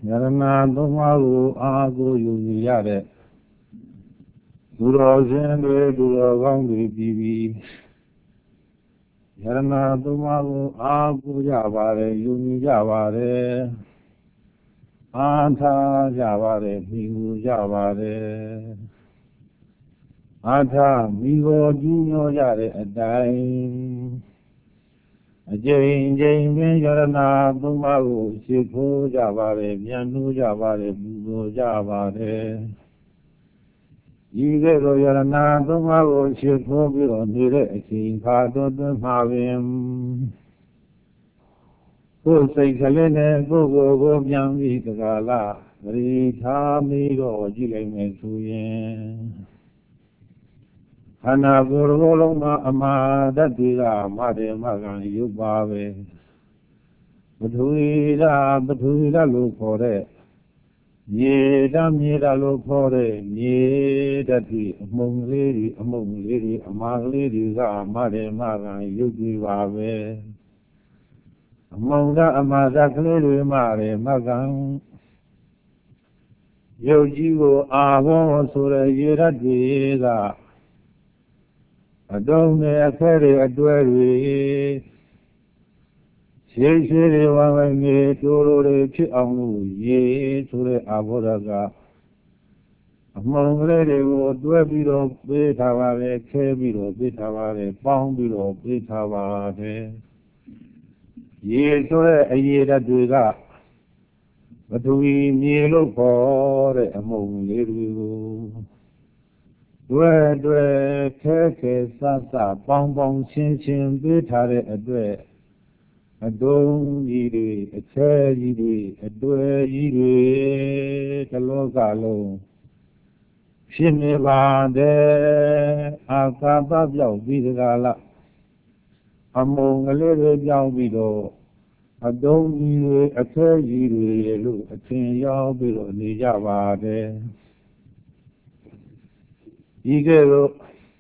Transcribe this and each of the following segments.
ယရနာသုံးပါးကိုအားကိုးယူရတဲ့သူတော်စင်တွေသူတော်ကောင်းတွေပြီးပြီးယရနာသုံးပါးကိုအားကိုးကြပါတယ်ယူကြပါတယ်အားထားကြပါတယ်မိကိုကြပါတယ်အားထားမိကိုကြီးညိုကြတဲ့အတိုင်းအကျဉ်းချင်းပင်ယရနာသုံးပါးကိုရှိခိုးကြပါတယ်ပြန်နှိုးကြပါတယ်ပူဇော်ကြပါတယ်ဤကဲ့သို့ယရနာသုံးပါးကိုရှိခိုးပြီးတော့နေတဲ့အချိန်ခါတော်တွင်မှာပင်ကိုယ်စိတ်ကလေးနဲ့ကိုယ်ကိုပြန်ပြီးတကားလားပရိထားပြီးတော့ကြည့်လိုက်မယ်ဆိုရင်ခန္ဓာကိုယ်တစ်လုံးမှာအမှားတတ်တွေကမတယ်မကံရုပ်ပါပဲပထဝီဓာတ်လို့ခေါ်တဲ့မြေဓာတ်လို့ခေါ်တဲ့မြေဓာတ်တွေအမှုန်လေးတွေအမားလေးတွေကမတယ်မကံရုပ်တွေပါပဲအမုံကအမှားဓာတ်ကလေးတွေမတယ်မကံရုပ်ကြီးကိုအာဘောဆိုတဲ့ရေဓာတ်တွေကအတုံးနဲ့အခဲတွေအတွဲတွေရှည်တွေဝမ်းဝဲနေတိုးတွေဖြစ်အောင်လို့ရေဆိုတဲ့အာဘောဓကအမုံကလေးတွေကိုတွဲပြီးတော့ပေးထားပါတယ်ခဲပြီးတော့ပေးထားပါတယ်ပေါင်းပြီးတော့ပေးထားပါတယ်ရေဆိုတဲ့အရေဓာတ်တွေကပထဝီမြေလို့ခေါ်တဲ့အမုံလေးတွေကိုတွဲခဲဆဆပေါင်းရှင်းပေးထားတဲ့အတွက်အတုံးကြီးတွေအချဲကြီးတွေအတွဲကြီးတွေတလောကလုံးဖြစ်နေပါတယ်အာကာသပြောက်ပြီးတကားလားအမုံကလေးတွေပြောင်းပြီးတော့အတုံးကြီးတွေအခဲကြီးတွေလို့အထင်ရောက်ပြီးတော့နေကြပါတယ်ဒီကဲ့သို့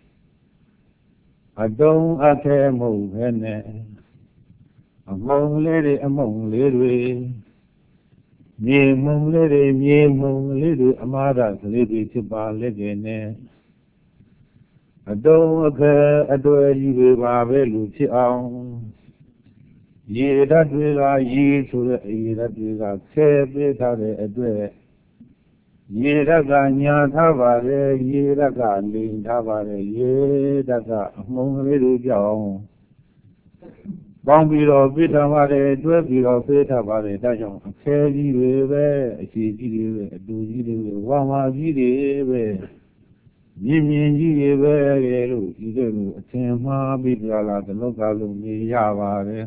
အတုံးအခဲမဟုတ်ဘဲနဲ့အမုံလေးတွေမြေမုံလေးတွေအမားဓာတ်ကလေးတွေဖြစ်ပါလေ့တယ်နဲ့အတုံးအခဲအတွဲကြီးတွေပါပဲလို့ဖြစ်အောင်ရေဓာတ်တွေကရေဆိုတဲ့ရေဓာတ်တွေကဆဲပေးထားတဲ့အတွက်ရေဓာတ်ကညာထားပါတယ်ရေဓာတ်ကလိန်ထားပါတယ်ရေဓာတ်ကအမုံကလေးတွေကြောင်းပေါင်းပြီးတော့ပြထားပါတယ်တွဲပြီးတော့ပေးထားပါတယ်ဒါကြောင့်အခဲကြီးတွေပဲအရှိကြီးတွေပဲအတူကြီးတွေပဲဝါမာကြီးတွေပဲမြင်ကြီးတွေပဲလို့ဒီလိုအထင်မှားပြီးကြလားဒီလောကလုံးနေရပါတယ်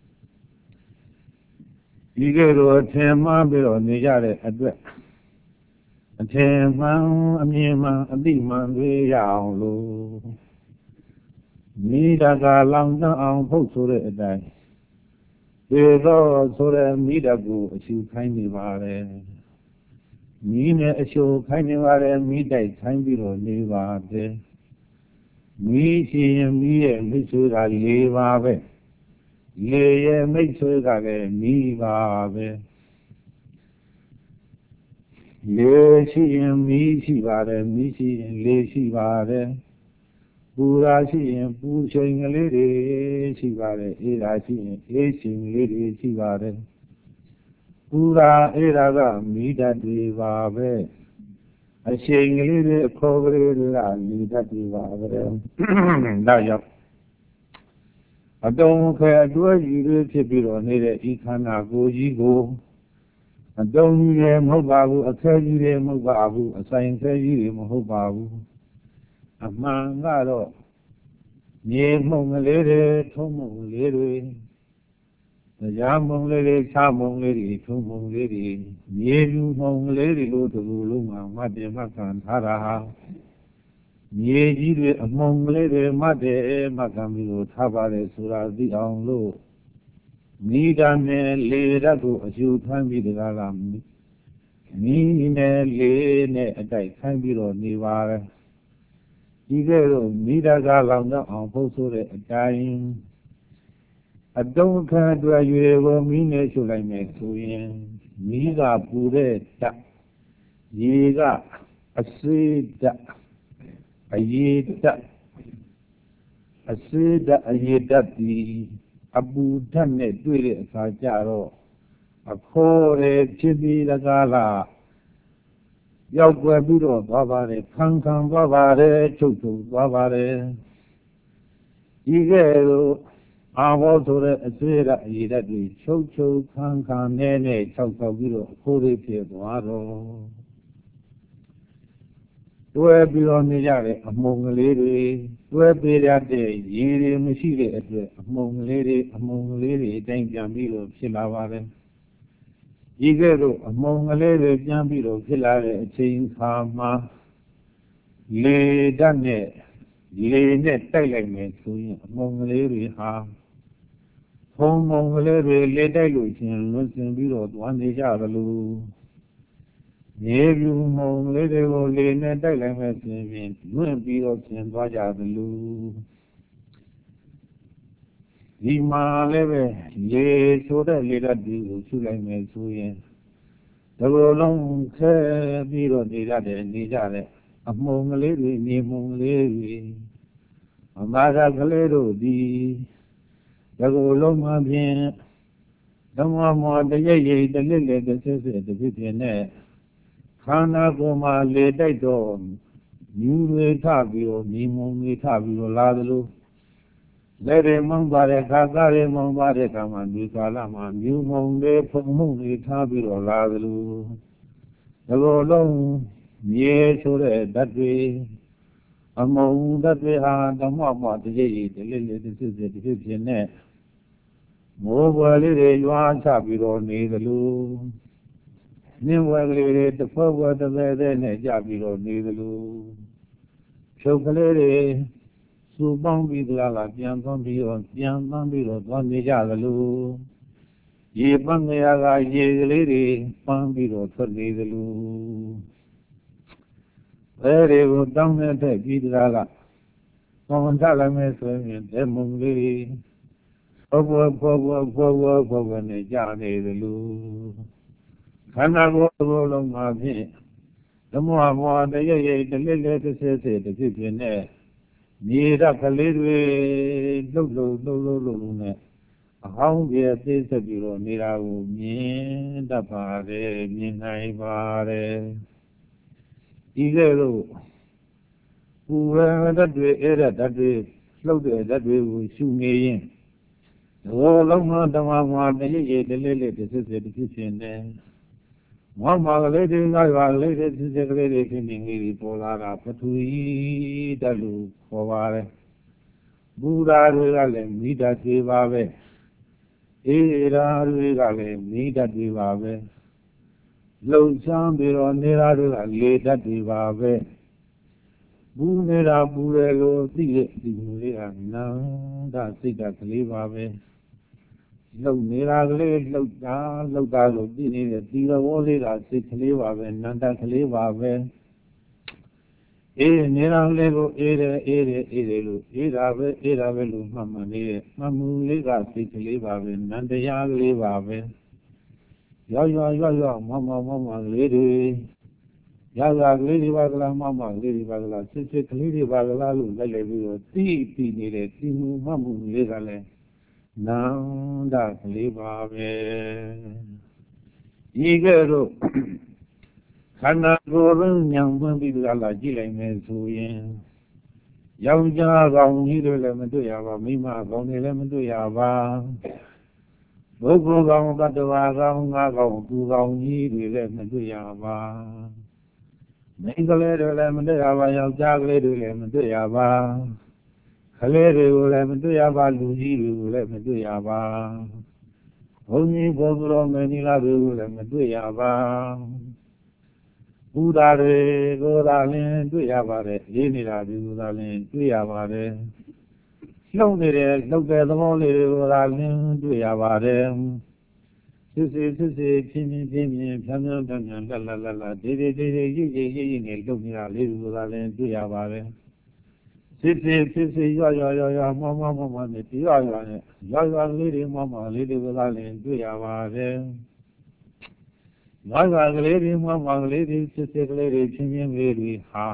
ဒီကဲ့သို့အထင်မှားပြီးတော့နေကြတဲ့အတွက်အထင်မှန်အမြင်မှန်အသိမှန်တွေရအောင်လို့မိဓာကလောင်တအောင်ဖုတ်ဆိုတဲ့အတိုင်းဒီတော့ဆိုတဲ့မိဓာကိုအရှုခိုင်းနေပါတယ်မိနဲ့အရှုခိုင်းနေပါတယ်မိတိုက်ခိုင်းပြီးတော့နေပါတယ်မိရှိရင်မိရဲ့မိဆွေက၄ပါးပဲလေရဲ့မိဆွေကလည်းမိပါပဲလေရှိရင်မိရှိပါတယ်မိရှိရင်လေရှိပါတယ်ပူရာရှိရင်ပူချိန်ကလေးတွေရှိပါတယ်အေးရာရှိရင်အေးချိန်ကလေးတွေရှိပါတယ်ပူရာအေးရာကမိဓာတ်တွေပါပဲအချိန်ကလေးတွေအခေါ်ကလေးတွေကမိဓာတ်တွေပါပဲဒါကြောင့်အတုံးခဲအတွဲကြီးတွေဖြစ်ပြီးတော့နေတဲ့ဤခန္ဓာကိုယ်ကြီးကိုအတုံးကြီးတွေမဟုတ်ပါဘူးအခဲကြီးတွေမဟုတ်ပါဘူးအဆိုင်ခဲကြီးတွေမဟုတ်ပါဘူးအမှန်ကတော့မြေမှုန်ကလေးတွေထုံးမှုန်လေးတွေတရားမုံလေးတွေချမုံလေးတွေထုံးမုံလေးတွေမြေပြူမုံလေးတွေလို့ဒီလိုလုံးမှာမတည်မခံထားတာဟာမြေကြီးတွေအမုံလေးတွေမတည်မခံပြီးလို့ထားပါတယ်ဆိုတာသိအောင်လို့မိဓာနဲ့လေဓာတ်ကိုအကျိုးခံပြီးတကားလားမိနဲ့လေနဲ့အတိုက်ခံပြီးတော့နေပါတယ်ဒီကဲတော့မိဓာကလောင်တော့အောင်ဖို့ဆိုတဲ့အတိုင်းအတုံးခံအတွက်ရွေကိုမီးနဲ့ချုပ်လိုက်မယ်ဆိုရင်မီးကပူတဲ့ဓာတ်ရေကအစေးဓာတ်အရေဓာတ်အစေးဓာတ်အရေဓာတ်ဒီအပူဓာတ်နဲ့တွေ့တဲ့အခါကျတော့အခေါ်ရဖြစ်ပြီးတကားလားရောက်ွယ်ပြီးတော့သွားပါတယ်ခံသွားပါတယ်ချုပ်သွားပါတယ်ဒီကဲတော့အာဘောဆိုတဲ့အစေးဓာတ်အရေဓာတ်တွေချုပ်ခံနဲ့ခြောက်ပြီးတော့အခိုးလေးဖြစ်သွားတော့တွဲပြီးတော့နေကြတဲ့အမုံကလေးတွေတွဲပေးရတဲ့ရေတွေမရှိတဲ့အတွက်အမုံကလေးတွေအတိုင်းပြန်ပြီးတော့ဖြစ်လာပါတယ်ဒီကဲတော့အမုံကလေးတွေပြန်ပြီးတော့ဖြစ်လာတဲ့အချိန်ခါမှာလေဓာတ်နဲ့တိုက်လိုက်မယ်ဆိုရင်အမုံကလေးတွေဟာဖုံမုံကလေးတွေလေတိုက်လို့ရှင်လွန်စင်ပြီးတော့သွားနေကြသလိုမြေပြူမုံလေးတွေကိုလေနဲ့တိုက်လိုက်မယ်ဆိုရင်လွင့်ပြီးတော့ရှင်သွားကြသလိုဒီမှာလည်းပဲလေဆိုတဲ့လေဓာတ်တွေကိုရှုလိုက်မယ်ဆိုရင်ဒီလိုလုံးခဲပြီးတော့နေကြတဲ့အမုံကလေးတွေမြေမုံကလေးတွေအမာကကလေးတို့ဒီဒီလိုလုံးမှဖြင့်ဓမ္မမောတရိပ်တလစ်တဆဲတဖြစ်ဖြစ်နဲ့ခန္ဓာကိုယ်မှာလေတိုက်တော့မြူတွေထပြီးတော့မြေမုံတွေထပြီးတော့လာသလိုလက်တွေမုံပါတဲ့ခါကားတွေမုံပါတဲ့ခါမှာဒီကာလမှာမြူမုံတွေဖုံမုံတွေထားပြီးတော့လာသလိုဒီလိုလုံးမြေဆိုတဲ့ဓာတ်တွေအမုံဓာတ်တွေဟာဓမ္မမောတရိပ်တလစ်တဆဲတဖြစ်ဖြစ်နဲ့မိုးပွယ်လေးတွေရွာချပြီးတော့နေသလိုနင်းဝဲကလေးတွေတစ်ဖွဲ့ဖွဲ့တစ်ပဲတဲ့နဲ့ကြပြီးတော့နေသလိုဖြုတ်ကလေးတွေစူပေါင်းပြီးသားကပြန်သွန်းပြီးတော့သွားနေကြသလိုရေပန်းငရာကရေကလေးတွေပန်းပြီးတော့ထွက်နေသလိုတွေကိုတောင်းတဲ့ပြီးသားကကောင်းထလိုက်မယ်ဆိုရင်ဓမ္မုံလေးဘောနဲ့ကြာနေသလိုခန္ဓာကိုယ်လုံးမှာဖြင့်ဓမ္မမောတရိပ်တလစ်တဆဲတဖြစ်ဖြစ်နဲ့မြေဓာတ်ကလေးတွေလှုပ်နဲ့အဟောင်းပြည့်သိဆက်ပြီးတော့နေတာကိုမြင်တတ်ပါတယ်မြင်နိုင်ပါတယ်ဒီကဲလို့ပူရဓာတ်တွေဓာတ်တွေလှုပ်တဲ့ဓာတ်တွေကိုရှုနေရင်ဘောလုံးမှာဓမ္မမောတရိပ်တလစ်တဆဲတဖြစ်ဖြစ်နဲ့မောမာကလေးတွေငါးပါးလေးတွေစစ်စစ်ကလေးတွေဖြစ်နေနေပေါ်လာတာပထဝီဓာတ်လို့ခေါ်ပါတယ်ဘူရာတွေကလည်းမိဓာတ်တွေပါပဲအေရာတွေကလည်းမိဓာတ်တွေပါပဲလှုပ်ရှားပြီးတော့နေတာတွေကလေဓာတ်တွေပါပဲဘူနေတာပူတယ်လို့သိတဲ့ဒီလိုလေးကနာဓာတ်စိတ်ဓာတ်ကလေးပါပဲလှုပ်နေတာကလေးလှုပ်တာလို့သိနေတဲ့ဒီလိုလေးကစိတ်ကလေးပါပဲနန္တကလေးပါပဲနေတာလေးကိုအေးတယ်လို့အေးတာပဲလို့မှတ်နေတဲ့မှတ်မှုလေးကစိတ်ကလေးပါပဲနန္တရားကလေးပါပဲရောက်မလေးတွေရတာကလေးတွေပါကလားမကလေးတွေပါကလားစစ်ကလေးတွေပါကလားလို့လိုက်ပြီးတော့သိနေတဲ့ဒီမှုမှတ်မှုလေးကလည်းနန္ဒကလေးပါပဲဒီကဲတော့ခန္ဓာကိုယ်ရင်းညံပွင့်ပြီးလာကြည့်လိုက်မယ်ဆိုရင်ယောက်ျားကောင်ကြီးတွေလည်းမတွေ့ရပါမိန်းမကောင်တွေလည်းမတွေ့ရပါပုဂ္ဂိုလ်ကောင်တ attva ကောင်ငါကောင်သူကောင်ကြီးတွေလည်းမတွေ့ရပါမိန်းကလေးတွေလည်းမတွေ့ရပါယောက်ျားကလေးတွေလည်းမတွေ့ရပါကလေးတွေကိုလည်းမတွေ့ရပါလူကြီးတွေကိုလည်းမတွေ့ရပါဘုန်းကြီးဘုရားတော်မင်းကြီးလာတွေကိုလည်းမတွေ့ရပါဘုရားတွေကိုသာလင်းတွေ့ရပါတယ်ရေးနေတာတွေကိုသာလင်းတွေ့ရပါတယ်လှုပ်တဲ့သဘောလေးတွေကိုသာလင်းတွေ့ရပါတယ်စစ်စစ်ဖြင်းဖြန်းလာဒီရိပ်နေလှုပ်နေတာလေးတွေကိုသာလင်းတွေ့ရပါတယ်ဖြစ်ရွာမနဲ့တရားရွာနဲ့ရွာလေးတွေမလေးတွေကလည်းတွေ့ရပါတယ်ရွာကလေးတွေမကလေးတွေဖြစ်ကလေးတွေချင်းလေးတွေဟာ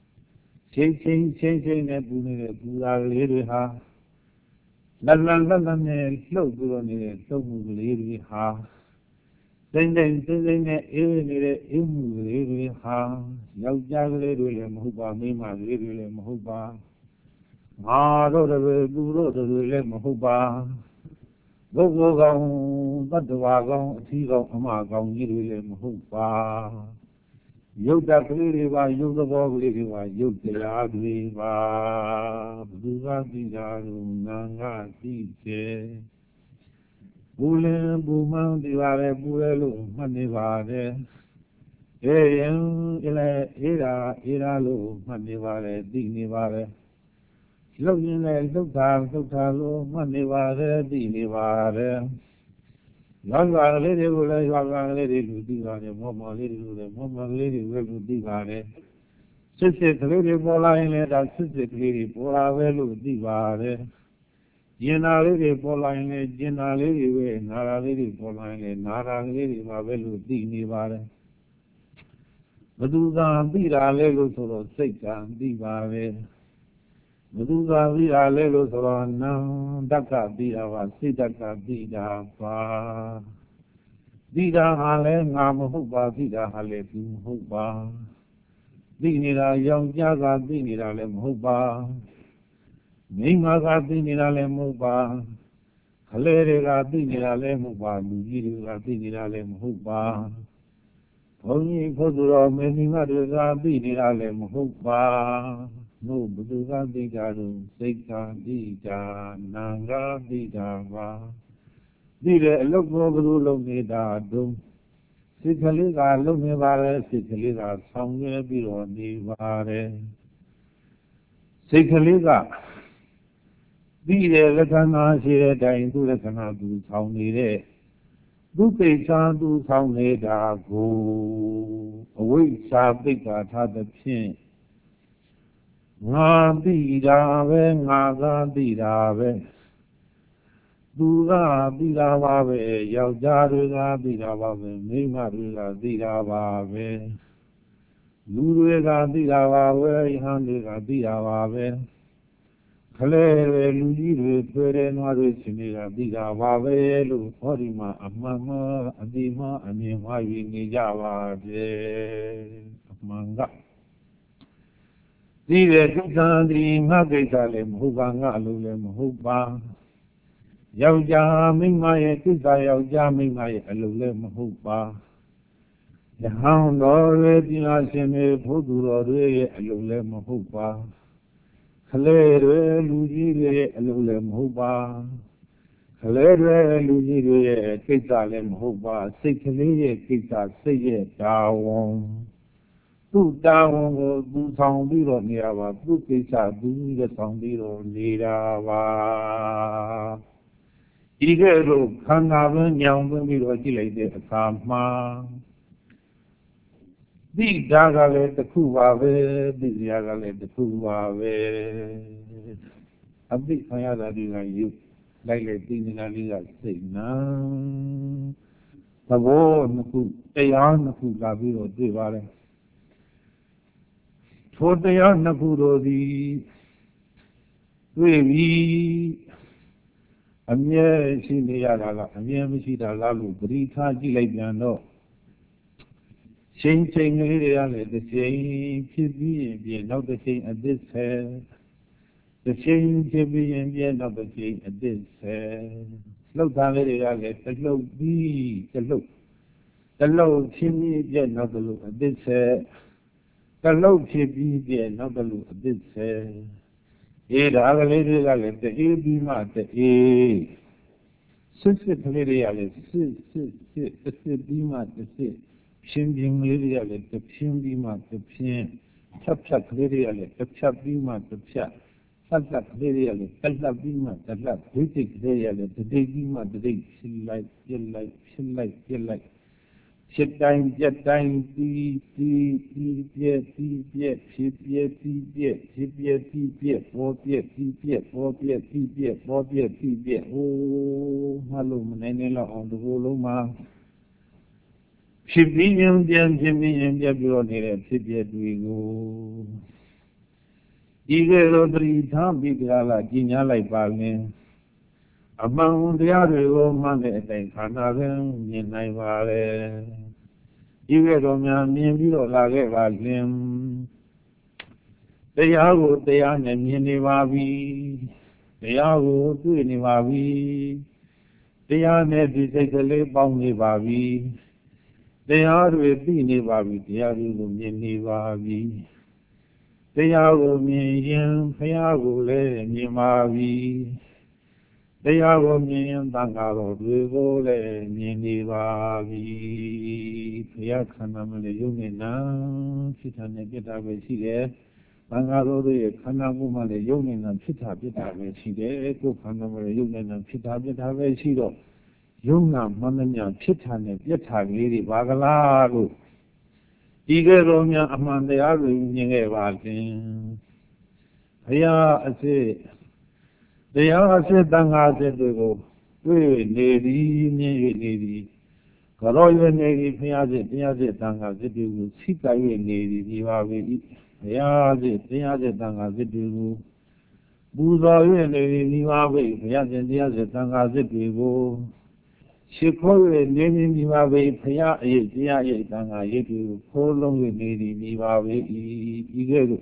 ချင်းနဲ့ပူနေတဲ့ပူရာကလေးတွေဟာလက်နဲ့လှုပ်ပြီးတော့နေတဲ့လှုပ်မှုကလေးတွေဟာစိမ့်နဲ့အေးနေတဲ့အေးမှုကလေးတွေဟာယောက်ျားကလေးတွေလည်းမဟုတ်ပါမိန်းမကလေးတွေလည်းမဟုတ်ပါငါတို့တွေသူတို့တွေလည်းမဟုတ်ပါပုဂ္ဂိုလ်ကောင်တတ္တဝါကောင်အထီးကောင်အမကောင်ကြီးတွေလည်းမဟုတ်ပါရုပ်တကလေးတွေပါရုပ်သဘောကလေးတွေပါရုပ်တရားတွေပါဘုရားသိတာတို့နာငါသိတယ်ပူလင်းပူမောင်းဒီပါလေပူရဲလို့မှတ်နေပါတယ်အေးရင်အေးရာလို့မှတ်နေပါတယ်သိနေပါတယ်လှုပ်ရင်လည်းလှုပ်တာလို့မှတ်နေပါတယ်သိနေပါတယ်ရွာကလေးတွေကိုလည်းရွာကလေးတွေလူသိပါတယ်မောလေးတွေလည်းမောကလေးတွေလူသိပါတယ်စစ်ကလေးတွေပေါ်လာရင်လည်းဒါစစ်ကလေးတွေပေါ်လာပဲလို့သိပါတယ်ကျင်နာလေးတွေပေါ်လာရင်လည်းကျင်နာလေးတွေပဲနာရာလေးတွေပေါ်လာရင်လည်းနာရာလေးတွေပါပဲလို့သိနေပါတယ်ဘသူကသိတာလဲလို့ဆိုတော့စိတ်ကသိပါပဲဘသူကသိတာလဲလို့ဆိုတော့နာတက္ကသိတာပါစိတ်တက္ကသိတာပါသိတာဟာလည်းငါမဟုတ်ပါသိတာဟာလည်းသူမဟုတ်ပါသိနေတာယောက်ျားကသိနေတာလည်းမဟုတ်ပါမိန်းမကသိနေတာလည်းမဟုတ်ပါကလေးတွေကသိနေတာလည်းမဟုတ်ပါလူကြီးတွေကသိနေတာလည်းမဟုတ်ပါဘုန်းကြီးဘုရားမင်းကြီးမတွေကသိနေတာလည်းမဟုတ်ပါတို့ဘုသူကသိတာတို့စိတ်ကသိတာနာကသိတာပါသိတဲ့အလုပ်ကိုဘယ်လိုလုပ်နေတာတို့စိတ်ကလေးကလုပ်နေပါတယ်စိတ်ကလေးကဆောင်ရွက်ပြီးတော့နေပါတယ်စိတ်ကလေးကသိတဲ့လက္ခဏာရှိတဲ့အတိုင်းသူ့လက္ခဏာသူဆောင်နေတဲ့သူကိစ္စသူဆောင်နေတာကိုအဝိဇ္ဇာပိဋကထားသဖြင့်ငါသိတာပဲငါကသိတာပဲသူကသိတာပါပဲယောက်ျားတွေကသိတာပါပဲမိန်းမတွေကသိတာပါပဲလူတွေကသိတာပါပဲယဟန်တွေကသိတာပါပဲခလေးတွေလူကြီးတွေဆွေတဲ့နွားတွေရှင်တွေကသိတာပါပဲလို့ဟောဒီမှာအမှန်မှအတိမှအမြင်မှယူနေကြပါစေအမှန်ကသိတဲ့ဒုက္ခတိငါကိစ္စလည်းမဟုတ်ပါငါအလိုလည်းမဟုတ်ပါယောက်ျားမိန်းမရဲ့ကိစ္စယောက်ျားမိန်းမရဲ့အလိုလည်းမဟုတ်ပါယဟန်တော်တွေပညာရှင်တွေဘုသူတော်တွေရဲ့အလိုလည်းမဟုတ်ပါခလေးတွေလူကြီးတွေရဲ့အလိုလည်းမဟုတ်ပါခလေးတွေလူကြီးတွေရဲ့ကိစ္စလည်းမဟုတ်ပါစိတ်ကလေးရဲ့ကိစ္စစိတ်ရဲ့တာဝန်သူ့တာဝန်ကိုသူဆောင်ပြီးတော့နေရပါသူ့ကိစ္စသူလည်းဆောင်ပြီးတော့နေတာပါဒီကဲ့သို့ခန္ဓာပဲညောင်သွင်းပြီးတော့ကြည့်လိုက်တဲ့အခါမှာသိတာကလည်းတစ်ခုပါပဲသိစရာကလည်းတစ်ခုပါပဲအသိခံရတာဒီကယူလိုက်လေသိနေတာလေးကစိတ်နာသဘောနှစ်ခုတရားနှစ်ခုလာပြီးတော့တွေ့ပါလေထိုတရားနှစ်ခုတို့သည်တွေ့ပြီးအမြဲရှိနေရတာကအမြဲမရှိတာလားလို့ပရိသကြည့်လိုက်ပြန်တော့ချိန်ကလေးတွေကလည်းတစ်ချိန်ဖြစ်ပြီးရင်ပြနောက်တစ်ချိန်အသစ်ဆယ်တစ်ချိန်ဖြစ်ပြီးရင်ပြနောက်တစ်ချိန်အသစ်ဆယ်လှုပ်သားလေးတွေကလည်းတစ်လှုပ်ပြီးတစ်လှုပ်ချင်းပြီးပြနောက်တစ်လှုပ်အသစ်ဆယ်တစ်လှုပ်ဖြစ်ပြီးပြနောက်တစ်လှုပ်အသစ်ဆယ်ဒါကလေးတွေကလည်းတအေးပြီးမှတအေးစစ်ကလေးတွေကလည်းစစ်ပြီးမှတစ်စစ်ဖြင်းကလေးတွေကလည်းတစ်ဖြင်းပြီးမှတစ်ဖြင်းဖြတ်ကလေးတွေကလည်းတစ်ဖြတ်ပြီးမှတစ်ဖြတ်သတ်ကလေးတွေကလည်းတစ်လှပ်ပြီးမှတစ်လှပ်ဒိဋ္ဌိကလေးတွေကလည်းတစ်ဒိဋ္ဌိပြီးမှတစ်ဒိဋ္ဌိဖြစ်လိုက်ပြက်လိုက်ဖြစ်တိုင်းပြက်တိုင်းတီးပြက်ဖြစ်ပြက်ဖြစ်ပြက်ပေါ်ပြက်တီးပြက်ပေါ်ပြက်တီးပြက်ပေါ်ပြက်တီးပြက်ဟိုးမှလို့မနိုင်နဲ့တော့အောင်ဒီလိုလုံးမှာဖြစ်ပြီးရင်ပြန်ဖြစ်ပြီးရင်ပြက်ပြီးတော့နေတဲ့ဖြစ်ပြက်တွေကိုဒီကဲတော့တတိထားပြီးကြလားကျင်ညာလိုက်ပါလင်အမှန်တရားတွေကိုမှန်တဲ့အတိုင်းခန္ဓာပင်မြင်နိုင်ပါလေဒီကဲတော့များမြင်ပြီးတော့လာခဲ့ပါလင်တရားကိုတရားနဲ့မြင်နေပါပြီတရားကိုတွေ့နေပါပြီတရားနဲ့ဒီစိတ်ကလေးပေါင်းနေပါပြီတရားတွေသိနေပါပြီတရားတွေကိုမြင်နေပါပြီတရားကိုမြင်ရင်ဘုရားကိုလည်းမြင်ပါပြီတရားကိုမြင်ရင်သံဃာတော်တွေကိုလည်းမြင်နေပါပြီဘုရားခန္ဓာမလေးယုံနေနာဖြစ်တာနဲ့ပြတ်တာပဲရှိတယ်သံဃာတော်ရဲ့ခန္ဓာကိုယ်မှလည်းယုံနေတာဖြစ်တာပြတ်တာပဲရှိတယ်ကိုယ်ခန္ဓာမှလည်းယုံနေတာဖြစ်တာပြတ်တာပဲရှိတော့ယုံနာမှန်သမျှဖြစ်တာနဲ့ပြတ်တာကလေးတွေပါကလားလို့ဒီကဲတော့များအမှန်တရားတွေမြင်ခဲ့ပါခြင်းဘုရားအစစ်တရားအစစ်တန်ခါအစစ်တွေကိုတွေ့နေသည်မြင်၍နေသည်ကြောရွေနေသည်ဘုရားစစ်တရားစစ်တန်ခါစစ်တွေကိုစိတ်ကြ၍နေသည်ဒီပါပဲဘုရားစစ်တရားစစ်တန်ခါစစ်တွေကိုပူဇော်၍နေသည်ဒီပါပဲဘုရားစစ်တရားစစ်တန်ခါစစ်တွေကိုရှိခိုး၍နေသည်ဒီပါပဲဘုရားအရေးတရားရေးတန်ခါရေးတွေကိုခိုးလုံး၍နေသည်ဒီပါပဲဒီကဲ့သို့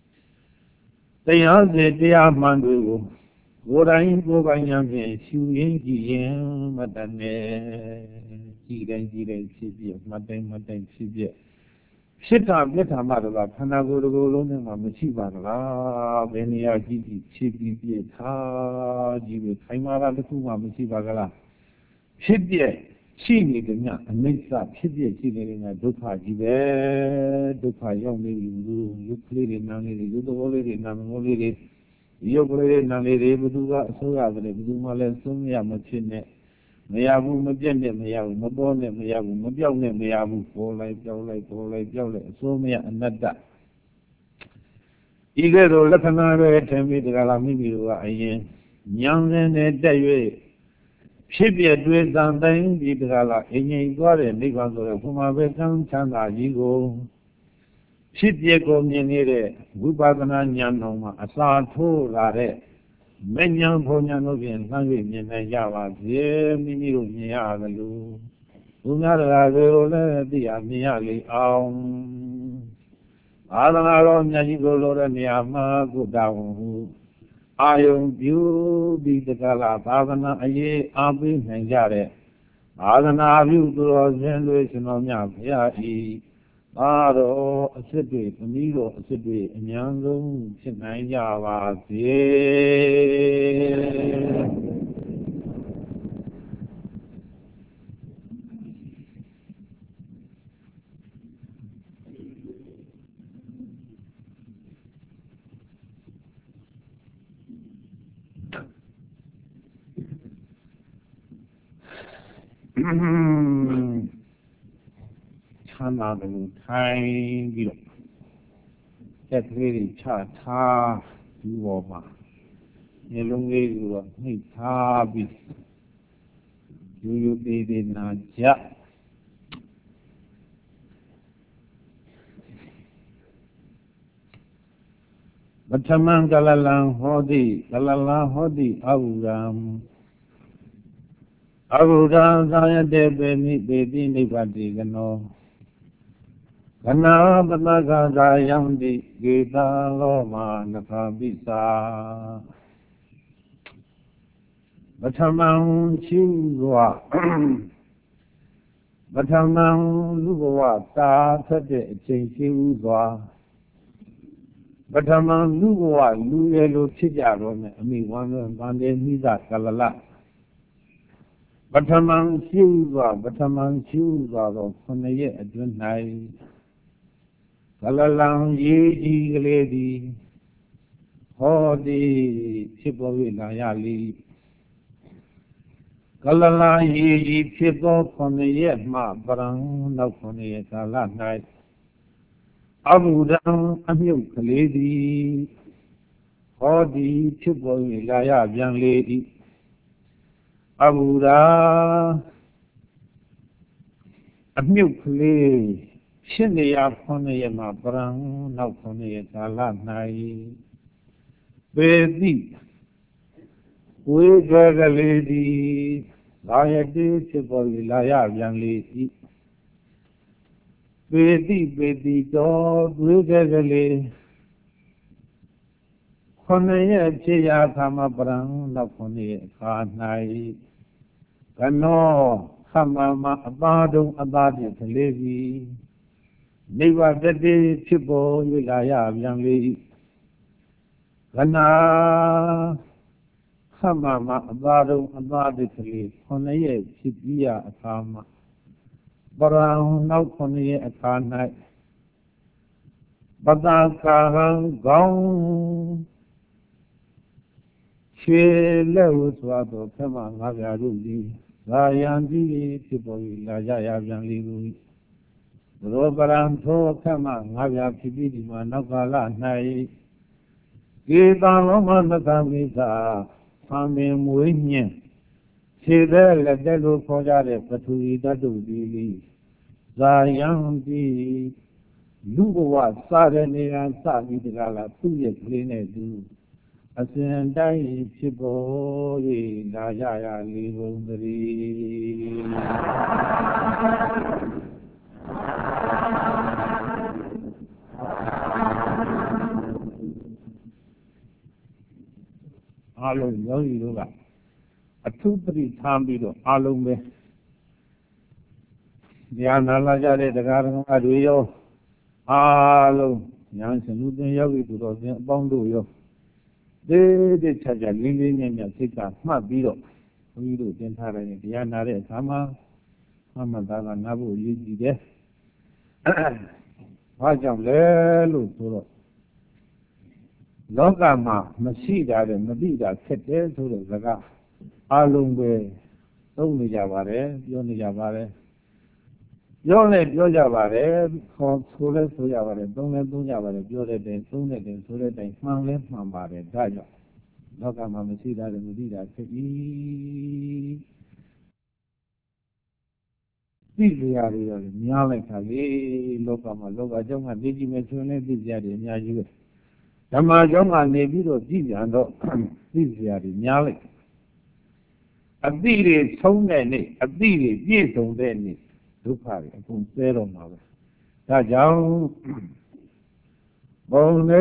တရားစစ်တရားမှန်တွေကိုကိုယ်တိုင်ကိုယ်ပိုင်ဉာဏ်ဖြင့်ရှုရင်းကြည့်ရင်မတတ်နဲ့ကြည်တိုင်းဖြစ်ပြမှတ်တိုင်းဖြစ်ပြဖြစ်တာပြတ်တာမှတော့ခန္ဓာကိုယ်တစ်ခုလုံးနဲ့မှမရှိပါလားဘယ်နေရာကြည့်ဖြစ်ပြီးပြတ်ထားကြည့်ပြီးခိုင်မာတာတစ်ခုမှမရှိပါကလားဖြစ်ပြရှိနေတယ်ညအနိစ္စဖြစ်ပြရှိနေတယ်ညဒုက္ခကြီးပဲဒုက္ခရောက်နေပြီလူရုပ်ကလေးတွေနာနေတယ်လူသဘောလေးတွေနာမလို့လေးတွေရုပ်ကလေးနာနေတယ်ဘယ်သူကအစိုးရတယ်ဘယ်သူမှလည်းဆုံးမရမဖြစ်နဲ့မရဘူးမပြတ်နဲ့မရဘူးမပေါ်နဲ့မရဘူးမပြောက်နဲ့မရဘူးပေါ်လိုက်ပြောက်လိုက်ပေါ်လိုက်ပြောက်လိုက်အစိုးမရအနတ္တဤကဲ့သို့လက္ခဏာပဲထင်ပြီးတကလားမိမိတို့ကအရင်ဉာဏ်စဉ်နဲ့တက်၍ဖြစ်ပြတွေ့သံတိုင်းဒီတကလားအငြိမ်သွားတဲ့နိဗ္ဗာန်ဆိုတဲ့ဘုမာပဲကံချမ်းသာကြီးကိုဖြစ်ပြကိုမြင်နေတဲ့ဝိပဿနာဉာဏ်တော်မှာအစာထိုးလာတဲ့မဉဏ်ဘုံဉာဏ်တို့ဖြင့်လှမ်း၍မြင်နိုင်ကြပါစေမိမိတို့မြင်ရတယ်လို့သူများတရားတွေကိုလည်းသိရမြင်ရလေအောင်သာသနာတော်မြတ်ကြီးကိုလိုတဲ့နေရာမှာကုတဝဟုအာယုံပြုပြီးတကလားသာသနာအရေးအားပေးနိုင်ကြတဲ့သာသနာပြုသူတော်စင်တွေရှင်တော်မြတ်ဘုရားဤသာတော်အစစ်တွေသမီးတော်အစစ်တွေအများဆုံးဖြစ်နိုင်ကြပါစေချမ်းသာတယ်လို့ထိုင်ပြီးတော့တက်ကလေးတွေချထားဒီပေါ်မှာမျိုးလုံးလေးကိုတော့နှိပ်ထားပြီးယူယူသေးသေးနာကြပထမံကလလံဟောတိကလလံဟောတိအဘုရံအဘုဒ္ဓံသာယတေပေမိပေတိနိဗ္ဗတိကနောကနာပတကသာယံတိဂေတလောမနခပိစာပထမံရှိစွာပထမံလူဘဝသာထက်တဲ့အချိန်ရှိစွာပထမံလူဘဝလူရယ်လိုဖြစ်ကြတော့နဲ့အမိဝမ်းလွန်ဗန္တေမိသကလလပထမံရှိစွာတော့9 ရက်အတွင်း၌ကလလံရေးကြီးကလေးသည်ဟောသည်ဖြစ်ပေါ်၍လာရလိ Kalala ye people from the yet ma brang no from the kala night. Abudan amuk lady, Hodi people laya young lady. Abuda amuk lady, Shindia from the yama brang no from the kala night. Baby, we got a lady. Laya people laya young lady. Bedi do dwegale khone chiya thama brang la khone kha nai kano khama ma abadung abadi thalevi niva tati chipo yilaya byang li kana khama ma abadung abadi thalevi khone ye chipiya athama brang nau khone ye akha nai Badakahang gong She level swado Kama Nagarugi Rayandi Tipoi Lajaya Yangi Robaranto Kama Navya Kibidi Manakala Nai Gita Loma Nakamita Sami Muinye Sida Ladelu Kojare Patui Dadu Dili Rayandi Luwa Sarania Sami Dala Puya Cleanအစဉ်တိုင်းဖြစ်ပေါ်၍လာကြရလေကုန်သတည်းအားလုံးယောဂီတို့ကအထုပတိထားပြီးတော့အားလုံးပဲဉာဏ်နာလာကြတဲ့တရားတော်တွေရောအားလုံးဉာဏ်စနုသင်ယောဂီတို့တော်အပေါင်းတို့ရောဒီချာချာလင်းလင်းမြတ်မြတ်စိတ်ကမှတ်ပြီးတော့ဘုန်းကြီးတို့သင်ထားတယ်တရားနာတဲ့အခါမှာမှတ်သားကနာဖို့ရည်ကြည်တယ်။ဘာကြောင့်လဲလို့ဆိုတော့လောကမှာမရှိတာတဲ့မသိတာဖြစ်တယ်ဆိုတဲ့စကားအလုံးပဲသုံးနေကြပါတယ်ပြောနေကြပါတယ်ပြောလဲပြောကြပါတယ်ခေါ်ဆိုလဲဆိုကြပါတယ်သုံးလဲသုံးကြပါတယ်ပြောတဲ့တိုင်သုံးတဲ့တိုင်ဆိုတဲ့တိုင်မှန်လဲမှန်ပါတယ်ဒါကြောင့်လောကမှာမရှိတာလည်းမသိတာဖြစ်ပြီသိကြရတယ်များလိုက်တာလေလောကမှာလောကကြောင့်ကနေကြည့်မယ်ဆိုရင်သိကြရတယ်အများကြီးပဲဓမ္မကြောင့်ကနေပြီးတော့ကြည့်ပြန်တော့သိကြရတယ်များလိုက်အသိတွေဆုံးတဲ့နေ့အသိတွေပြည့်စုံတဲ့နေ့ဒုက္ခတွေအကုန်ဆဲတော့မှာပဲဒါကြောင့်ဘုံနေ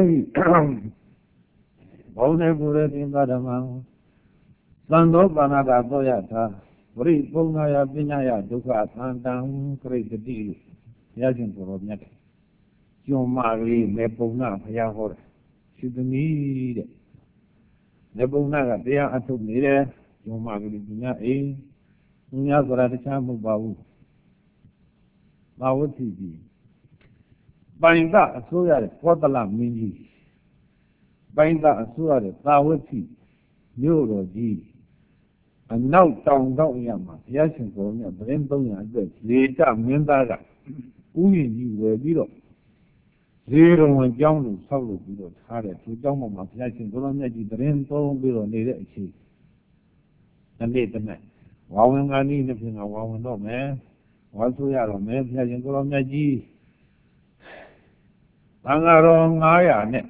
ပူရတင်္ဓမ္မသံသောပါဏာတာသောယထာဝရိပုံနာယပညာယဒုက္ခသံတံခရိတတိလို့ဘုရားရှင်ကိုယ်တော်မြတ်ကျွမ်းမလေးမေပုံနာဘုရားဟောတယ်ရှိသမီးတဲ့မေပုံနာကတရားအထုတ်နေတယ်ကျွမ်းမလေးပညာအိပညာဆိုတာတခြားမဟုတ်ပါဘူးဘာဝတိကြီးပိုင်ကအစိုးရတဲ့ကောသလမင်းကြီးပိုင်ကအစိုးရတဲ့သာဝတိမြို့တော်ကြီးအနောက်တောင်တော့ရမှာဘုရားရှင်ကိုယ်တော်မြတ်ဗရင်300အတွက်လေတမင်းသားကဥယျာဉ်ကြီးဝယ်ပြီးတော့ဇေရဝံကျောင်းကိုဆောက်လုပ်ပြီးတော့ထားတယ်သူကျောင်းပေါ်မှာဘုရားရှင်ကိုယ်တော်မြတ်ကြီးဗရင်သုံးပြီးတော့နေတဲ့အချိန်တစ်နေ့တစ်နေ့ဝါဝင်ကနေ့နှစ်ဖြင့်ကဝါဝင်တော့မယ်ဝါဆိုရတော့မယ်ဘုရားရှင်ကိုယ်တော်မြတ်ကြီးသံဃာတော်900နဲ့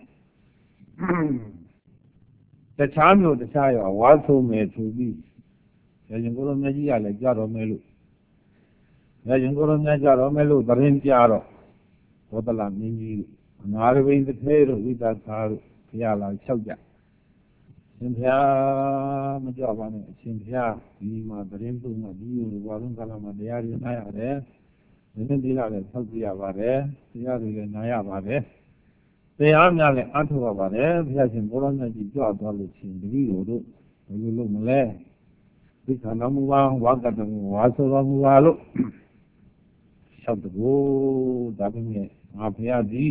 တခြားမျိုးတခြားရောဝါဆိုမယ်သူပြီးဘုရားရှင်ကိုယ်တော်မြတ်ကြီးကလည်းကြတော်မယ်လို့ဘုရားရှင်ကိုယ်တော်မြတ်ကြတော်မယ်လို့သတင်းကြတော့ဘောတလမင်းကြီးတို့အနာရဝိန်တစ်သေးတို့ဝိသသာတို့ဘုရားလာလျှောက်ကြရှင်ဘုရားမကြောက်ပါနဲ့အရှင်ဘုရားဒီမှာသတင်းပုံမှာဒီလိုဘာလုံးကလာမှာတရားတွေနားရတယ်ဒီနေ့ဒီလာလည်းဆောက်ပြရပါတယ်တရားတွေလည်းနားရပါတယ်တရားများလည်းအထောက်ရပါတယ်ဘုရားရှင်ဘောရမြတ်ကြီးကြွသွားလို့ရှင်တပည့်တို့ဘယ်လိုလုပ်မလဲဒီခန္ဓာမူပါဝါကတမူဝါဆိုတော်မူပါလို့လျှောက်တကူဒါပေမဲ့ငါဘုရားကြီး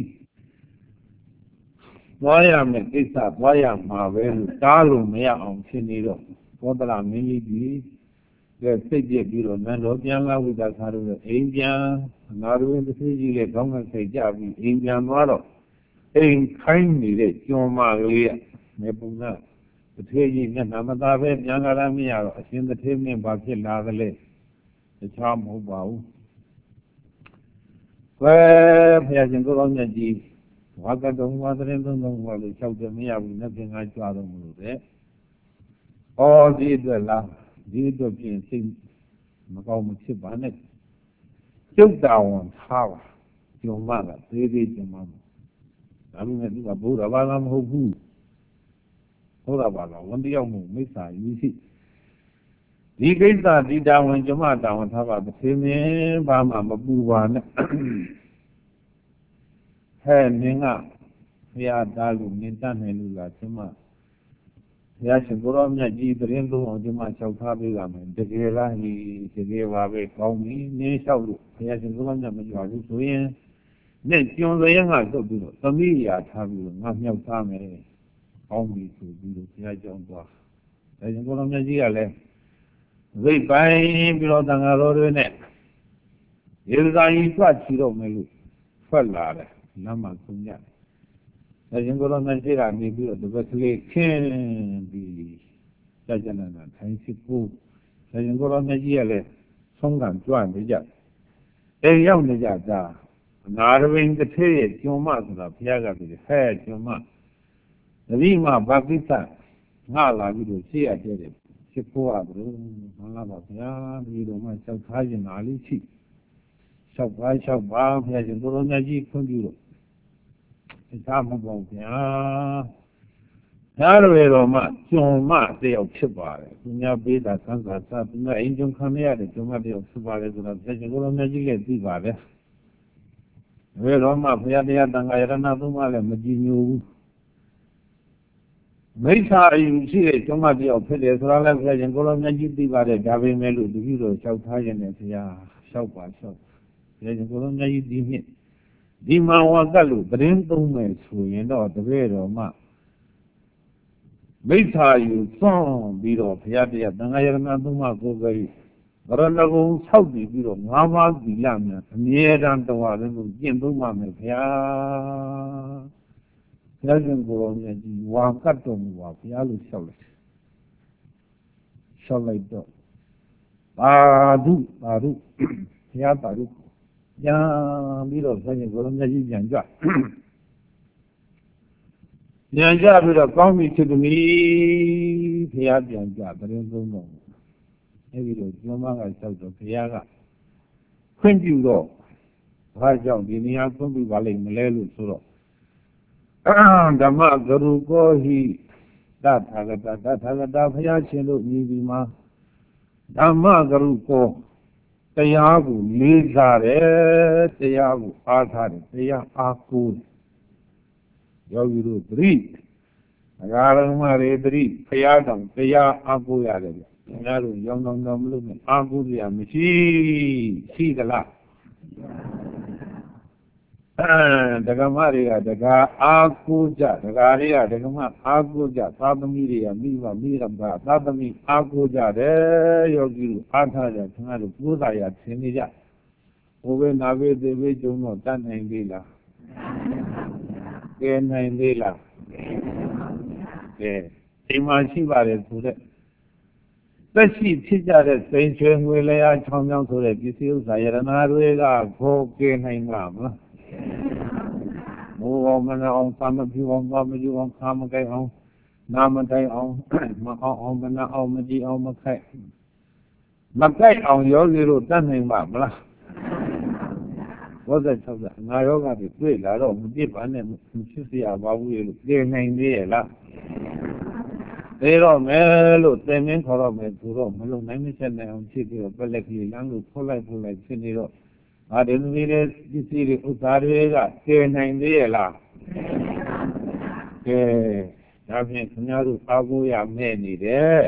သွားရမယ်ကိစ္စသွားရမှာပဲလို့တားလို့မရအောင်ဖြစ်နေတော့ဘောတလမင်းကြီးကြီးစိတ်ပြည့်ပြီးတော့နန်းတော်ပြန်လာဝိသခါတို့အိမ်ပြန်ငါတို့တစ်သေးကြီးလေးခေါင်းကစိတ်ကြပြီးအိမ်ပြန်သွားတော့အိမ်ခိုင်းနေတဲ့ကျွန်းမကလေးကမေပုံကတစ်သေးကြီးမျက်နှာမသာပဲပြန်လာတာမရတော့အရှင်တစ်သေးမင်းဘာဖြစ်လာသလဲတခြားမဟုတ်ပါဘူးဘယ်ဖျားရှင်ကိုတော်မြတ်ကြီးဝါကတုံဝါသရင်သုံးလုံးဝါလို့လျှောက်တယ်မရဘူးနှစ်ပြင်ကကြွားတော့မလို့တဲ့ဩဒီအတွက်လားဒီအတွက်ပြင်စိတ်မကောင်းမဖြစ်ပါနဲ့ကျုပ်တာဝန်ထားပါကျုံမကသေးသေးကျုံမဒါပေမဲ့သူကဘုရားဘာသာမဟုတ်ဘူးဘုရားဘာသာဝန်တရားမှုမိစ္ဆာယူရှိဒီကိစ္စဒီတာဝန်ကျုံမတာဝန်ထားပါသေမင်းဘာမှမပူပါနဲ့ဟဲ့နင်ကဘုရားသားလို့နင်တတ်နိုင်လို့လားကျုံမဘုရားရှင်ကိုရောမြတ်ကြီးသတင်းလုံးအောင်ကျမလျှောက်ထားပေးရမယ်တကယ်လားဒီတကယ်ပါပဲကောင်းပြီနင်းလျှောက်လို့ဘုရားရှင်ကိုရောမြတ်မကြွဘူးဆိုရင်နဲ့ကျွန်းစရငါတုတ်ပြီးတော့သမီးရာထားပြီးတော့ငါမြောက်သားမယ်ကောင်းပြီဆိုပြီးတော့ဘုရားကြောင်းသွားဒါရှင်ကိုရောမြတ်ကြီးကလည်းရိတ်ပိုင်းပြီးတော့တန်ဃာတော်တွေနဲ့ရေသာကြီးထွက်ချီတော့မယ်လို့ထွက်လာတယ်လမ်းမှာဆုံးကြတယ်ရှင်ကိုယ်တော်မြတ်ကြီးကနေပြီးတော့တပတ်ကလေးခင်းပြီးကြာနာထိုင်စစ်ဖို့ရှင်ကိုယ်တော်မြတ်ကြီးကလည်းဆုံးကံကြွနေကြအိမ်ရောက်နေကြတာနာရဝင်းတစ်ထည့်ရဲ့ကျွန်းမဆိုတာဘုရားကပြောတယ်ဟဲ့ကျွန်းမတတိမဘာကိစ္စငါလာပြီးတော့ရှေ့ရတဲ့ဖြစ်ဖို့ရတယ်မှန်လားပါဗျာဒီလိုမှလျှောက်ထားရင်နာလေးရှိလျှောက်ပါဘုရားရှင်ကိုယ်တော်မြတ်ကြီးခွင့်ပြုလို့သာမဟုတ်ဗျာဒါတွေတော့မှကျွံမတယောက်ဖြစ်ပါတယ်သူများပေးတာသံသာသသူများအိမ်ကျုံခံရတဲ့ကျွံမတယောက်ဖြစ်ပါတယ်ဆိုတော့ဆက်ရှင်ကိုယ်တော်မြတ်ကြီးလည်းသိပါတယ်ဘယ်တော့မှဘုရားတရားတန်ခါယရဏသုံးပါးလည်းမကြည်ညိုဘူးမိစ္ဆာအယူရှိတဲ့ကျွံမတယောက်ဖြစ်တယ်ဆိုတော့လည်းဘုရားရှင်ကိုယ်တော်မြတ်ကြီးသိပါတယ်ဒါပေမဲ့လို့တပည့်တော်လျှောက်ထားခြင်းနဲ့ဘုရားလျှောက်ပါဘုရားရှင်ကိုယ်တော်မြတ်ကြီးဒီနှစ်ဒီမှာဝါကလို့သတင်းသုံးမယ်ဆိုရင်တော့တပည့်တော်မှမိစ္ဆာယူသွန်ပြီးတော့ဘုရားတရားသံဃာယရဏသုံးပါးကိုယ်ကလေးဗရဏဂုံဆောက်တည်ပြီးတော့၅ပါးသီလများအမြဲတမ်းတော်လည်းကျင့်သုံးပါမယ်ဘုရားဘုရားရှင်ကိုယ်တော်မြတ်ကြီးဝါကတ်တော်မူပါဘုရားလို့လျှောက်လိုက်တော့သာဓုဘုရားသာဓုပြန်ပြီးတော့ဆင်းရဲကိုယ်တော်မြတ်ကြီးပြန်ကြပြီးတော့ကောင်းပြီဖြစ်သမီးဘုရားပြန်ကြသတင်းသုံးတော်အဲဒီလိုကျွမ်းမကလျှောက်တော့ဘုရားကခွင့်ပြုတော့ဘာကြောင့်ဒီနေရာခွင့်ပြုပါလိမ့်မလဲလို့ဆိုတော့ဓမ္မဂရုကောဟိတထာဂတဘုရားရှင်တို့မြည်ဒီမှာဓမ္မဂရုကောတရားကိုလေးစားတယ်တရားကိုအားထားတယ်တရားအားကိုးတယ်ယောဂီတို့သတိအဂါရမတွေသတိဖရာတော်တရားအားကိုးရတယ်ဗျခင်ဗျားတို့ရောင်းတော်မလို့နဲ့အားကိုးရမရှိသလားဒကမတွေကဒကာအားကိုးကြဒကာတွေကဒကမအားကိုးကြသာသမီတွေကမိရမသာသမီအားကိုးကြတယ်ယောဂီတို့အားထားကြခင်ဗျားတို့ကိုးစားရသင်နေကြဘိုးဘေးနာဘေးသေဘေးကျုံတော့တတ်နိုင်သေးလားကဲနိုင်သေးလားကဲဒီမှာရှိပါတယ်ဆိုတဲ့သက်ရှိဖြစ်ကြတဲ့စိန်ချွေငွေလဲအားချောင်းချောင်းဆိုတဲ့ပစ္စည်းဥစ္စာယရနာတွေကခေါ်ကဲနိုင်မှာမလားဘောမနာအောင်သမပြုအောင်ဘာမပြုအောင်ခါမကြိုက်အောင်နာမတိုင်းအောင်မအောင်မနာအောင်မကြည့်အောင်မခိုက်မကြိုက်အောင်ယောဂီတို့တတ်နိုင်ပါမလားဘောဇက်၆ငါယောဂတွေတွေ့လာတော့မပြစ်ပါနဲ့မဖြစ်เสียပါဘူးလို့ပြေနိုင်သေးရဲ့လားသေတော့မယ်လို့သင်မင်းခေါ်တော့မယ်သူတော့မလုံနိုင်မချက်နိုင်အောင်ဖြစ်ပြီးတော့ပက်လက်ကြီးလမ်းကိုဖွက်လိုက်ဖြစ်နေတော့ဒီလိုလေးပစ္စည်းတွေဥစ္စာတွေကကျေနိုင်သေးရဲ့လားကဲဒါဖြင့်ခင်ဗျားတို့အားကိုးရမဲ့နေတယ်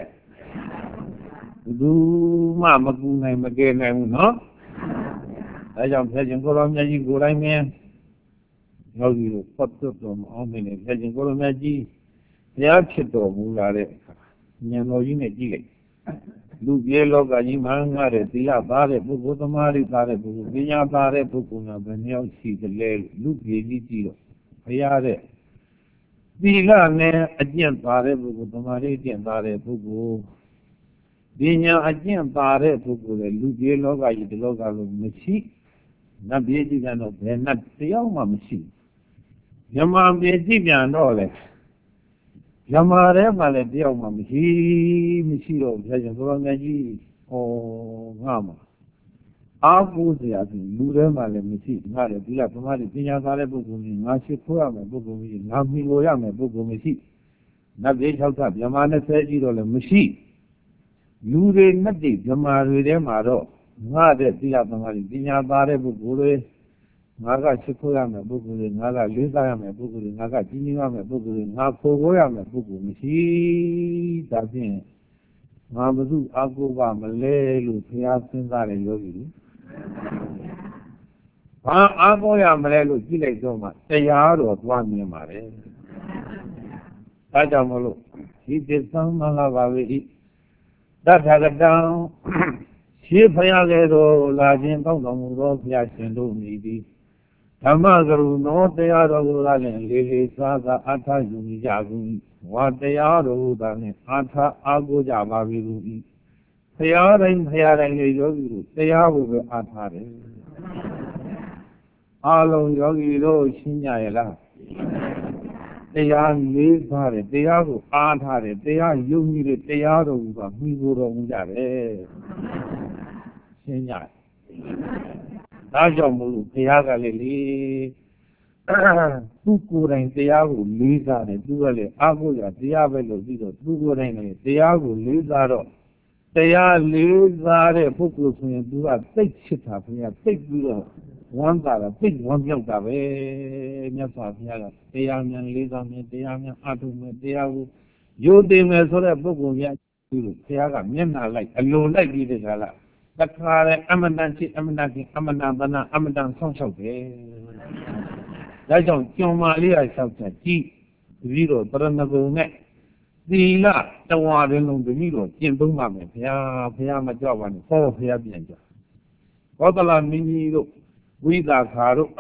ဘူးမှမကူနိုင်မကဲနိုင်ဘူးနော်ဒါကြောင့်ဖျက်ခြင်းကိုယ်တော်မြတ်ကြီးကိုယ်တိုင်မင်းယောဂီတို့ပတ်သက်တော်မအောင်မင်းနဲ့ဖျက်ခြင်းကိုယ်တော်မြတ်ကြီးဘုရားဖြစ်တော်မူလာတဲ့အခါဉာဏ်တော်ကြီးနဲ့ကြည့်လိုက်လူပြေလောကကြီးမှငါတဲ့သီလသားတဲ့ပုဂ္ဂိုလ်သမာဓိသားတဲ့ပုဂ္ဂိုလ်ပညာသားတဲ့ပုဂ္ဂိုလ်များဘယ်နှယောက်ရှိသလဲလူပြေကြီးကြည့်တော့ဘုရားတဲ့သီလနဲ့အကျင့်သားတဲ့ပုဂ္ဂိုလ်သမာဓိအကျင့်သားတဲ့ပုဂ္ဂိုလ်ပညာအကျင့်သားတဲ့ပုဂ္ဂိုလ်လေလူပြေလောကကြီးဒီလောကလုံးမရှိနတ်ပြေကြီးကတော့ဘယ်နတ်တယောက်မှမရှိမြမပြေကြီးပြန်တော့လေဓမ္မထဲမှာလည်းတယောက်မှမရှိတော့ဘုရားရှင်ဘုရားမြတ်ကြီးဩငါမှာအားကိုးစရာဆိုလူထဲမှာလည်းမရှိငါလည်းဒီလားဗမာတိပညာသားတဲ့ပုဂ္ဂိုလ်ကြီးငါရှိခိုးရမယ်ပုဂ္ဂိုလ်ကြီးငါမိလို့ရမယ်ပုဂ္ဂိုလ်မရှိနတ်ပြေ6ထဗြဟ္မာ20ကြီးတော့လည်းမရှိလူတွေနတ်တွေဗြဟ္မာတွေထဲမှာတော့ငါတဲ့ဒီလားဗမာတိပညာသားတဲ့ပုဂ္ဂိုလ်တွေငါကရှိခိုးရမယ်ပုဂ္ဂိုလ်တွေငါကလေးစားရမယ်ပုဂ္ဂိုလ်တွေငါကကြီးကြီးရမယ်ပုဂ္ဂိုလ်တွေငါခိုးရမယ်ပုဂ္ဂိုလ်မရှိဒါဖြင့်ငါဘုသူအာကိုကမလဲလို့ဘုရားစဉ်းစားတယ်ယောဂီတို့ဘာအာကိုရမလဲလို့ကြည့်လိုက်တော့မှတရားတော်သွားမြင်ပါတယ်ဒါကြောင့်မလို့ဒီသစ္စာမလာပါပဲဤတထာဂတံရှိဖရာကဲ့သို့လာခြင်းတောင်းတော်မူသောဘုရားရှင်တို့မြည်သည်ဓမ္မကရုဏောတရားတော်ကိုလည်းလေးလေးစားစားအထာယူကြကုန်ဝါတရားတော်သာနဲ့အာထာအားကိုးကြပါပြီလူဤဘုရားတိုင်းရဲ့ယောဂီတို့တရားကိုပဲအားထားတယ်အားလုံးယောဂီတို့ရှင်းကြရဲ့လားတရားလေးစားတယ်တရားကိုအားထားတယ်တရားယုံကြည်တယ်တရားတော်ကမှီကိုတော်မူကြတယ်ရှင်းကြဒါကြောင့်မို့လို့ဘုရားကလည်းလေသူကိုယ်တိုင်တရားကိုလေးစားတယ်သူကလည်းအားကိုးရတရားပဲလို့ပြီးတော့သူကိုယ်တိုင်လည်းတရားကိုလေးစားတော့တရားလေးစားတဲ့ပုဂ္ဂိုလ်ဆိုရင်သူကသိချစ်တာဘုရားသိပြီးတော့ဝမ်းသာတာသိဝမ်းမြောက်တာပဲမြတ်စွာဘုရားကတရားများလေးစားမယ်တရားများအားထုတ်မယ်တရားကိုယုံသိမယ်ဆိုတဲ့ပုဂ္ဂိုလ်များပြီးလို့ဘုရားကမျက်နှာလိုက်အလိုလိုက်ပြီးတဲ့ခါလားတခါလေအမတန်ချစ်အမတန်ခင်အမတန်သနာအမတန်ဆောင်းလျှောက်တယ်။ဒါကြောင့်ကျွမ်းမာလေးရလျှောက်ချက်ကြည့်ပြီးတော့တရဏဂုံနဲ့သီလတဝါရင်လုံးပြီးတော့ကျင့်သုံးပါမယ်ဘုရားမကြောက်ပါနဲ့ဟောဘုရားပြန်ကြ။ဘောဓလာမင်းကြီးတို့ဝိသခါတို့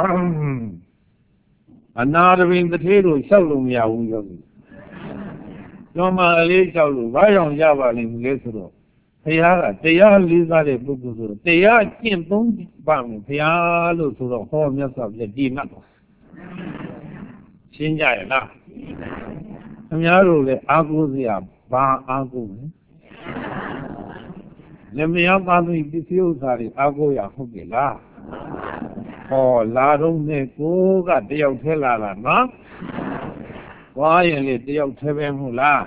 အနာရဝိန်တထေးတို့လျှောက်လို့မရဘူးယောဂီ။ကျွမ်းမာလေးလျှောက်လို့ဘာကြောင့်ရပါလိမ့်မလဲဆိုတော့ဘုရားကတရားလေးစားတဲ့ပုဂ္ဂိုလ်ဆိုတော့တရားကျင့်သုံးပါမယ်ဘုရားလို့ဆိုတော့ဟောမြတ်စွာဘုရားဒီမှတ်တော့ရှင်းကြရဲ့လားခင်ဗျားတို့လည်းအားကိုးစရာဘာအားကိုးလဲလက်မယားသားသမီးပစ္စည်းဥစ္စာတွေအားကိုးရဟုတ်ပြီလားဟောလာတော့နဲ့ကိုကတယောက်ထဲလာတာနော်သွားရင်လေတယောက်ထဲပဲမဟုတ်လား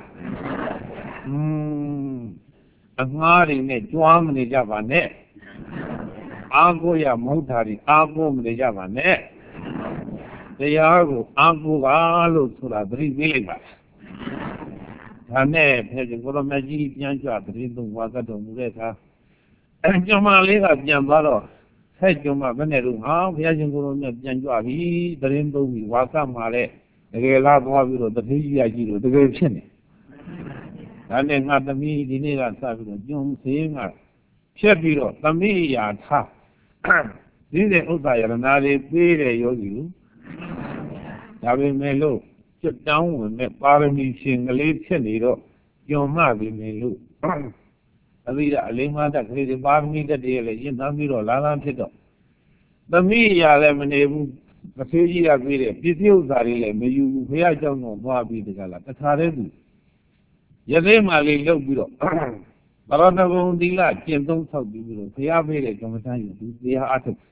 အငှားတွေနဲ့ကြွားမနေကြပါနဲ့အားကိုးရမဟုတ်တာတွေအားကိုးမနေကြပါနဲ့တရားကိုအားကိုးပါလို့ဆိုတာသတိပေးလိုက်ပါဒါနဲ့ဖခင်ကိုရမကြီးပြန်ကြွသတိသုံးဝါကတော်မူတဲ့အခါကျွမ်းမလေးကပြန်သွားတော့ဆက်ကျွမ်းမဘယ်နဲ့တော့ဟာဘုရားရှင်ကိုရမပြန်ကြွပြီသတိသုံးပြီးဝါကမှာတဲ့တကယ်လားသွားပြီးတော့တတိယကြီးလို့တကယ်ဖြစ်နေဒါနဲ့ငါသမီးဒီနေ့ကစပြီးတော့ကျွန်းသေးငါဖြတ်ပြီးတော့သမီးရာထားဒီတဲ့ဥစ္စာရဏာတွေပေးတယ်ယောဂီဒါပေမဲ့လို့ကျွတ်တောင်းဝင်တဲ့ပါရမီရှင်ကလေးဖြစ်နေတော့ကျွန်းမှပြီမယ်လို့အသီးအလေးမတက်ကလေးတွေပါရမီတက်တွေလည်းရင်သားပြီးတော့လာဖြစ်တော့သမီးရာလည်းမနေဘူးအဖေကြီးကပေးတယ်ပစ္စည်းဥစ္စာတွေလည်းမယူဘူးဘုရားကြောင့်တော့သွားပြီးတကလားတခါတည်းသူရသေးမှလေးလှုပ်ပြီးတော့ဘရဏဂုံသီလကျင့်သုံးဆောက်ပြီးတော့ဘုရားပေးတဲ့ကမ္မထမ်းယူသူတရားအထုတ်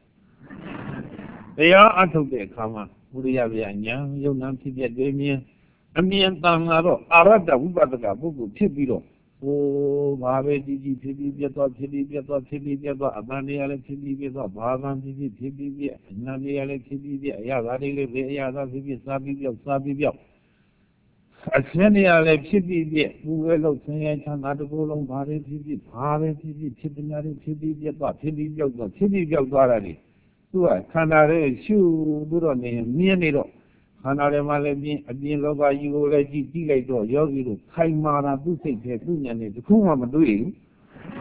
တဲ့အခါမှာဘုရားဗျာညာယုံနာဖြစ်ပြတွေ့မြင်အမြင်တန်လာတော့အာရတ္တဝိပဿနာပုဂ္ဂိုလ်ဖြစ်ပြီးတော့ဟိုဘာပဲကြီးဖြစ်ပြီးပြတ်သွားဖြစ်ပြီးပြတ်သွားဖြစ်ပြီးပြတ်သွားအပန်းတရားလည်းဖြစ်ပြီးပြတ်သွားဘာသာဖြစ်ပြီးပြတ်အနာတရားလည်းဖြစ်ပြီးပြတ်အရာသာတွေလည်းပဲအရာသာဖြစ်ပြီးစားပြီးပြောက်အရှင်းနေရလည်းဖြစ်ပြီးပြည့်ဘူးပဲလို့ဆင်းရဲချမ်းသာတကူလုံးဘာတွေဖြစ်ပြီးဖြစ်တဲ့များတွေဖြစ်ပြီးပြတ်သွားဖြစ်ပြီးပြောက်သွားတာတွေသူကခန္ဓာရဲ့ရှုပြီးတော့နေမြင်နေတော့ခန္ဓာထဲမှာလည်းအပြင်လောကကြီးကိုလည်းကြည့်လိုက်တော့ယောဂီတို့ခိုင်မာတာသူ့စိတ်ထဲသူ့ဉာဏ်နဲ့တခုမှမတွေ့ဘူး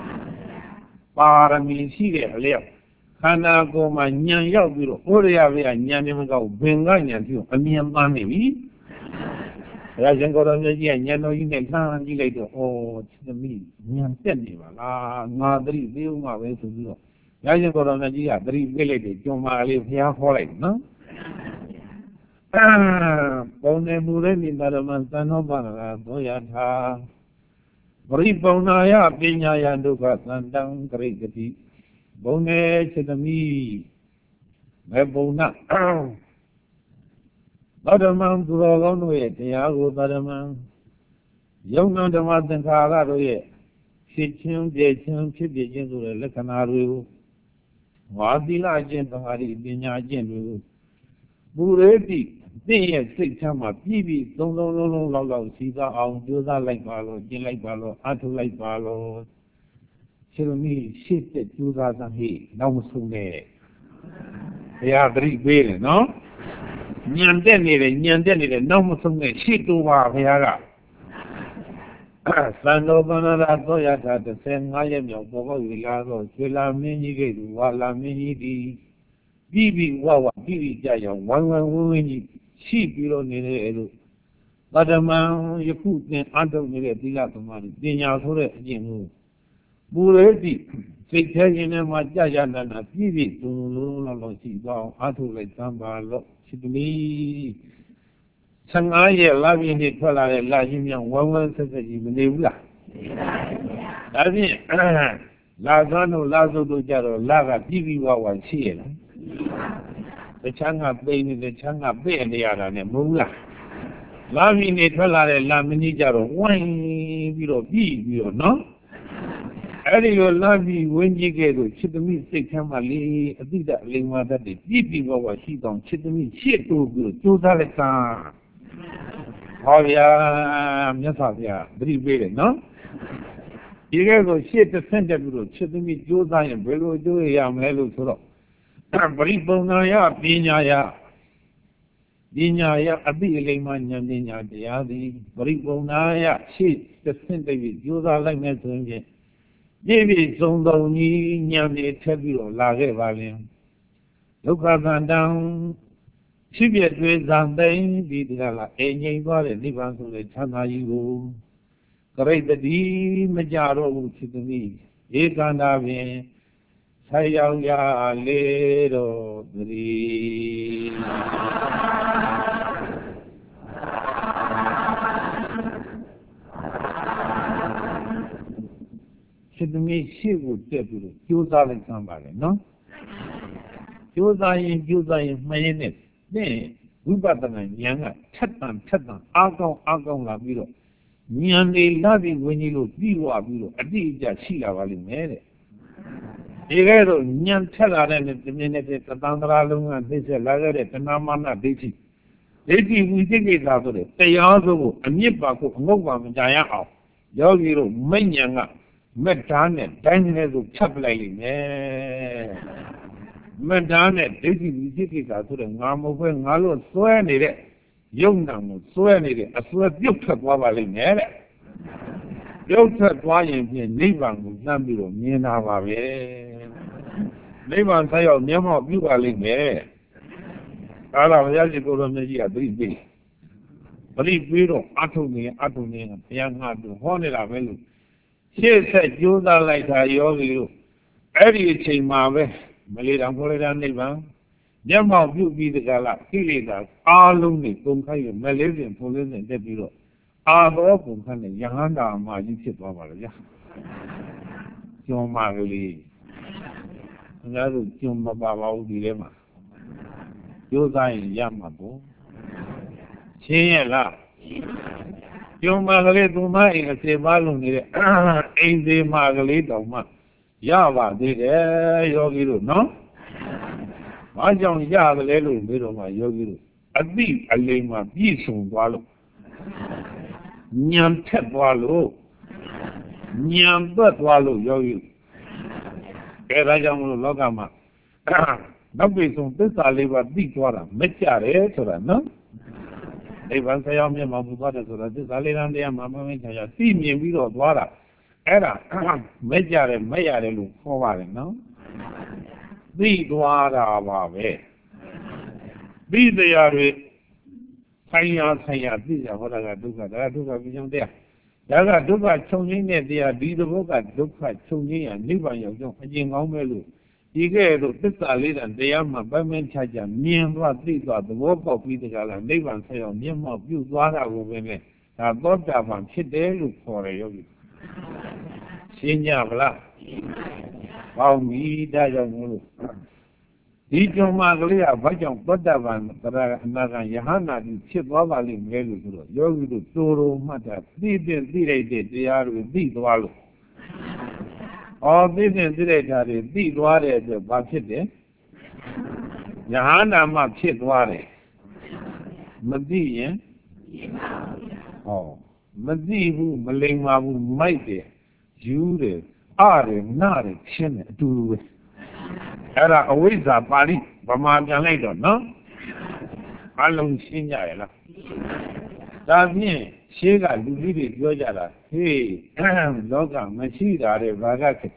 Paramisi, Leo. Hana Goma, Nyan Yabu, Oria, Nyanimako, Bengan, a mere money. Rajan got on the Yano, you can come later, oh, to me, Nyan Tenniva, Nadri, Vilma, way to do. Rajan got on the Gia, 3 villages, Joma live here for it, no? Bone Mureni, Madamantano, Doyata. Boribonaya, Pinya, Yanduka, Sandang, Great. Bone to the me. Mebona. Badaman to all on way, Tiago Badaman. Young man, the Martin Carado, Sitchum, Jachum, Chibijin to the Lecanaru. Wadila Gentamari, Pinya Genu. Bureti, they 6 summer, TV, don't know, Sita, on Juda like Balo, Jin like Balo, Atu like Balo. Tell me, shit that 2008, now soon there. They are 3 billion, no? Nyandenny, no soon there, shit to Wahara. Sando Banana Toyata, the same I am your Bobo Vilago, Chila Mini, Wala Mini. Bibi Wawa, Bibi Jaya, one woman, sheep below near but a man you put me under me at the Latomani, Dina Hore, Jim. Bureti, Secretarian and my Jayana, Bibi, to Lolo, Siba, Atu like Samba, Sidney. Sangaya, loving it, Pala, Lajim, one says that you believe that. I mean, Lazano, Lazo, Dojaro, Laga, Bibi Wawa, Shiela. The Changa Bain in the Changa Bay and the other Mula. Lavin it well at Laminijaro, one below B, no? Eddie will love you when you get to Chitami Kamali, a bit that Lima that the deep was she don't Chitami shit too good, 2 Daleka. Oh, yeah, Yasavia, 3 billion, no? You go shit the center below Chitami, Jodan, and Belo, Melo Soro. Boribonaya, Dinya, a big layman, Dinya, Diadi, Boribonaya, shit, the center with Judah like Metal. David Zondoni, Nyami, Tabilo, Lage Valium. Look up and down. Tribute with Zambay, Vidala, any body, live unto the Chanayu. Great the D, Majaro, to the me. Egandavi. Sayaya little dream. Should me she would get to Judah somebody, no? Judah in my name. Then we got the younger, Chatan, Agong, Labiro. Nyande loving when you look, Biwa, a DJ, Sheila, while you made it. Ego, Nyan Teller and the minute the Dandralung and this Lagare, the Namana Diti. Diti, we take it out of it. They also a Nipaco, Mogam, Jaya, Yogiro, Manyanga, Metan, Daniel, Chaplain, Medan, Diti, we take it out of the Namo when Nalo sweared it. Young Nam sweared it, a sweat you took Wavali. You're trying to live on Zambio, Nina. Levan say of Nemo, you are living there. I love Yajigo on the year 3 days. Believe we don't utter me, young man to Hornet Avenue. She said, you don't like her, you. Every chain, Marve, Malay, Florida, Nivan. Yama, you be the gala, Hilda, all lonely, Kumkai, Malaysian, Police, and Deputy. Ah, open, Yahanda, my ship over. Your Marley. Another Jumba Baba dilemma. You die in Yamato. Chiela. Your Margaret to my Sebalun, ain't the Margaret of Ma. Yava did Yogi, no? I don't yard a little bit of my Yogi. A deep, a lame, a decent wallow. Nyam Tet wallow. Nyam but wallow, Yogi. Kerajam Logama. Nobody from this I live at deep water. Metchare, no? They want to say, I'm your mother, so that this Alilandia, Mamma, see me, we don't water. era mezz'are maiale lu fovare no di guarda vabbè di diare saya di ora ga dukkha bijong dia daga dukkha chongin ne dia di do ga dukkha chongin ya nibbana yaw jong ajin kaung me lu di ke do thissa le danတရားမှာပန်းပန်းချာချာမြင်သွားသိသွားသဘောပေါက်ပြီးတကလားနိဗ္ဗာန်ဆက်ရောက်မျက်မှောက်ပြုသွားတာကိုပဲနဲ့ဒါသောတာပန်ဖြစ်တယ်လို့ခေါ်တယ်ယောဂီရှင်းကြဗလားပေါင်းပြီးဒါကြောင့်မို့လို့ဒီကြုံမှာကလေးကဘာကြောင့်သောတာပန်တရားအနာဂံယဟနာတိဖြစ်သွားပါလိမ့်မယ်လို့ဆိုတော့ယောဂီတို့တိုးတိုးမှတ်တာသိလိုက်တဲ့တရားတွေသိသွားလို့သိလိုက်တာတွေသိသွားတဲ့အတွက်ဘာဖြစ်တယ်ယဟနာမှဖြစ်သွားတယ်မသိရင်မသိဘူးမလိမ္မာဘူးမိုက်တယ်ယူတယ်အားတယ်နားတယ်ရှင်းတယ်အတူတူပဲအဲ့ဒါအဝိဇ္ဇာပါဠိဗမာပြန်လိုက်တော့နော်အလုံးရှင်းကြရလားဒါဖြင့်ရှေးကလူကြီးတွေပြောကြတာဟေးလောကမရှိတာတဲ့ဘာကခက်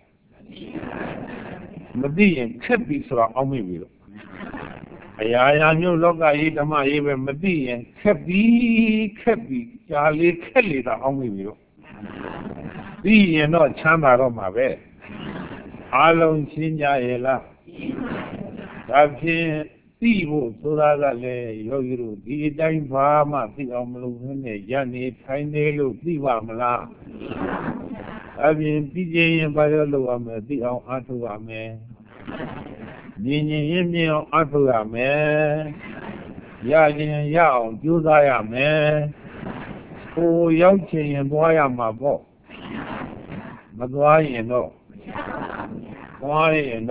မသိရင်ခက်ပြီဆိုတော့အောက်မေ့ပြီလို့အရာမျိုးလောကကြီးဓမ္မကြီးပဲမသိရင်ခက်ပြီကြာလေခက်လေတာအောက်မေ့ပြီလို့သိရင်တော့ချမ်းသာတော့မှာပဲအလုံးရှင်းကြရဲ့လားဒါဖြင့်သိဖို့ဆိုတာကလည်းယောဂီတို့ဒီအတိုင်းဘာမှသိအောင်မလုပ်နဲ့ရနေထိုင်နေလို့သိပါမလားအပြင်ပြီးရင်ဘာလို့လုပ်ရမလဲသိအောင်အားထုတ်ရမယ်မြင်ရင်အောင်အားထုတ်ရမယ်ရရင်ရအောင်ကြိုးစားရမယ်ကိုရောက်ချင်ရင်သွားရမှာပေါ့မသွားရင်တော့သွားရင်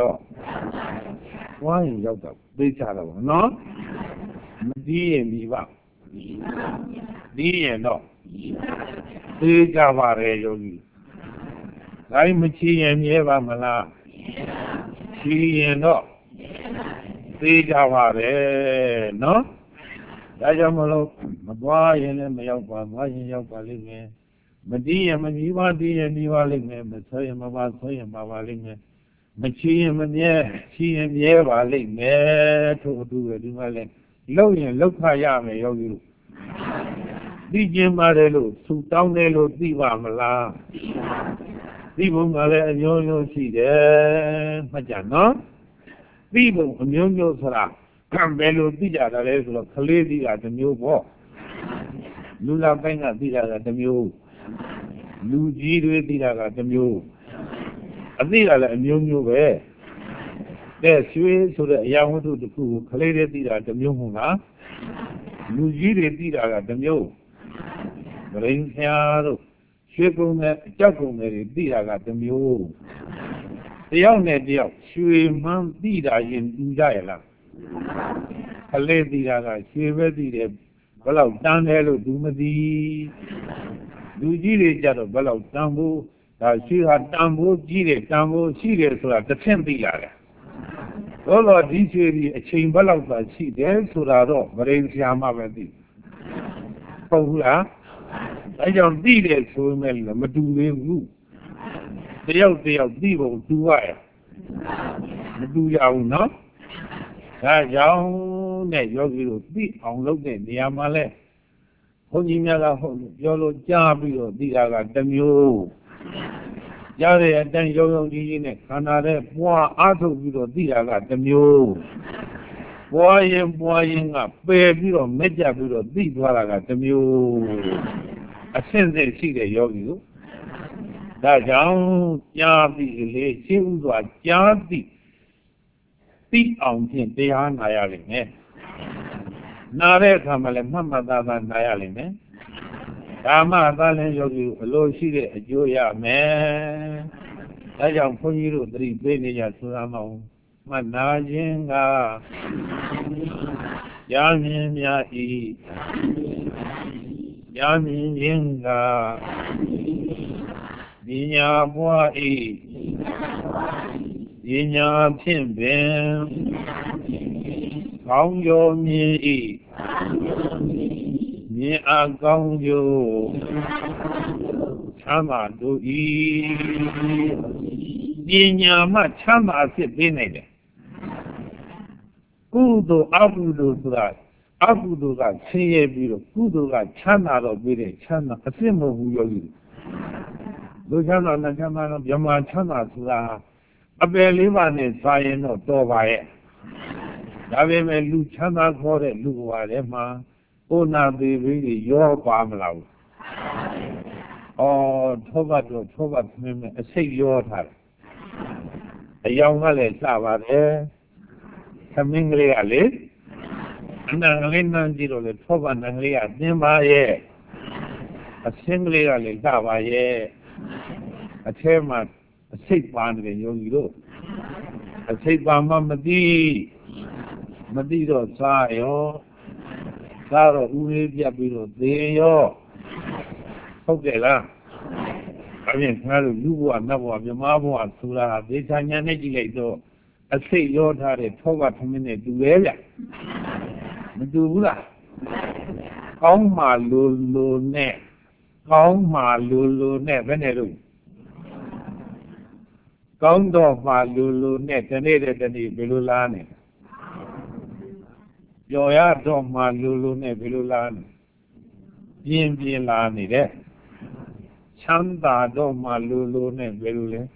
ရောက်တော့သိချတော့ဗောနော်မသိရင်ပြီးပါသိရင်တော့သိကြပါရဲ့ယောဂီဒါမချီရင်မြဲပါမလားချီရင်တော့သိကြပါရဲ့နော်ဒါကြောင့်မလို့မသွားရင်လည်းမရောက်ပါသွားရင်ရောက်ပါလိမ့်မယ်မသိရင်မပြီးပါသိရင်ပြီးပါလိမ့်မယ်မဆွရင်မပါဆွရင်ပါပါလိမ့်မယ်မချီရင်မမြဲချီရင်မြဲပါလိမ့်မယ်ထို့အတူပဲဒီမှာလဲလောက်ရင်လောက်ခရမယ်ယောဂီတို့သိခြင်းပါတယ်လို့သူတောင်းတယ်လို့သိပါမလားသိဖို့ကလည်းအမျိုးမျိုးရှိတယ်မှတ်ကြနော်သိဖို့အမျိုးမျိုးဆိုတာဘယ်လိုသိကြတာလဲဆိုတော့ကလေးသိတာတစ်မျိုးပေါ့လူလာပိုင်းကသိတာကတစ်မျိုးလူကြီးတွေသိတာကတစ်မျိုးအသိကလည်းအမျိုးမျိုးပဲတဲ့ရွှေဆိုတဲ့အရာဝတ္ထုတစ်ခုကိုကလေးတွေသိတာတစ်မျိုးမဟုတ်လားလူကြီးတွေသိတာကတစ်မျိုးဗရင်းဖျားတို့ရွှေကုန်းနဲ့ကြောက်ကုန်းတွေသိတာကတစ်မျိုးတယောက်နဲ့တယောက်ရွှေမှန်းသိတာရင်တူကြရလားကလေးသိတာကရွှေပဲသိတယ်ဘယ်လောက်တန်းတယ်လို့သူမသိလူကြီးတွေကြတော့ဘယ်လောက်တန်းဖို့ဒါရှိဟာတန်ဖိုးကြီးတယ်တန်ဖိုးရှိတယ်ဆိုတာတစ်ထင်သိရတယ်။တော့ဒီရွှေဒီအချိန်ဘယ်လောက်သာရှိတယ်ဆိုတာတော့ဗရိန်ဆရာမပဲသိ။ဟုတ်ဘူးလား။အဲကြောင့်သိတယ်ဆိုမဲ့လည်းမတူသေးဘူး။တယောက်သိဖို့တူရရဲ့။မတူရဘူးနော်။ဒါကြောင့်နဲ့ယောဂီတို့သိအောင်လုပ်တဲ့နေရာမှာလဲဘုန်းကြီးများကဟုတ်ပြောလို့ကြားပြီးတော့သိတာကတစ်မျိုးရတဲ့အတိုင်းရုံကြီးနဲ့ခန္ဓာနဲ့ပွားအားထုတ်ပြီးတော့သိတာကတစ်မျိုးပွားရင်ကပယ်ပြီးတော့မက်ကြပြီးတော့သိသွားတာကတစ်မျိုးအဆင့်ရှိတဲ့ယောဂီကိုဒါကြောင့်ကြားပြီးလေရှင်းဥစွာကြားသိအောင်ဖြင့်တရားနာရလိမ့်မယ်နာတဲ့အခါမှာလည်းမှတ်မှတ်သားသားနာရလိမ့်မယ်ဒါမှသာလည်းယောဂီအလိုရှိတဲ့အကျိုးရမယ်ဒါကြောင့်ဘုန်းကြီးတို့သတိပေးနေကြဆိုရမအောင်မှတ်နာခြင်းကကြားမြင်များ၏ကြားမြင်ခြင်းကပညာပွား၏ပညာဖြင့်ပင်ကောင်းကျိုးမြင်၏မြင်အားကောင်းကျိုးချမ်းသာတို့ဤပညာမှချမ်းသာဖြစ်ပေးနိုင်တယ်ကုသိုလ်အကုသိုလ်ဆိုတာအကုသိုလ်ကဆင်းရဲပြီးတော့ကုသိုလ်ကချမ်းသာတော့ပြီးတဲ့ချမ်းသာအစ်မဟုတ်ဘူးယောဂီလူချမ်းသာနဲ့ချမ်းသာတော့မြမချမ်းသာဆိုတာအပယ်လေးပါးနဲ့စာရင်တော့တော်ပါရဲ့ဒါပေမဲ့လူချမ်းသာခေါ်တဲ့လူဘဝထဲမှာဩနာသေးပြီးရောပါမလားဘူးထောပတ်တော့ထောပတ်မင်းအစိတ်ရောထားတယ်အယောင်ကလည်းလှပါတယ်သမင်းကလေးကလေအနာငိမ့်နှမ်းကြည့်တော့လေထောပတ်နံကလေးကသင်ပါရဲ့အစင်းကလေးကလည်းလှပါရဲ့အထဲမှာအစိတ်ပါနေတယ်ယောဂီတို့အစိတ်ပါမှမသိတော့စားရောစားတော့ဦးလေးပြတ်ပြီးတော့သေရောဟုတ်တယ်လားအပြင်ခါလို့လူဘဝနတ်ဘဝမြမဘဝဆိုတာဒေသညာနဲ့ကြည့်လိုက်တော့အစိတ်ရောထားတဲ့ထောကသမင်းနဲ့တူရဲဗျမတူဘူးလားကောင်းမှလိုနဲ့ကောင်းမှလိုနဲ့ဘယ်နဲ့လို့ကောင်းတော့မှလိုနဲ့တနေ့တဲ့တနေ့ဘယ်လိုလားနေပျော်ရတော့မှလိုနဲ့ဘယ်လိုလားနေပြင်းလာနေတယ်ချမ်းသာတော့မှလိုနဲ့ဘယ်လိုလဲ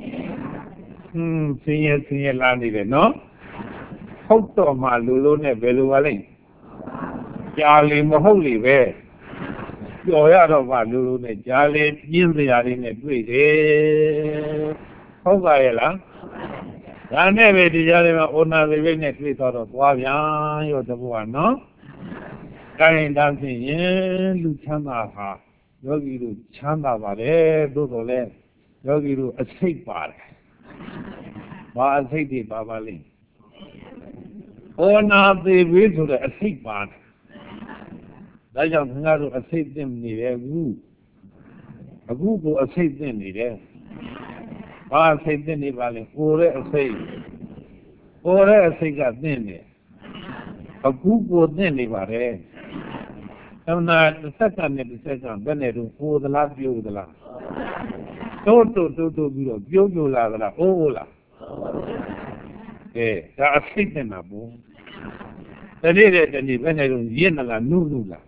ဆင်းရဲလာနေတယ်နော်ဟုတ်တော့မှလိုနဲ့ဘယ်လိုပါလဲကြာလေမဟုတ်လေပဲပျော်ရတော့မှလိုနဲ့ကြာလေပြင်းစရာတွေနဲ့တွေ့တယ်ဟုတ်ပါရဲ့လားဒါနဲ့ပဲဒီကြားထဲမှာဩနာသိဘိတ်နဲ့တွေ့တော့သွားပြန်ရောတဘောကနော်ကိုင်းတန်းဖြင့်ရင်လူချမ်းသာဟာယောဂီတို့ချမ်းသာပါတယ်သို့တော်လည်းယောဂီတို့အစိတ်ပါတယ်ဘာအစိတ်တွေပါလိမ့်ဩနာသိဘိတ်ဆိုတဲ့အစိတ်ပါတယ်ဒါကြောင့်ခင်ဗျားတို့အစိတ်သိနေတယ်အခုကိုအစိတ်သိနေတယ်ဘာအစိတ်သိနေပါလဲဟိုတဲ့အစိတ်ကသိနေအခုကိုသိနေပါတယ်သမနာတစ်စက္ကန့်နဲ့တစ်စက္ကန့်ဘယ်နဲ့တော့ဟိုသလားပြုတ်သလားတိုးပြီးတော့ပြုတ်လာသလားအိုးလားဒါအစိတ်နဲ့မှာပေါ့တနေ့တဲ့တနေ့ဘယ်နဲ့တော့ရင့်လားနုလား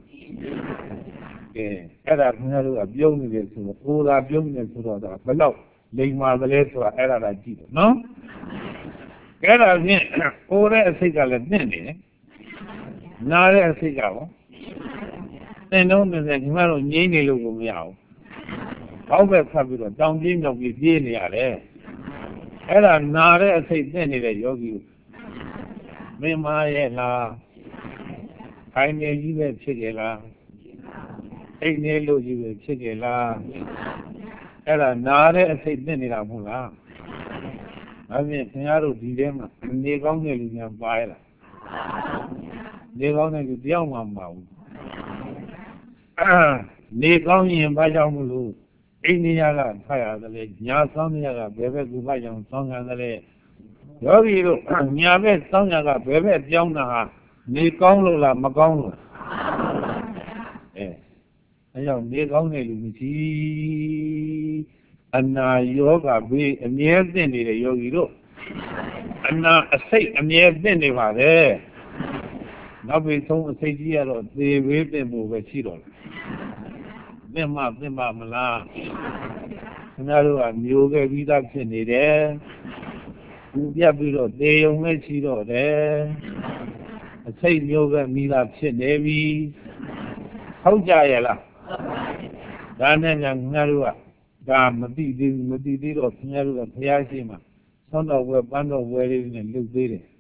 အဲ့ဒါခင်ဗျားတို့ကပြုံးနေတယ်ဆိုတော့ဟိုသာပြုံးနေဆိုတော့ဒါဘယ်တော့လိမ်မာသလဲဆိုတာအဲ့ဒါကကြည့်တယ်နော်အဲ့ဒါဖြင့်ဟိုတဲ့အစိတ်ကလည်းနှင့်နေတယ်နားတဲ့အစိတ်ကရောသင်တော့နေတယ်ခင်ဗျားတို့ငြိမ့်နေလို့ကိုမရဘူးဘောက်ပဲဖတ်ပြီးတော့တောင်ပြေးမြောက်ပြေးပြေးနေရတယ်အဲ့ဒါနားတဲ့အစိတ်နှင့်နေတဲ့ယောဂီမင်းမရဲ့လားခိုင်းနေကြီးပဲဖြစ်ကြလားအိမ်နေလို့ကြီးပဲဖြစ်ကြလားအဲ့ဒါနားတဲ့အစိတ်နှင့်နေတာမဟုတ်လားဒါဖြင့်ခင်ဗျားတို့ဒီထဲမှာနေကောင်းတဲ့လူများပါရလားနေကောင်းတဲ့လူတယောက်မှမပါဘူးနေကောင်းရင်ဘာကြောင့်မလို့အိန္ဒိယကဖတ်ရတယ်လေညာဆောင်ရကဘယ်ဘက်ကူဖတ်ကြောင်ဆောင်းရတယ်လေယောဂီတို့ညာဘက်ဆောင်းရကဘယ်ဘက်ပြောင်းတာဟာနေကောင်းလို့လားမကောင်းလို့အဲကြောင့်နေကောင်းတဲ့လူမရှိအနာယောဂဘေးအမြဲသိနေတဲ့ယောဂီတို့အနာအစိတ်အမြဲသိနေပါတယ်နောက်ပြီးဆုံးအစိတ်ကြီးကတော့သေဘေးသိမှုပဲရှိတော့တယ်သိမမလားခင်ဗျားတို့ကမျိုးခဲ့ပြီးသားဖြစ်နေတယ်သူပြတ်ပြီးတော့သေုံနဲ့ရှိတော့တယ်အစိတ်မျိုးပဲမိသားဖြစ်နေပြီဟုတ်ကြရဲ့လားဒါနဲ့ညာခင်ဗျားတို့ကဒါမသိသေးတော့ခင်ဗျားတို့ကဘုရားရှိမှဆောင်းတော်ဝဲပန်းတော်ဝဲလေးနဲ့လုပ်သေးတယ်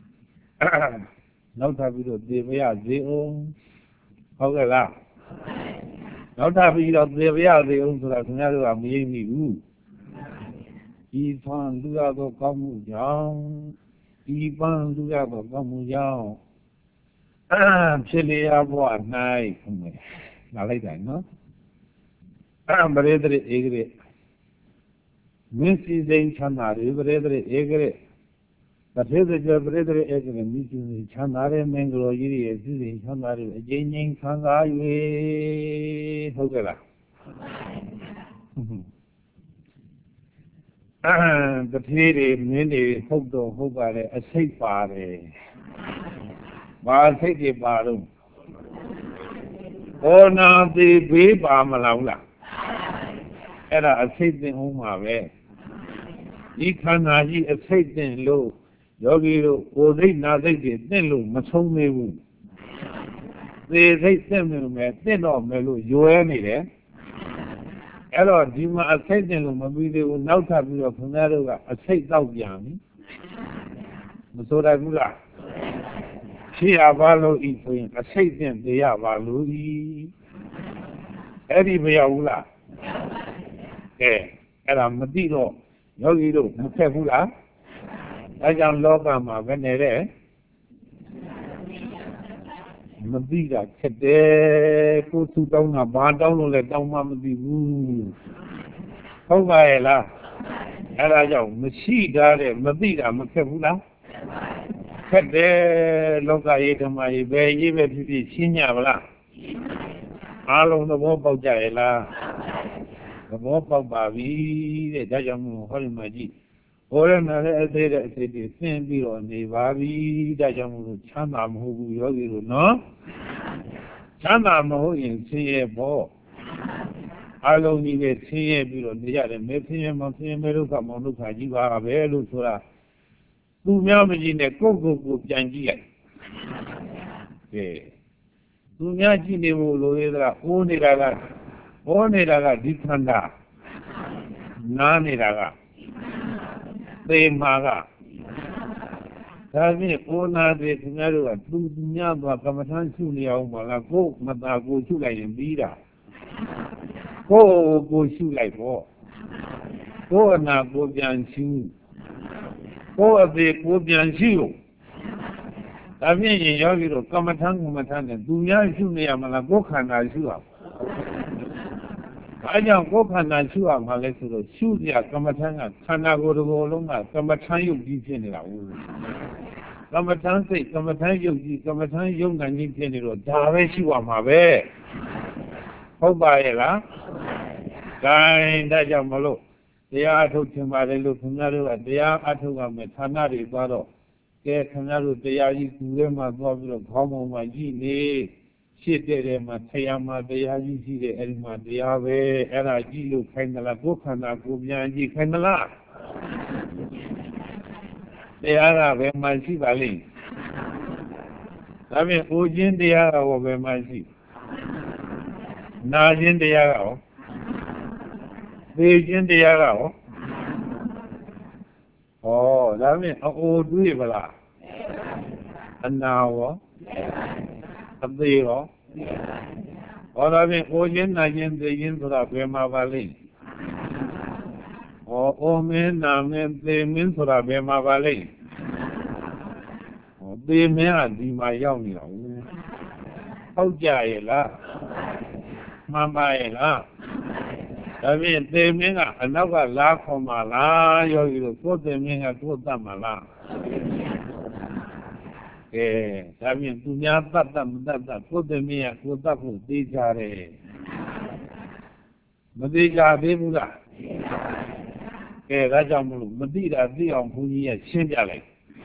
နောက်ထပ်ပြီးတော့သေမရသေးအောင်ဟုတ်ကဲ့လားနောက်ထပ်ပြီးတော့သေမရသေးအောင်ဆိုတာခင်ဗျားတို့ကမယိမ့်မိဘူးဒီဖန်လူရသောကောင်းမှုကြောင့်ဒီပန်းလူရသောကောင်းမှုကြောင့်ဖြစ်လျာဘဝ၌လာလိုက်တယ်နော်ပရိသေဧကရေမင်းစီစိန်ချမ်းသာရေပရိသေဧကရေတထေသကျပရိသေဧကရေမိစီချမ်းသာတဲ့မင်္ဂလာကြီးရဲ့စီစဉ်ချမ်းသာတဲ့အကျဉ်းချင်းခံစား၍ဟုတ်ကဲ့လား The theory many hope to hope are a safe party. While take a barum. Or now the babe Amalaula. Era a safe in home away. He cannot eat a safe in low. Yogi or they not they did, then look, much home may wound. They them, they know Melu, you any there. Hello, Dima, a safe in Lumabili will now have you from there a safe out young. So that Mula. She avalo eating a safe in the Avalu. Eddie Viaula. Eh, and I'm Madino. Yogi, Mutefula. I don't love Ama when they're Madida, Kade, go to down a bar down, let down Mamma be woo. How by la? And I don't, Machida, Madida, Macavula. Kade, Loga, my baby, baby, Sinya, all on the wall of Jaila. The wall of Babi, the Dajam, Holy Maji. Or another day that they same be on the Babi, Dajam, Chanam, who you know. Chanam, in see a ball. I don't need a see a bit on the other, making a mountain, Meluka, Monuka, Jiva, Velusura. Two Yamiji in a cocoa group, Jangia. Two Yaji, Loera, only Raga, Dikanda, Nani Raga. They maga. Tadi ona de tingaru tu dunia ba kamatan suli au mala ko mata ko chu lai bi da. Ko chu lai bo. Ko na ko pian chu. Ko ade ko pian chu. Da phyin yin yogi ro kamatan ne dunia chu ne ya mala ko khanda chu a. I don't go on and chew on my little shoot ya Kamatanga, Kanago to Longa, Kamatan you general. Kamatan say, Kamatan young and you general, Daveshi on my bed. How by Ella? Kind that young malo. They are talking about a little Kanaru, they are at home with Tanari Bado. Get Kanaru, they are using them as well as Homo Magini. She did him a Tayama, they are using the Elma, they are there, and I do kind of a book and I go behind you kind of laugh. They are very much valley. I mean, Ujin they are over my sea. Najin they are. Beijing they are. Oh, that means old river. And now. Up there, or I mean, Oyen, I am the yin for the Bema Valley. Or Omen, I mean, the min for the Bema Valley. Or the man, the my young. How Jaila, Mama, I mean, they mean another laugh for Mala, you put them in a good Mala. También tú ya tata, puede mía, puta putizare. Medida de muda. Rajamu, Medida de Ampunia, Shinjale.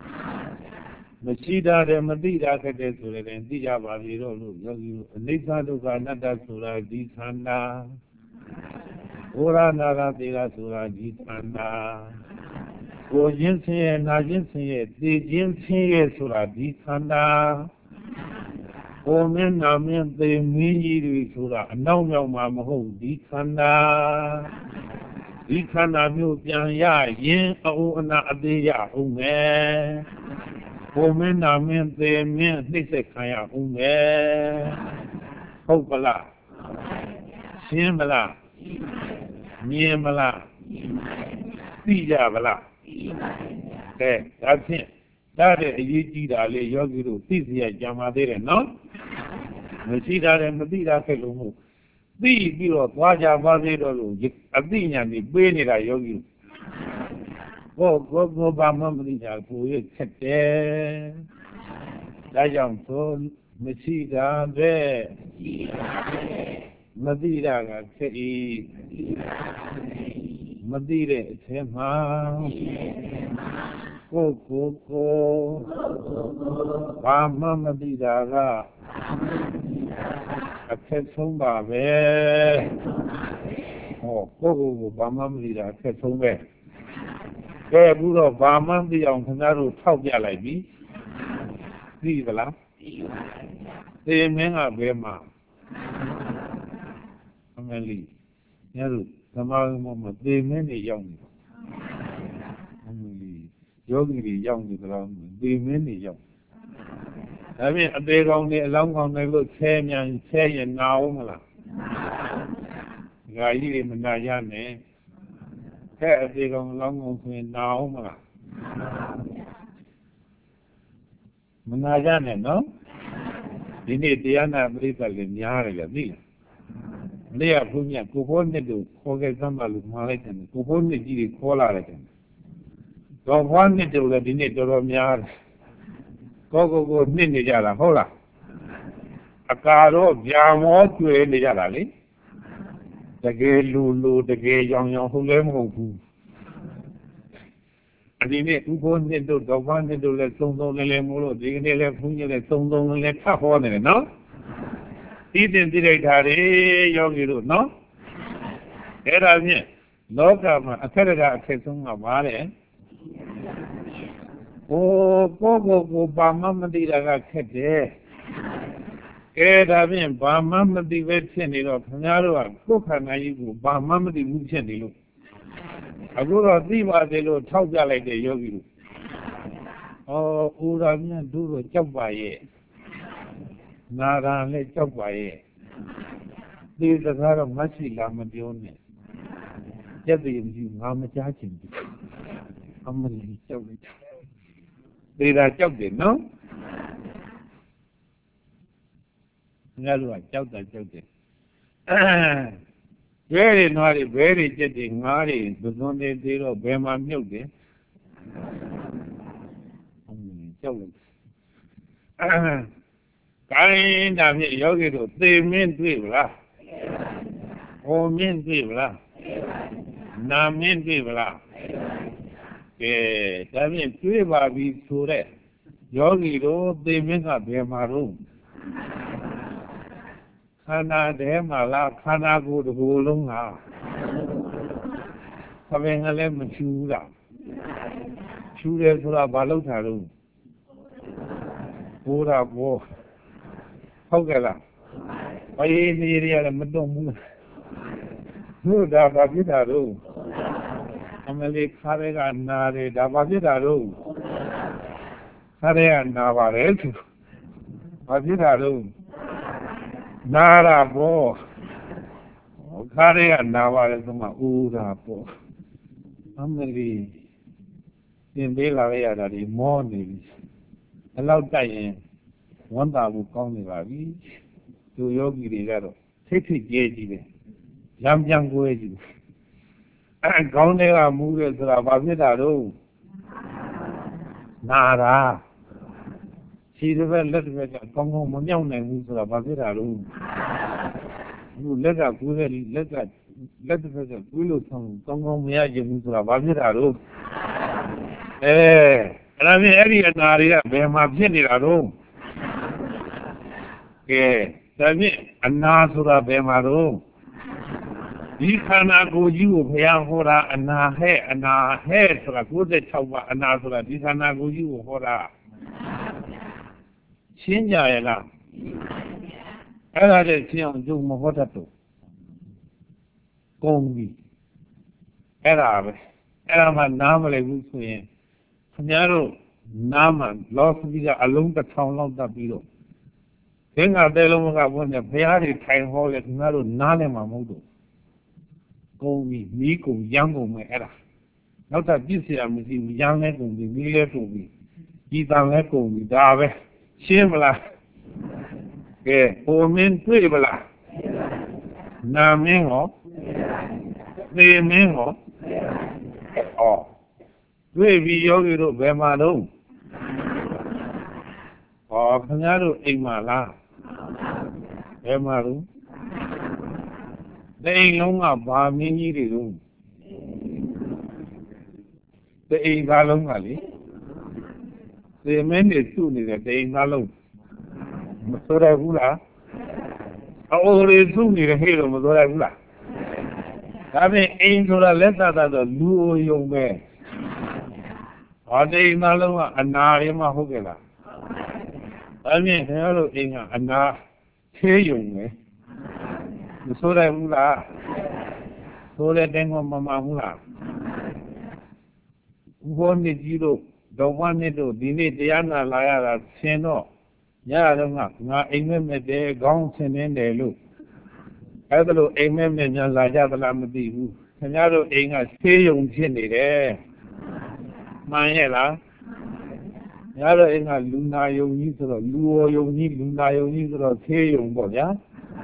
Medida de Medida que te sure, Dija Valiro, Lisa Luga, Nada Sura, Disanda. Ora Nara de la Sura, Disanda. Ojinse, Najinse, the Jinse Sura, Disanda. Omen, Namen, the Mini Sura, no Mamaho, Disanda. Disanda, Ya, Yin, Ona Adia, Ume. Omen, Namen, the Men, Nisekaya, Ume. Hopala. Shimala. Niemala. Tijabala. That's it. That is a yogi to Tizia Jamadere, no? Machida and Medida Felumu. These people, Waja Vadero, Adina, the Benida Yogi. Go by Mamma, who is kept there. That young soul, Machida there. Madira Kei Madire Tema Koko Bama Madira a Ketsumba Oh Koko Bama Madira Ketsumba Budo Bama beyond Kanaru Tauya like me. See the last. They men are Bema. Family. Yaru, the moment they many young. Yogi young, they many young. I mean, they only along on the look 10 and 10 now. Gayi Manayane. They don't long on now. Manayane, no? You need the Anna Brita in Yari. They are putting a coupon to forget somebody Malakan, coupon to call Arakan. Don't want me to let in it or yard. Go, Ninja, hola. A car of Yamo to any Yarali. The gay Lulu, the gay young who lem. And in it, who goes into the one to let some don't let Molo, the left who let some don't let tap on it, no? He didn't direct Harry, young, no? Era bien. No, a Terra takes on a valley. Oh, go, Bama, the Kate. Era bien, Bama, the Vetcheni of Naro, cook and I go, Bama, the Mucheni. I go to Diva de Lo Tauga like the Yogi. Oh, Urania do a job by it. Nara let job by it. This is a lot of Mashi Lamadione. Just you, I'm a judging. I'm a little bit. They are joking, no? No, I doubt that. Very naughty, very jetting, naughty, but don't they do Bema milk? Kind of yogi to 3 men people. Oh, men people. Na men people. That means 3 babies to that. Yogi to 3 men are Bema room. Khana de mala khana ko to ko long ha Saben le ma chu la chu le soda ba lauk tha lo bo da boဟုတ်ကဲ့လားအေးနေရရမတော့ဘူးဟုတ်ဒါဘာဖြစ်တာတော့အမလေးခါရဲကနာတယ်ဒါဘာဖြစ်တာတော့ခါရဲကနာပါတယ်သူဘာဖြစ်တာတော့Nara bo. Kare Nava is my Ura bo. Ameli in Villa Veda the morning. Allowed dying. One that will call me Ravi to Yogi Rigado. Take it gauge. Jam Goji. And Gondela moved to Ravida. Nara. She never let me come home on young and move to Bavira room. You let her go let her willow come home here, you move to Bavira room. And I mean, area area, where my penny at home. That means a Nasura Bema room. You cannot go you, Piahora, and our hair, so I go to Chava and Nasura. You cannot go you, Hora. Sinjayala. Era de Sion do Mohotato. Gombi. Era my namely Wusuin. Fanaro Naman, lost visa along the town of the below. Then I delonga when the very time hall at Naro Nalema Modo. Gombi, Nico, Yango, my era. Not that this year, Miss Young Echo, the Miller to me. Ethan Echo, the Dave. Shimla. O men Twibla. Na Mingo. The Mingo. Oh. Baby Yogi to Bemado. Oh, Canaro Imala. Bemado. အိမ်လုံးကဘာမင်းကြီးတွေလုံးအိမ်သားလုံးကလေသေမင်းတွေစုနေတဲ့အိမ်သားလုံးမဆိုရဘူးလားအိုးတွေစုနေတဲ့ဟဲ့လို့မဆိုရဘူးလားဒါဖြင့်အိမ်ဆိုတာလက်သာသာတော့လူအိုယုံပဲဟောတိမ်သားလုံးကအနာရင်းမဟုတ်ကြလားဒါဖြင့်ခင်ဗျားတို့အိမ်ကအနာသေးယုံပဲမဆိုရဘူးလားဆိုတဲ့တိုင်းကမမှန်ဘူးလားဘောနှစ်ကြီးတို့တော့ဘာနှစ်တို့ဒီနေ့တရားနာလာရတာဆင်းတော့ညတော့ငါအိမ်မက်တယ်ခေါင်းဆင်းနေတယ်လို့အဲ့ဒါလို့အိမ်မက်ညာလာကြသလားမသိဘူးခင်ဗျားတို့အိမ်ကဆေးရုံဖြစ်နေတယ်မှန်ရဲ့လားညတော့အိမ်ကလူနာယုံကြီးဆိုတော့လူဝယုံကြီးလူနာယုံကြီးဆိုတော့ဆေးရုံပေါ့ဗျာ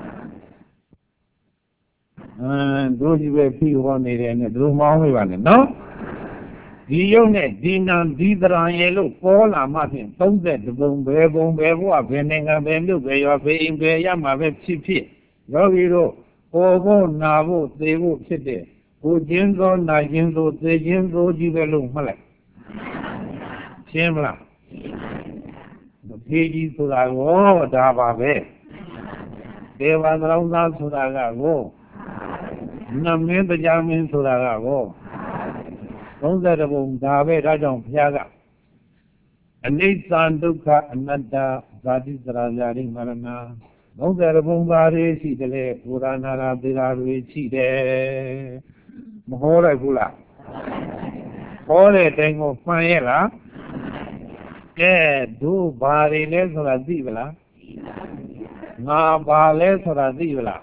တို့ကြီးပဲပြီးဟောနေတယ်နဲ့တို့မောင်းနေပါနဲ့နော်ဒီယုံနဲ့ဒီနံဒီတရံရဲ့လို့ပေါ်လာမှဖြင့်30ပုံဘယ်ဘုရားဘယ်နိုင်ငံဘယ်မြို့ဘယ်ရွာဘယ်အိမ်ဘယ်ရမှာပဲဖြစ်ယောဂီတို့ပေါ်ဖို့နာဖို့သေဖို့ဖြစ်တဲ့ကိုချင်းသောနာချင်းသောသေချင်းသောကြီးပဲလို့မှတ်လိုက်ရှင်းမလားသေကြီးဆိုတာကိုဒါပါပဲဒေဝသရောင်းသားဆိုတာကကိုနမင်းတရားမင်းဆိုတာကကို30ပုံဒါပဲဒါကြောင့်ဘုရားကအနိစ္စဒုက္ခအနတ္တဇာတိစရာဇာတိမရဏ30ပုံပါးလေးရှိတယ်လေဘုရားနာရာသေရာတွေရှိတယ်မဟောလိုက်ဘူးလားဟောတဲ့တိုင်ကိုမှန်ရဲ့လားကဲတို့ဘာတွေလဲဆိုတာသိပလားငါဘာလဲဆိုတာသိပလား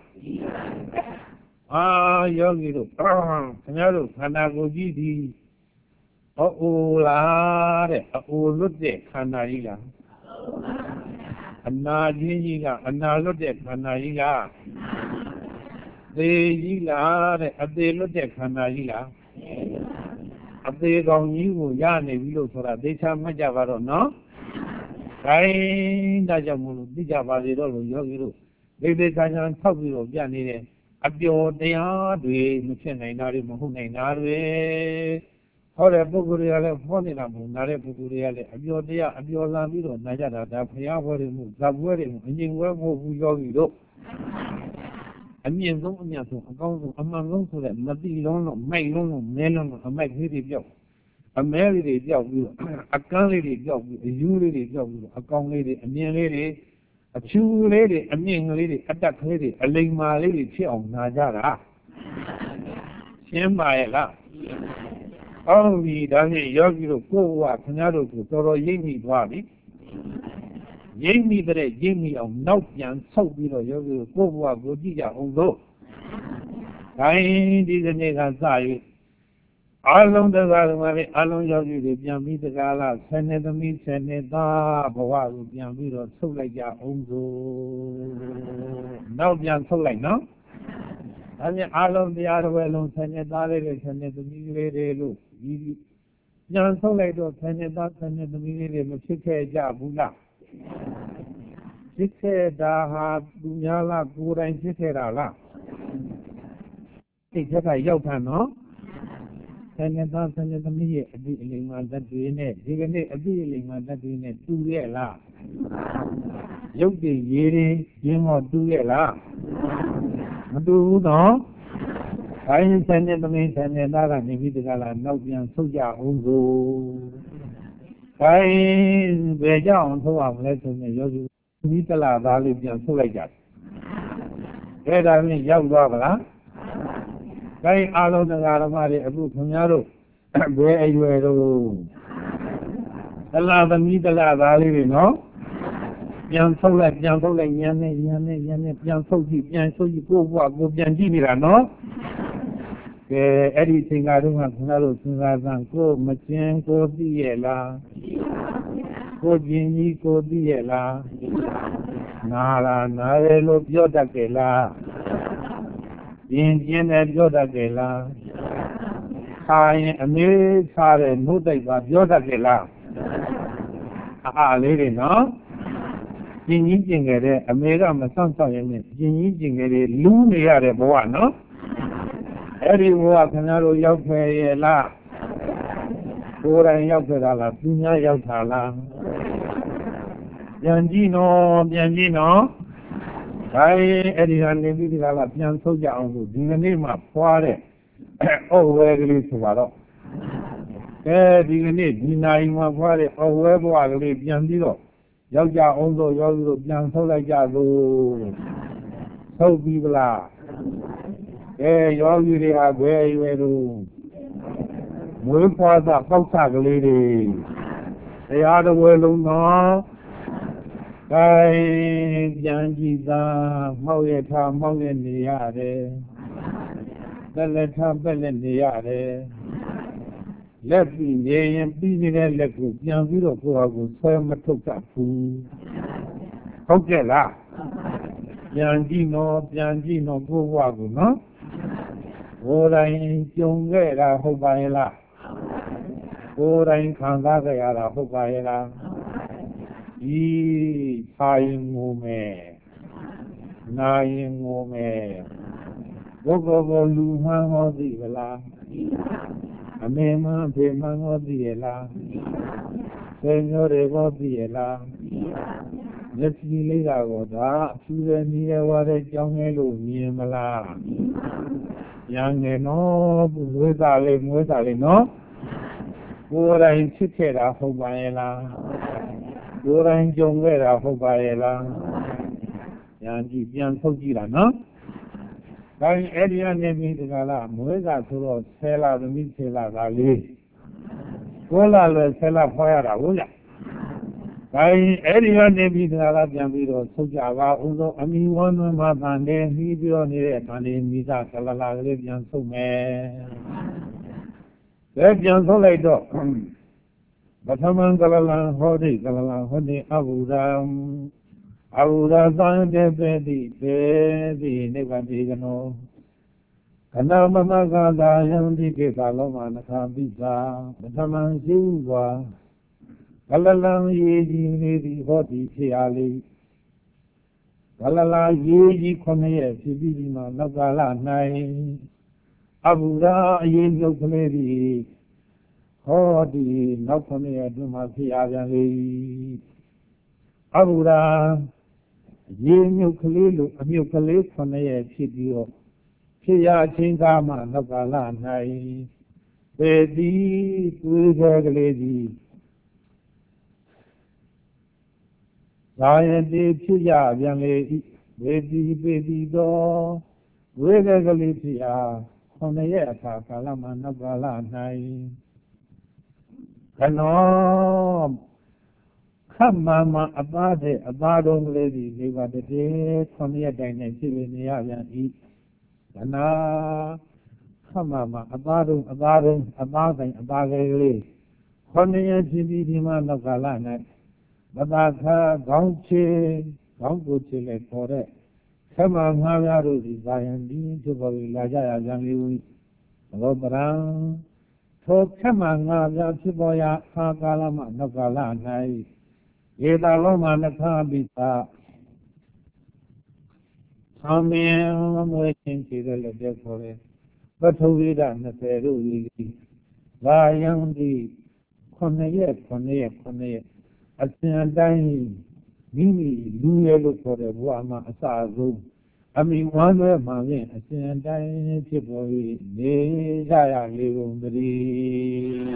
ယောဂီတို့ခင်ဗျားတို့ခန္ဓာကိုယ်ကြီးဒီအိုလားတဲ့အိုလွတ်တဲ့ခန္ဓာကြီးလားအနာချင်းကြီးကအနာလွတ်တဲ့ခန္ဓာကြီးလားသေကြီးလားတဲ့အသေးလွတ်တဲ့ခန္ဓာကြီးလားအသေးကောင်ကြီးကိုရနေပြီလို့ဆိုတာသိချမှတ်ကြပါတော့နော်ခိုင်းဒါကြောင့်မလို့သိကြပါစေတော့လို့ယောဂီတို့ဒိဋ္ဌိကံညာထောက်ပြီးတော့ပြနေတယ်အပျော်တရားတွေမဖြစ်နိုင်တာတွေမဟုတ်နိုင်တာတွေဟောတဲ့ပုဂ္ဂိုလ်တွေကလည်းဟောနေတာမဟုတ်နားတဲ့ပုဂ္ဂိုလ်တွေကလည်းအပျော်တရားအပျော်လာပြီးတော့နာကြတာဒါဘုရားဟောတယ်မို့ဇဘွဲတွေမို့အငြိမ်ဝဲမဟုတ်ဘူးယောဂီတို့အမြင့်ဆုံးအမြတ်ဆုံးအကောင်းဆုံးအမှန်ဆုံးဆိုတဲ့မတိလုံးလုံးမိုက်လုံးလုံးမဲလုံးလုံးအမိုက်လေးတွေပြောက်အမဲလေးတွေပြောက်ပြီးတော့အကန်းလေးတွေပြောက်ပြီးအယူလေးတွေပြောက်ပြီးတော့အကောင်းလေးတွေအမြင့်လေးတွေအဖြူလေးတွေအမြင့်ကလေးတွေအတက်ကလေးတွေအလိမ္မာလေးတွေဖြစ်အောင်နာကြတာရှင်းပါရဲ့လားအော်ဒီဒါဖြင့်ယောဂီတို့ကိုယ်ကခင်ဗျားတို့ကိုတော်တော်ရိပ်မိသွားပြီရိပ်မိတဲ့ရိပ်မိအောင်နောက်ပြန်ဆုတ်ပြီးတော့ယောဂီတို့ကိုယ်ကိုကြည့်ကြအောင်လို့ဒါရင်ဒီကနေ့ကစ၍အလုံးတရားဓမ္မတွေအလုံးယောဂီတွေပြန်ပြီးတကားလားဆယ်နှစ်သမီးဆယ်နှစ်သားဘဝကိုပြန်ပြီးတော့ဆုတ်လိုက်ကြအောင်ဆိုနောက်ပြန်ဆုတ်လိုက်နော်ဒါပြန်အလုံးတရားတော်ပဲလုံးဆယ်နှစ်သားလေးတွေဆယ်နှစ်သမီးလေးတွေလို့ဒီပြန်ဆုတ်လိုက်တော့ဆယ်နှစ်သားဆယ်နှစ်သမီးလေးတွေမဖြစ်ခဲ့ကြဘူးလားဖြစ်ခဲ့တာဟာသူများလားကိုယ်တိုင်ဖြစ်ခဲ့တာလားဒီချက်ကရောက်တာနော်ဆယ်နှစ်သားဆယ်နှစ်သမီးရဲ့အတိအလိမ္မာဓာတ်တွေနဲ့ဒီကနေ့အတိအလိမ္မာဓာတ်တွေနဲ့တူရဲ့လားရုပ်တည်ရေးတွေရင်းတော့တူရဲ့လားမတူဘူးနော်။ဒါရင်ဆယ်နှစ်သမီးဆယ်နှစ်သားကနေပြီးတကလားနောက်ပြန်ဆုတ်ကြအောင်ဆို။ဒါရင်ဘယ်ကြောင့်ထုတ်အောင်လဲဆိုရင်ယောဂီဒီတလားသားလေးပြန်ဆုတ်လိုက်ကြတယ်။ဒါဒါနဲ့ရောက်သွားပါလား။ဒါရင်အားလုံးတရားဓမ္မတွေအခုခင်ဗျားတို့ဘယ်အရွယ်တို့တလားသမီးတလားသားလေးတွေနော်ပြန်ဆုတ်လိုက်ညံနေပြန်ဆုတ်ကြည့်ပြန်ဆုတ်ကြည့်ကိုယ့်ဘဝကိုပြန်ကြည့်နေတာနော်ကဲအဲ့ဒီသင်္ကာတော့ခင်ဗျားတို့စဉ်းစားစမ်းကိုမကျင်ကိုသိရဲ့လားကိုကျင်ကြီးကိုသိရဲ့လားနာရဲလို့ပြောတတ်ကြလားကျင်တယ်ပြောတတ်ကြလားခါရင်အမေးစားတဲ့နှုတ်တိုက်ပါပြောတတ်ကြလားအားလေးတွေနော်ကျင်ကြီးကျင်ခဲ့တဲ့အမေကမဆောင်ဆောင်ရင်ကျင်ကြီးကျင်ခဲ့တဲ့လူးနေရတဲ့ဘဝနော်အဲ့ဒီဘဝခင်ဗျားတို့ရောက်ခဲ့ရဲ့လားကိုယ်တိုင်ရောက်ခဲ့တာလားသူများရောက်တာလားပြန်ကြည့်နော်ပြန်ကြည့်နော်ဒါရင်အဲ့ဒီကနေပြီးဒီကလာပြန်ဆုတ်ကြအောင်လို့ဒီနေ့မှဖွာတဲ့ဩဝဲကလေးဆိုပါတော့ကဲဒီကနေ့ဒီနိုင်မှာဖွာတဲ့ဩဝဲဘဝကလေးပြန်ပြီးတော့ရောက်ကြအောင်လို့ရောက်ပြီးတော့ပြန်ဆုတ်လိုက်ကြလို့ဆုတ်ပြီးဗလားကဲယောဂီတွေဟာဘယ်ရွယ်လို့မွေးဖွားတာပေါက်စကလေးတွေတရားတော်ဝဲလုံးတော့ကိုင်းပြန်ကြည့်သာမောက်ရထားမောက်ရနေရတယ်လက်လက်ထားပက်လက်နေရတယ်လက်ပြီးနေရင်ပြီးနေတဲ့လက်ကိုပြန်ပြီးတော့ကိုယ့်ဟာကိုဆွဲမထုတ်တတ်ဘူးဟုတ်ကဲ့လားပြန်ကြည့်နော်ပြန်ကြည့်နော်ကိုယ့်ဘဝကိုနော်ကိုယ်တိုင်ကြုံခဲ့တာဟုတ်ပါရဲ့လားကိုယ်တိုင်ခံစားခဲ့ရတာဟုတ်ပါရဲ့လားဒီဆိုင်ငုံမဲ့နိုင်ငုံမဲ့ဘုကောလူမှန်ဟောသိဗလားအမေမဖေမှန်ဟောသိရဲ့လားဆွေမျိုးတွေဟောသိရဲ့လားမျက်စိလေးကတော့ဒါအဖြူရနေရဝတဲ့ကြောင်းလေးလို့မြင်မလားရန်နေနော်ဘုဝိသလေးမွေးသားလေးနော်ကိုယ်တိုင်ဖြစ်ခဲ့တာဟုတ်ပါရဲ့လားကိုယ်တိုင်ကြုံခဲ့တာဟုတ်ပါရဲ့လားညာကြည့်ပြန်ထုတ်ကြည့်တာနော်ဒါရင်အဲ့ဒီကနေပြီးဒီကလာမွေးသားဆိုတော့10လသမီး10လသားလေး9လလွယ်10လဖွားရတာဟုတ်လားဒါရင်အဲ့ဒီကနေပြီးဒီကလာပြန်ပြီးတော့ထုတ်ကြပါဦးဆုံးအမိဝမ်းသွင်းမှတန်တယ်ပြီးပြီးတော့နေတဲ့တန်လေးမိသားကလလာကလေးပြန်ထုတ်မယ်လက်ပြန်ထုတ်လိုက်တော့ပထမကလလံဟောတိကလလံဟောတိအဘုဒ္ဓံအဘုဒ္ဓသံတေပေတိပေတိနိဗ္ဗာန်ဒီကနောခဏမမကသာယံတိကေသာလောမနခာပိသာပထမရှိစွာကလလံရေကြီးနေသည်ဟောတိဖြစ်ရလေကလလာရေကြီး9ရက်ဖြစ်ပြီးဒီမှာနောက်ကလ၌အဘုဒ္ဓအရေးမြုပ်ကလေးသည်ဟောဒီနောက်9ရက်အတွင်းမှာဖြစ်ရပြန်လေအဘုရားရေမြုပ်ကလေးလိုအမြုပ်ကလေး9ရက်ဖြစ်ပြီးတော့ဖြစ်ရချင်းကားမှနောက်ကာလ၌ပေတိသွေးခဲကလေးသည်သာယတိဖြစ်ရပြန်လေပေတိတော်ဝေခဲကလေးဖြစ်ရာ9ရက်အခါကာလမှနောက်ကာလ၌ခနောခမ္မမအပါတဲ့အပါတော်ကလေးဒီနေပါတည်း9ရက်တိုင်းနဲ့ဖြစ်နေရပြန်ဤခနာခမ္မမအပါတော်အပါတိုင်းအပါကလေး9ရက်ဖြစ်ပြီးဒီမှာနောက်ကာလ၌မသာခါခေါင်းချေခေါင်းကိုချေနဲ့ခေါ်တဲ့ခမ္မငါးပြားတို့ဒီဇာယံဒီဖြစ်ပေါ်လာကြရပြန်လေဦးဘောပရံသောခမ္မငါးပြားဖြစ်ပေါ်ရာအခါကာလမှနောက်ကာလ၌ဧတာလောမနခာပိသာသမင်မွေးခြင်းရှိတဲ့လက်တဲ့ခေါ်တဲ့ပထုဝိဒ20တို့ဤဇာယံဒီ9ရက်အစဉ်တိုင်းမိမိလူရဲလို့ခေါ်တဲ့ဘဝမှာအစဆုံးအမိဝမ်းလွဲမှဖြင့်အစဉ်တိုင်းဖြစ်ပေါ်၍နေကြရလေကုန်တည်း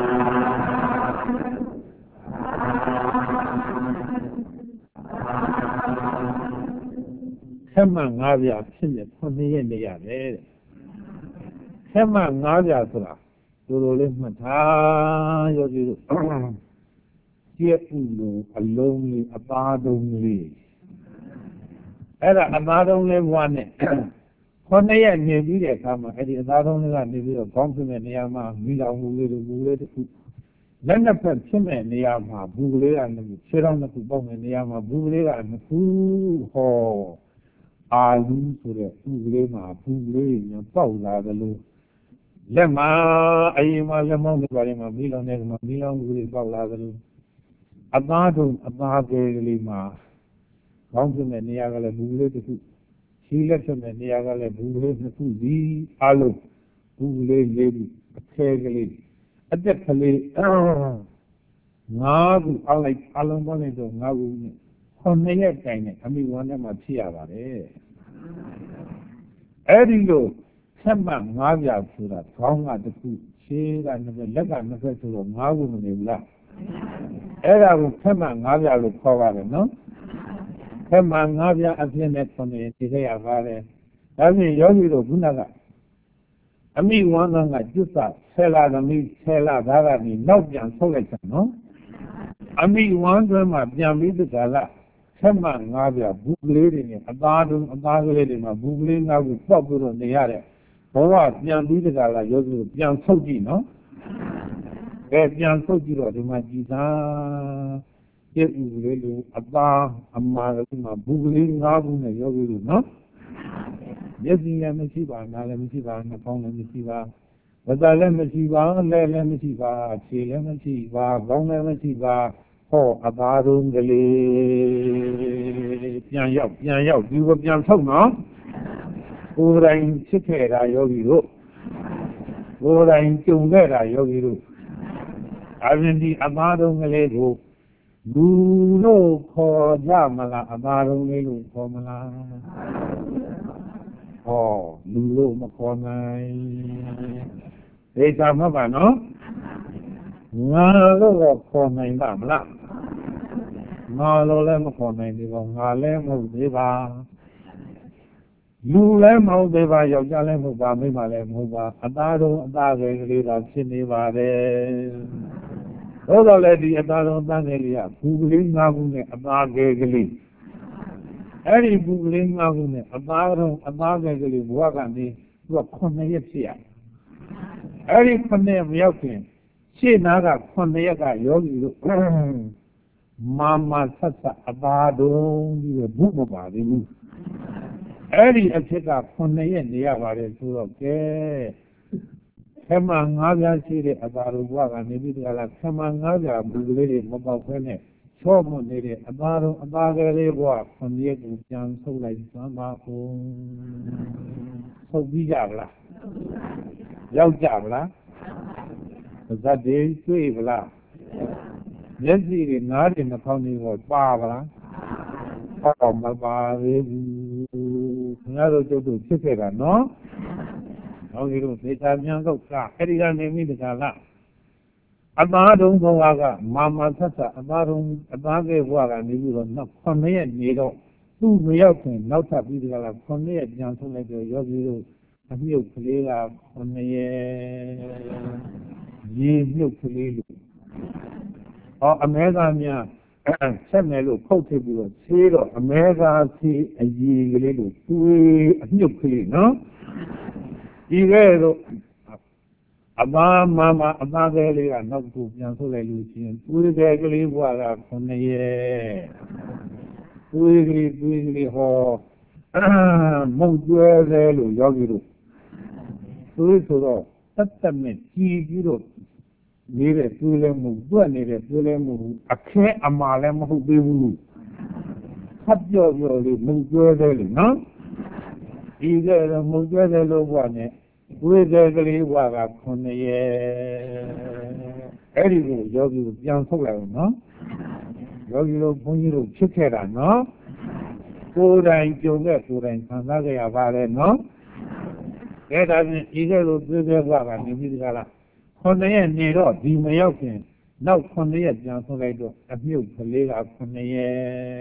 ခမ္မ9ပြားဖြစ်နေ9ရက်နေရတယ်တဲ့ခမ္မ9ပြားဆိုတာတို့လိုလေးမှတ်ထားရောကြည့်လို့ကျက်ဥလိုအလုံးလေးအသားတုံးလေးအဲ့ဒါအသားတုံးလေးဘဝနဲ့9ရက်နေပြီးတဲ့အခါမှာအဲ့ဒီအသားတုံးလေးကနေပြီးတော့ခေါင်းဖြစ်မဲ့နေရာမှာမိလောင်မှုလေးတို့ဘူးလေးတစ်ခုလက်နှစ်ဖက်ဖြစ်မဲ့နေရာမှာဘူးကလေးကနေခြေထောက်နှစ်ခုပေါက်မဲ့နေရာမှာဘူးကလေးကနှစ်ခုဟောအာလူဆိုတဲ့ဘူးကလေးမှာဘူးကလေးညပေါက်လာတယ်လို့လက်မှာအရင်မှာလက်မောင်းတွေပါရင်မှာမိလောင်တဲ့မှာမိလောင်ဘူးလေးပေါက်လာတယ်လို့အသားတုံးအသားကလေးမှာခေါင်းဖြစ်မဲ့နေရာကလည်းဘူးကလေးတစ်ခုခြေလက်ဖြစ်မဲ့နေရာကလည်းဘူးကလေးနှစ်ခုစီအလုံးဘူးလေးလေးဘူးအခဲကလေးအသက်ကလေးငါးခုအောက်လိုက်အလုံးပေါင်းလိုက်တော့ငါးခုနဲ့9ရက်တိုင်နဲ့အမိဝမ်းထဲမှာဖြစ်ရပါတယ်အဲ့ဒီလိုဆက်မှ9ပြာဆိုတာခေါင်းကတစ်ခုရှေးကနှစ်လက်ကနှစ်ဖက်ဆိုတော့9ခုမနေဘူးလားအဲ့ဒါကိုဆက်မှ9ပြာလို့ခေါ်ပါတယ်နော်ဆက်မှ9ပြာအဖြစ်နဲ့9ရက်သိခဲ့ရပါတယ်ဒါဖြင့်ယောဂီတို့ခုနကအမိဝမ်းကကျွတ်တာဆယ်လာသမီးဆယ်လာသားကနေနောက်ပြန်ဆုတ်လိုက်တာနော်အမိဝမ်းတွဲမှာပြန်ပြီးတကလားဆက်မှ9ပြာဘူးကလေးတွေနဲ့အသားတုံးအသားကလေးတွေမှာဘူးကလေး9ခုပေါက်ပြီးတော့နေရတဲ့ဘဝပြန်ပြီးတကလားယောဂီတို့ပြန်ဆုတ်ကြည့်နော်ပြန်ဆုတ်ကြည့်တော့ဒီမှာကြည်သာပြည့်ဥလေးလိုအသားအမာကလေးမှာဘူးကလေး9ခုနဲ့ယောဂီတို့နော်မျက်စိလည်းမရှိပါနားလည်းမရှိပါနှာခေါင်းလည်းမရှိပါဝတ်သားလည်းမရှိပါလက်လည်းမရှိပါခြေလည်းမရှိပါခေါင်းလည်းမရှိပါဟောအသားတုံးကလေးပြန်ရောက်ဒီကိုပြန်ဆုတ်နော်ကိုယ်တိုင်ဖြစ်ခဲ့တာယောဂီတို့ကိုယ်တိုင်ကြုံခဲ့တာယောဂီတို့အရင်ဒီအသားတုံးကလေးကိုလူလို့ခေါ်ကြမလားအသားတုံးလေးလို့ခေါ်မလားဟောလူလို့မခေါ်နိုင်ဒေသမှတ်ပါနော်ငါလို့ခေါ်နိုင်ပါမလားငါလို့လည်းမခေါ်နိုင်သေးပါငါလည်းမဟုတ်သေးပါလူလည်းမဟုတ်သေးပါယောက်ျားလည်းမဟုတ်ပါမိန်းမလည်းမဟုတ်ပါအသားတုံးအသားငယ်ကလေးတော့ဖြစ်နေပါတယ်သို့တော်လည်းဒီအသားတုံးအသားငယ်လေးကဘူးကလေး9ခုနဲ့အသားငယ်ကလေးအဲ့ဒီဘူးကလေး9ခုနဲ့အသားတုံးအသားငယ်ကလေးဘဝကနေသူက9ရက်ဖြစ်ရအဲ့ဒီ9ရက်မရောက်ခင်ရှေ့နာက9ရက်ကယောဂီတို့မာမဆက်ဆက်အသားတုံးပြီးတော့ဘူးမပါသေးဘူးအဲ့ဒီအဖြစ်က9ရက်နေရပါတယ်ဆိုတော့ကဲခမ9ပြားရှိတဲ့အသာတို့ဘဝကနေပြီးတကလားခမ9ပြားဘူးကလေးတွေမပေါက်ခဲနဲ့ချော့မွနေတဲ့အသာတို့အသာကလေးဘဝ9ရက်ကိုပြန်ဆုပ်လိုက်သွားပါဦးဆုပ်ပြီးကြဗလားရောက်ကြဗလားဇတ်တွေတွေ့ဗလားမျက်စိတွေနားတွေနှာခေါင်းတွေကိုပါဗလားဟောမပါသေးဘူးခင်ဗျားတို့ကျုပ်တို့ဖြစ်ခဲ့တာနော်ဟောဒီလိုသေချာမြန်တော့ကအဲ့ဒီကနေမိတကလားအသားတုံးဘဝကမာမဆက်ဆက်အသားတုံးအသားကဲဘဝကနေပြီးတော့နောက်9ရက်နေတော့သူ့မရောက်ခင်နောက်ထပ်ပြီးတကလား9ရက်ပြန်ဆုံးလိုက်တော့ယောဂီတို့အမြုပ်ကလေးက9ရက်ရေမြုပ်ကလေးလို့ဟောအမဲသားများဆက်မယ်လို့ဖုတ်ထည့်ပြီးတော့ဆေးတော့အမဲသားဆေးအကြီးကလေးလို့တွေးအမြုပ်ကလေးနော်ဒီကဲတော့အဘာမအသားကလေးကနောက်ကိုပြန်ဆုတ်လိုက်လို့ရှိရင်တွေးတဲ့ကလေးဘွားက9ရက်တွေးကလေးဟောမုံကျွဲတယ်လို့ယောဂီတို့တွေးဆိုတော့တက်မဲ့ကြီးပြီးတော့နေတဲ့တွေးလည်းမဟုတ်တွက်နေတဲ့တွေးလည်းမဟုတ်အခဲအမာလည်းမဟုတ်သေးဘူးဖတ်ပြောလေးမုံကျွဲတယ်လို့နော်ဒီကဲတော့မုံကျွဲတယ်လို့ဘွားနဲ့တွေးတဲ့ကလေးဘွားက9ရက်အဲ့ဒီကိုယောဂီကိုပြန်ဆုတ်လိုက်အောင်နော်ယောဂီတို့ဘုန်းကြီးတို့ဖြစ်ခဲ့တာနော်ကိုယ်တိုင်ကြုံတဲ့ကိုယ်တိုင်ခံစားကြရပါတယ်နော်ကဲဒါဖြင့်ဒီကဲလိုတွေးတဲ့ဘွားကနေပြီးတကလား9ရက်နေတော့ဒီမရောက်ခင်နောက်9ရက်ပြန်ဆုတ်လိုက်တော့အမြုပ်ကလေးက9ရက်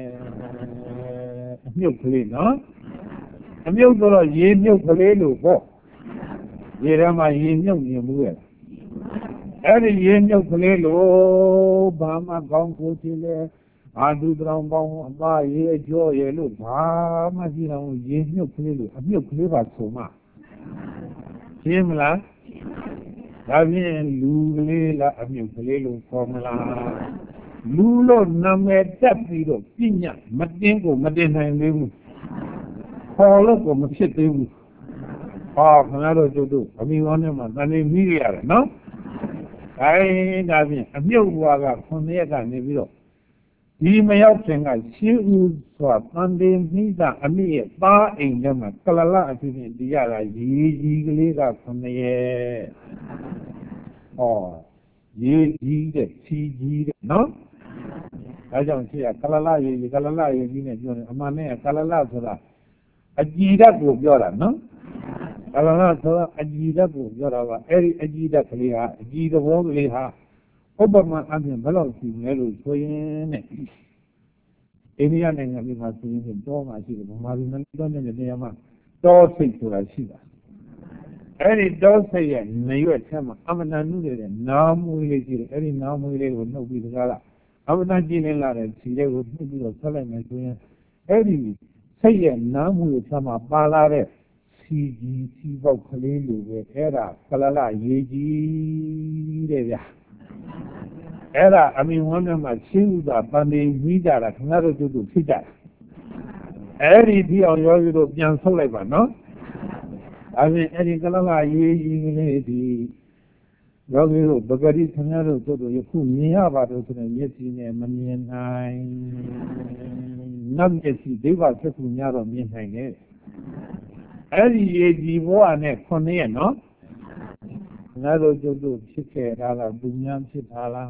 အမြုပ်ကလေးနော်အမြုပ်တော့ရေမြုပ်ကလေးလို့ပေါ့ရေထဲမှာရေမြုပ်နေမှုရဲ့အဲ့ဒီရေမြုပ်ကလေးလို့ဘာမှကောင်းကိုကြည့်လဲအာဒုတောင်ပေါင်းအပါရေကြောရေလို့ဘာမှကြည့်တော့ရေမြုပ်ကလေးလို့အမြုပ်ကလေးပါဆိုမှရှင်းမလားဒါဖြင့်လူကလေးလားအမြုပ်ကလေးလို့ခေါ်မလားလူလို့နာမည်တက်ပြီးတော့ပြညတ်မတင်းကိုမတင်နိုင်သေးဘူးခေါ်လို့ကိုမဖြစ်သေးဘူးဟောခင်ဗျားတို့တို့အမိဝမ်းထဲမှာတန်နေမိရတယ်နော်ဒါဖြင့်အမြုပ်ဘွားက9ရက်ကနေပြီးတော့ဒီဒီမရောက်ခင်ကရှင်းဦးစွာတန်တင်မိတာအမိရဲ့သားအိမ်ထဲမှာကလလအဖြစ်ဖြင့်ဒီရတာရေကြီးကလေးက9ရက်ဟောရေကြီးတဲ့ဖြီးကြီးတဲ့နော်ဒါကြောင့်ရှိရကလလရေကြီးနဲ့ပြောတယ်အမှန်နဲ့ကလလဆိုတာအကြည်ဓာတ်ကိုပြောတာနော်ကလလဆိုတာအကြည်ဓာတ်ကိုပြောတာပါအဲ့ဒီအကြည်ဓာတ်ကလေးဟာအကြည်သဘောကလေးဟာဥပမာအပြင်ဘယ်လောက်ရှိလဲလို့ဆိုရင်တဲ့အိန္ဒိယနိုင်ငံမှာဆိုရင်တောမှာရှိတယ်ဗမာပြည်မှာတောတဲ့နေရာမှာတောစိတ်ဆိုတာရှိတာအဲ့ဒီတောစိတ်ရဲ့နေရွက်ထဲမှာအမနာနုတဲ့နာမွေးလေးရှိတယ်အဲ့ဒီနာမွေးလေးကိုနှုတ်ပြီးတကားလားအမနာကြည့်နေလာတဲ့ခြေလေးကိုနှုတ်ပြီးတော့ဆက်လိုက်မယ်ဆိုရင်အဲ့ဒီစိတ်ရဲ့နာမွေးထဲမှာပါလာတဲ့စီကြီးစီပေါက်ကလေးလိုပဲအဲ့ဒါကလလရေကြီးတဲ့ဗျာအဲ့ဒါအမိဝမ်းထဲမှာရှင်းဥသာပန်နေမိကြတာခင်ဗျားတို့တို့ဖြစ်ကြတယ်အဲ့ဒီဒီအောင်ရောပြီးတော့ပြန်ဆုပ်လိုက်ပါနော်ဒါဖြင့်အဲ့ဒီကလလရေးကြီးကလေးဒီယောဂီတို့ပဂတိခင်ဗျားတို့တို့ယခုမြင်ရပါတော့ဆိုတဲ့မျက်စိနဲ့မမြင်နိုင်နတ်မျက်စိဒိဗ္ဗစက္ခုများတော့မြင်နိုင်တယ်အဲ့ဒီရေကြီးဘဝနဲ့9ရက်နော်ခင်ဗျားတို့တို့ဖြစ်ခဲ့တာလားသူများဖြစ်တာလား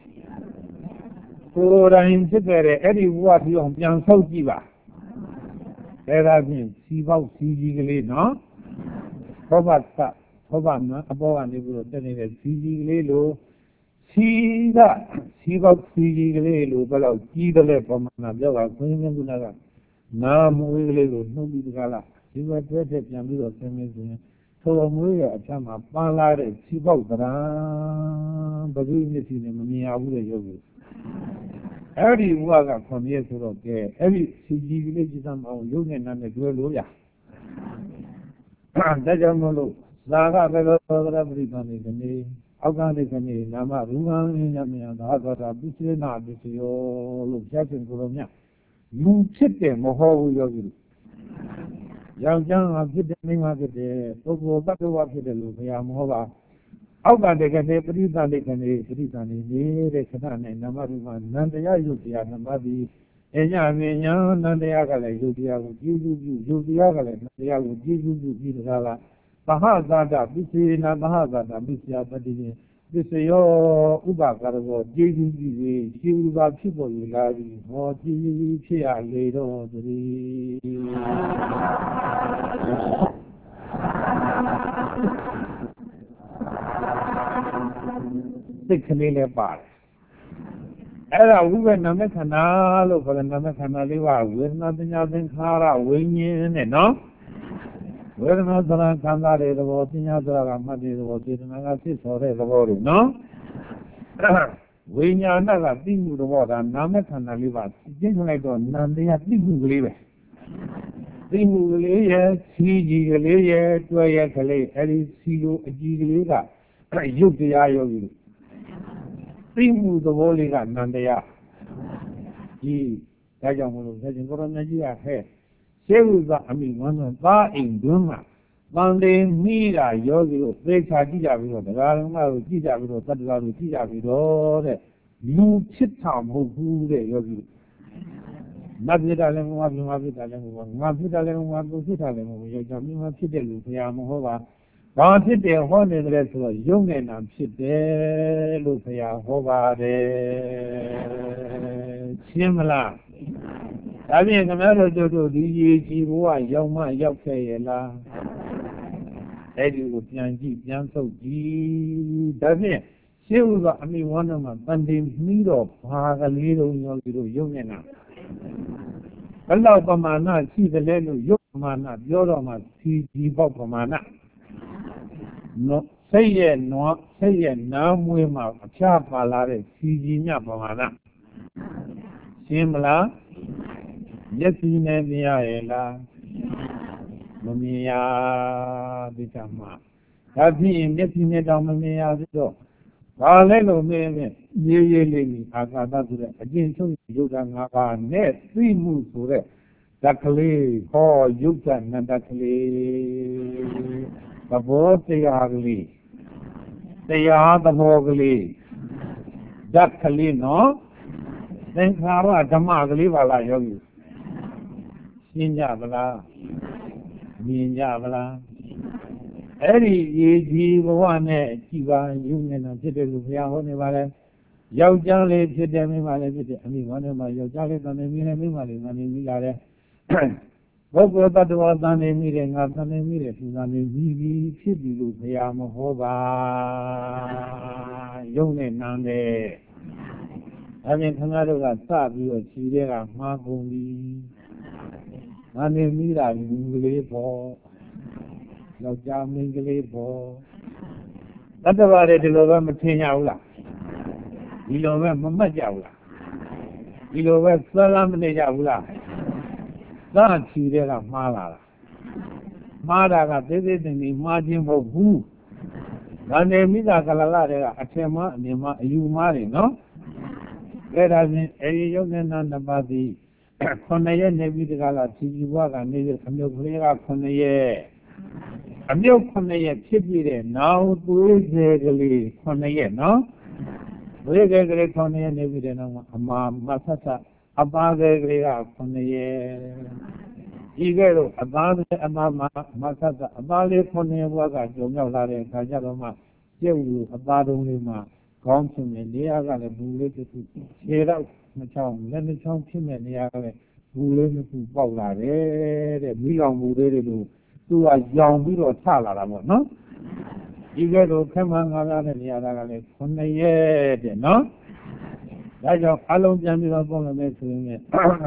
ကိုယ်တိုင်ဖြစ်ခဲ့တဲ့အဲ့ဒီဘဝပြီးအောင်ပြန်ဆုပ်ကြည့်ပါအဲ့ဒါဖြင့်စီပေါက်စီကြီးကလေးနော်ဘောဘတ်ဘောဘနော်အပေါ်ကနေပြီးတော့တက်နေတဲ့စီကြီးကလေးလိုစီပေါက်စီကြီးကလေးလိုဘယ်လောက်ကြီးတယ်လဲပုံမှန်ပြောတာခွင်းင်းကနာမွေးကလေးကိုနှုတ်ပြီးတကားလားဒီဘက်တက်ပြန်ပြီးတော့ဆင်းနေဆိုရင်ထိုတော်မွေးရဲ့အထက်မှာပန်းလာတဲ့စီပေါက်သဏ္ဍာန်ဘယ်သူမျက်စိနဲ့မမြင်ရဘူးတဲ့ရုပ်ကိုအဲ့ဒီဘုရားက9ရက်ဆိုတော့ကဲအဲ့ဒီစီကြီးကလေးကြည့်သမ်းအောင်ရုပ်နဲ့နာနဲ့တွဲလို့ရဒါကြောင့်မလို့သာကဘယ်လိုသောတပရိသနေကနေအောက်ကနေကနေနာမရူပံညမြာသာသောတာပိစေနာပိစယောလို့ပြတ်ရှင်ကိုလိုမြလူဖြစ်တယ်မဟုတ်ဘူးယောဂီယောက်ျားကဖြစ်တယ်မိန်းမဖြစ်တယ်ပုဂ္ဂိုလ်တ attva ဖြစ်တယ်လို့ဘုရားမဟုတ်ပါအောက်ကတည်းကနေပရိသနေကနေနေတဲ့ခဏနဲ့နာမရူပနန္တရားယုတ်တရားနံပါတ်ဒီအညာမြညာနန္တရားကလည်းယုတ်တရားကိုကြည်စုပြုယုတ်တရားကလည်းနန္တရားကိုကြည်စုပြုပြီးတကားလားသဟဇာတပိစေနာသဟဇာတပိစယပတိပစ္စယောဥပကာရဘောကြည်စုပြုပြီးကြည်ဥပါဖြစ်ပေါ်ယူလာပြီးဟောကြည်ဖြစ်ရလေတော့သတိစိတ်ကလေးလည်းပါတယ်အဲ့ဒါဝိပဿနာမဲ့ခန္ဓာလို့ခေါ်တဲ့နာမဲ့ခန္ဓာလေးပါဝေဒနာပညာသင်္ခါရဝိညာဉ်နဲ့နော်ဝေဒနာသရခန္ဓာတွေသဘောပညာသရကမှတ်တဲ့သဘောစေတနာကဖြစ်စောတဲ့သဘောတွေနော်ဝိညာဏကသိမှုသဘောဒါနာမဲ့ခန္ဓာလေးပါကျင့်လိုက်တော့နာတရားသိမှုကလေးပဲသိမှုကလေးရဲ့စီကြီးကလေးရဲ့တွဲရဲ့ကလေးအဲ့ဒီစီလိုအကြီးကလေးကရုပ်တရားယောဂီသိမှုသဘောလေးကနန္တရားကြီးဒါကြောင့်မလို့ဆက်ရှင်ကိုရမကြီးကဟဲ့ရှေးဥစွာအမိဝမ်းသောသားအိမ်တွင်းမှာတန်တင်မိတာယောဂီတို့သေချာကြည့်ကြပြီးတော့တရားဓမ္မကိုကြည့်ကြပြီးတော့တတ္တဝါကိုကြည့်ကြပြီးတော့တဲ့လူဖြစ်တာမဟုတ်ဘူးတဲ့ယောဂီနတ်ဖြစ်တာလည်းမဟုတ်ဘူးငါဖြစ်တာလည်းမဟုတ်ဘူးငါဖြစ်တာလည်းမဟုတ်ဘူးဖြစ်တာလည်းမဟုတ်ဘူးယောက်ျားမိန်းမဖြစ်တဲ့လူဘုရားမဟုတ်ပါဘာဖြစ်တယ်ဟောနေတယ်ဆိုတော့ယုံနေတာဖြစ်တယ်လို့ဘုရားဟောပါတယ်ရှင်းမလားဒါဖြင့်ခင်ဗျားတို့ဒီရေကြီးဘဝရောက်မှရောက်ခဲ့ရဲ့လားအဲ့ဒီကိုပြန်ကြည့်ပြန်ဆုပ်ကြည့်ဒါဖြင့်ရှင်းဥစွာအမိဝမ်းတော်မှာတန်တင်ပြီးတော့ဘာကလေးတို့ယောဂီတို့ယုံနေတာဘယ်လောက်ပမာဏရှိသလဲလို့ယုံပမာဏပြောတော့မှစီကြီးပေါက်ပမာဏနော်စိတ်ရဲ့နားမွေးမှာအဖျားပါလာတဲ့စီကြီးမြပမာဏရှင်းမလားမျက်စိနဲ့မြင်ရရဲ့လားမမြင်ရသေးချာမှာဒါဖြစ်ရင်မျက်စိနဲ့တောင်မမြင်ရသေးတော့ဘာလဲလို့မင်းနဲ့ရေးရေးလေးကြီးအာကာသဆိုတဲ့အကျဉ်းချုပ်ယုတ်တာ၅ပါးနဲ့သိမှုဆိုတဲ့ဓာတ်ကလေးဟောယုတ်တာနန္တကလေးသဘောတရားကလေးတရားသဘောကလေးဓာတ်ကလေးနော်င်္ခါရဓမ္မကလေးပါလားယောဂီရှင်းကြဗလားမြင်ကြဗလားအဲ့ဒီရေကြီးဘဝနဲ့ကြည်ပါယုံနေတာဖြစ်တယ်လို့ဘုရားဟောနေပါလေယောက်ျားလေးဖြစ်တယ်မိန်းမလေးဖြစ်တယ်အမိဘဝနဲ့မှာယောက်ျားလေးတန်နေမိတယ်မိန်းမလေးတန်နေမိလာတယ်ပုဂ္ဂိုလ်တ attva တန်နေမိတယ်ငါတန်နေမိတယ်သူတန်နေမိပြီဖြစ်ပြီလို့ဘုရားမဟောပါယုံနဲ့နံတယ်အပြင်ခင်ဗျားတို့ကစပြီးတော့ခြေတွေကမှားကုန်ပြီငါနေမိတာလူကလေးပေါ့ယောက်ျားမင်းကလေးပေါ့တတ္တဝါတွေဒီလိုပဲမထင်ရဘူးလားဒီလိုပဲမမှတ်ကြဘူးလားဒီလိုပဲသလားမနေကြဘူးလားသာချီတဲ့ကမှားလာတာမှားတာကသေးသေးတင်တင်မှားခြင်းမဟုတ်ဘူးဒါနဲ့မိသားကလလတွေကအထင်မှားအမြင်မှားအယူမှားတွေနော်အဲ့ဒါဖြင့်အဲဒီယုတ်နေနာနှစ်ပါးသည်9ရက်နေပြီးတကလားခြေကြီးဘွားကနေပြီးအမြုပ်ကလေးက9ရက်အမြုပ်9ရက်ဖြစ်ပြီးတဲ့နောက်သွေးစေကလေး9ရက်နော်သွေးစေကလေး9ရက်နေပြီးတဲ့နောက်အမာမဆတ်ဆတ်အပါစေကလေးက9ရက်ဒီကဲတော့အသားနဲ့အမာမဆတ်ဆတ်အသားလေး9ရက်ဘွားကကြုံရောက်လာတဲ့အခါကျတော့မှကျုပ်လူအသားတုံးလေးမှာကောင်းဖြစ်နေနေရာကလည်းဘူးလေးတစ်ခုခြေတော့နှစ်ချောင်းလက်နှစ်ချောင်းဖြစ်နေနေရာကလည်းဘူးလေးတစ်ခုပေါက်လာတယ်တဲ့မိအောင်ဘူးလေးတွေလို့သူကရောင်ပြီးတော့ထလာတာပေါ့နော်ဒီကဲတော့ခက်မှန်ငါးပြားတဲ့နေရာကလည်း9ရက်တဲ့နော်ဒါကြောင့်အလုံးပြန်ပြီးတော့ပုံလို့မယ်ဆိုရင်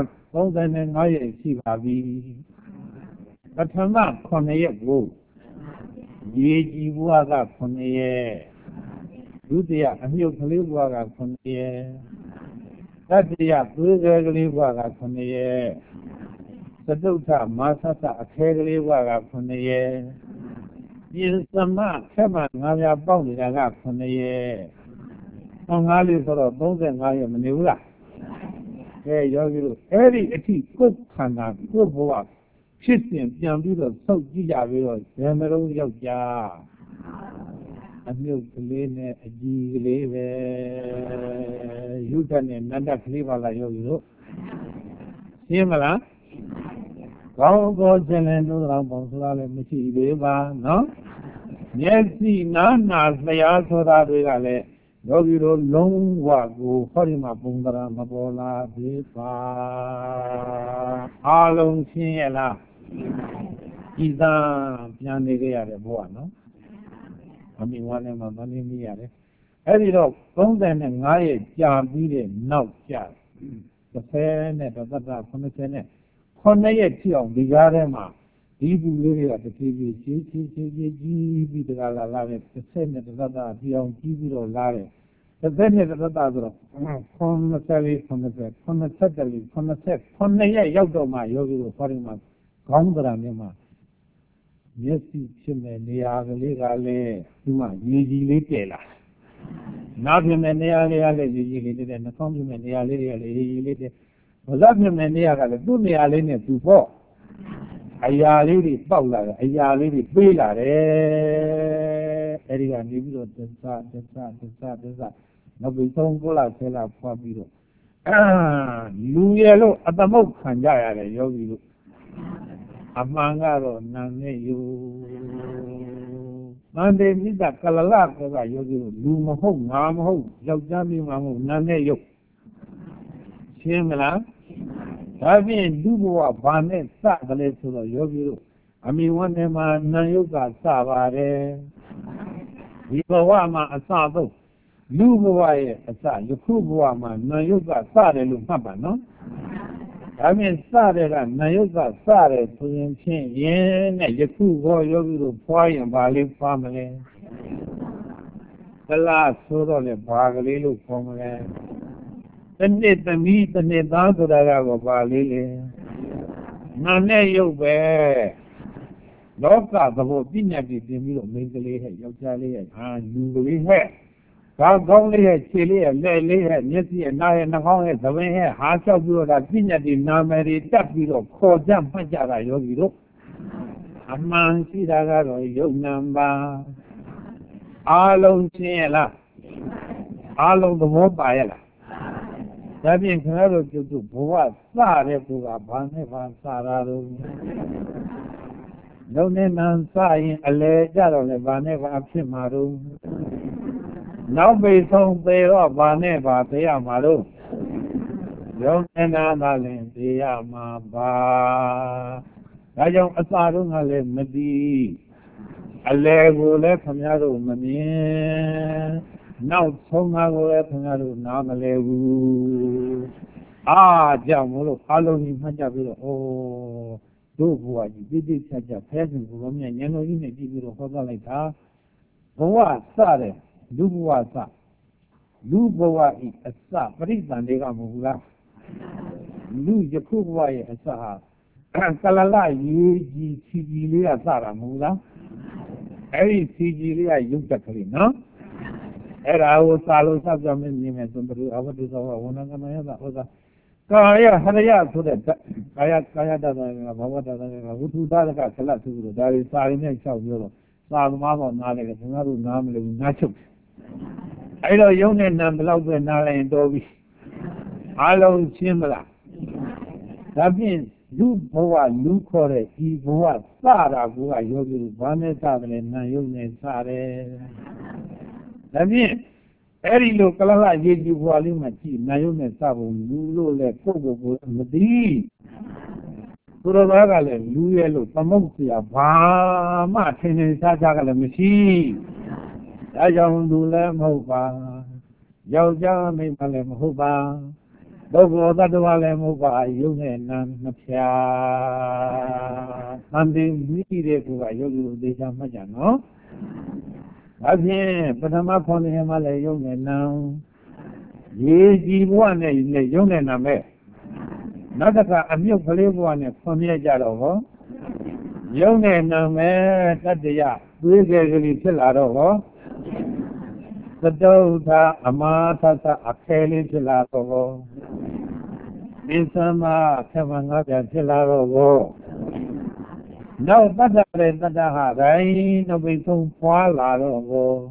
35ရက်ရှိပါပြီပထမ9ရက်ကိုရေကြီးဘွားက9ရက်ဒုတိယအမြုပ်ကလေးဘွားက9ရက်တတိယသွေးကလေးဘွားက9ရက်သတုထမာသသအခဲကလေးဘွားက9ရက်ပြင်သမခက်မှငါးပြားပေါက်နေတာက9ရက်5လေးဆိုတော့35ရက်မနေဘူးလားကဲယောဂီတို့အဲ့ဒီအထိကိုယ်ခန္ဓာကိုယ်ဘဝဖြစ်စဉ်ပြန်ပြီးတော့သုတ်ကြည့်ကြပြီးတော့ဇေမရုံယောက်ျားအမြုပ်ကလေးနဲ့အကြီးကလေးပဲယုဒ္ဓနဲ့နန္ဒကလေးပါလားယောဂီတို့ရှင်းမလားကောင်းကောင်းရှင်လင်းတို့တော်ပုံဆိုတာလည်းမရှိသေးပါနော်မျက်စိနားနာလျာဆိုတာတွေကလည်းယောဂီတို့လုံးဝကိုဟောဒီမှာပုံသဏ္ဍာန်မပေါ်လာသေးပါအားလုံးရှင်းရလားဤသာပြန်နေကြရတဲ့ဘဝနော်အမိဝါနဲ့မှမနေမိရတယ်အဲ့ဒီတော့35ရက်ကြာပြီးတဲ့နောက်ကျ30နဲ့တသက်တာ90နဲ့9ရက်ထိအောင်ဒီကားထဲမှာဒီဘူးလေးတွေကတဖြည်းဖြည်းကြီးပြီးတကလာလာတဲ့30နဲ့တသက်တာဒီအောင်ကြီးပြီးတော့လာတယ်30နဲ့တသက်တာဆိုတော့90ရက်ရောက်တော့မှယောဂီတို့ခေါ်တယ်မှာခေါင်းတရားမြတ်မှာမျက်စိဖြစ်မဲ့နေရာကလေးကလည်းဒီမှာရေကြီးလေးတည်လာနားဖြစ်မဲ့နေရာလေးကလည်းရေကြီးလေးတည်နှာခေါင်းဖြစ်မဲ့နေရာလေးတွေကလည်းရေကြီးလေးတည်ပါးစပ်ဖြစ်မဲ့နေရာကလည်းသူ့နေရာလေးနဲ့သူပေါ့အရာလေးတွေပေါက်လာတယ်အရာလေးတွေပေးလာတယ်အဲဒီကနေပြီးတော့သစ္စာနောက်ပြီးဆုံး9လ10လဖွာပြီးတော့လူရလို့အသမုတ်ခံကြရတယ်ယောဂီတို့အမှန်ကတော့နာနဲ့ယူမန္တေမိတကလလကောကယောဂီတို့လူမဟုတ်ငါမဟုတ်ယောက်ျားမိန်းမမဟုတ်နာနဲ့ယုတ်ရှင်းမလားဒါဖြင့်လူဘဝဘာနဲ့စတယ်လဲဆိုတော့ယောဂီတို့အမိဝတ်နဲ့မှာနာယုတ်ကစပါတယ်ဒီဘဝမှာအစဆုံးလူဘဝရဲ့အစယခုဘဝမှာနာယုတ်ကစတယ်လို့မှတ်ပါနော်ဒါဖြင့်စတဲ့ကနာယုတ်ကစတယ်ဆိုရင်ဖြင့်ယင်းနဲ့ယခုဘောယောဂီတို့ဖွာရင်ဘာလေးဖွာမလဲသလားဆိုတော့လေဘာကလေးလို့ခေါ်မလဲတနှစ်သမီးတနှစ်သားဆိုတာကဘာလေးလဲနာနဲ့ယုတ်ပဲလောကသဘောပညာတည်ပြီးတော့မိန်းကလေးဟဲ့ယောက်ျားလေးဟဲ့လူကလေးဟဲ့ဘာကောင်းလေးဟဲ့ခြေလေးဟဲ့လက်လေးဟဲ့မျက်စိရဲ့နားရဲ့နှာခေါင်းရဲ့သပင်ဟဲ့ဟာလျှောက်ပြီးတော့ဒါပညာတည်နာမည်တွေတက်ပြီးတော့ခေါ်ကြမှတ်ကြတာယောဂီတို့အမှန်ရှိတာကတော့ယုတ်နံပါအားလုံးရှင်းရလားအားလုံးသဘောပါရလားဒါဖြင့်ခင်ဗျားတို့ပြုတ်ဘဝစတဲ့ကူကဘာနဲ့ဘာစတာတော့လုံးနဲ့နံစရင်အလဲကြတော့လေဘာနဲ့ဘာဖြစ်မှာတော့နောက်ပိဆုံးသေးတော့ဘာနဲ့ဘာသိရမှာတော့ရုံနဲ့နာသာလင်သိရမှာပါဒါကြောင့်အစာတော့ငါလည်းမသိအလဲကိုလည်းခင်ဗျားတို့မမြင်နောက်ဆုံးတာကိုလည်းခင်ဗျားတို့နားမလဲဘူးကြောင့်မလို့အလုံးကြီးမှတ်ကြပြီးတော့တို့ဘဝကြီးပြည့်ပြည့်ချာချာဖဲစဉ်ဘုရားမြတ်ဉာဏ်တော်ကြီးနဲ့ကြည့်ပြီးတော့ဟောသလိုက်တာဘဝစတဲ့လူဘဝစလူဘဝဤအစပရိသန္တေကမဟုတ်ဘူးလားလူယခုဘဝရဲ့အစဟာကလလရေကြီးချီကြီးလေးကစတာမဟုတ်လားအဲ့ဒီချီကြီးလေးကရုပ်တက်ကလေးနော်အဲ့ဒါကိုစာလို့စပြမယ်မြင်မယ်ဆိုတော့အဝတ္တသောဝဏကမယသဟောတာကာယဟရယဆိုတဲ့ကာယတတကဘဝတတကဝုထုတတကဆလတ်ဆိုလို့ဒါတွေစာရင်းနဲ့လျှောက်ပြောတော့စာသမားပေါ်နားလေတယ်ခင်ဗျားတို့နားမလို့နားချုပ်အဲ့တော့ယုံနဲ့နာဘယ်လောက်ပဲနားလိုက်တော်ပြီအားလုံးရှင်းမလားဒါဖြင့်လူဘဝလူခေါ်တဲ့ဒီဘဝစတာကယောဂီဘာနဲ့စတယ်နာယုံနဲ့စတယ်ဒါဖြင့်အဲ့ဒီလိုကလလရေကြီးဘဝလေးမှာကြည့်နာယုံနဲ့စဖို့လူလို့လဲကိုယ့်ကိုယ်မသိသူတော်ဘာကလည်းလူရဲ့လို့သမုတ်เสียဘာမှထင်ထင်ရှားရှားကလည်းမရှိဒါကြောင့်လူလည်းမဟုတ်ပါယောက်ျားမိန်းမလည်းမဟုတ်ပါပုဂ္ဂိုလ်သတ္တဝါလည်းမဟုတ်ပါယုံနဲ့နာမဖြာသံတိမိတဲ့ကူကယောဂီတို့သိချာမှတ်ကြနော်ဒါဖြင့်ပထမခေါင်းထဲမှာလည်းယုံနဲ့နာရေကြီးဘဝနဲ့ယုံနဲ့နာမဲ့နောက်တစ်ခါအမြုပ်ကလေးဘဝနဲ့ခွန်မြဲကြတော့ဟောယုံနဲ့နာမဲ့တတ္တယသွေးကလေးဖြစ်လာတော့ဟောသတုထာအမာသသအခဲလေးဖြစ်လာတော့ဟောဒီသမခမငါးပြန်ဖြစ်လာတော့ဟောနောက်တတ္တရေတတ္တဟာတိုင်းနောက်ပြီးဆုံးဖွာလာတော့ဟော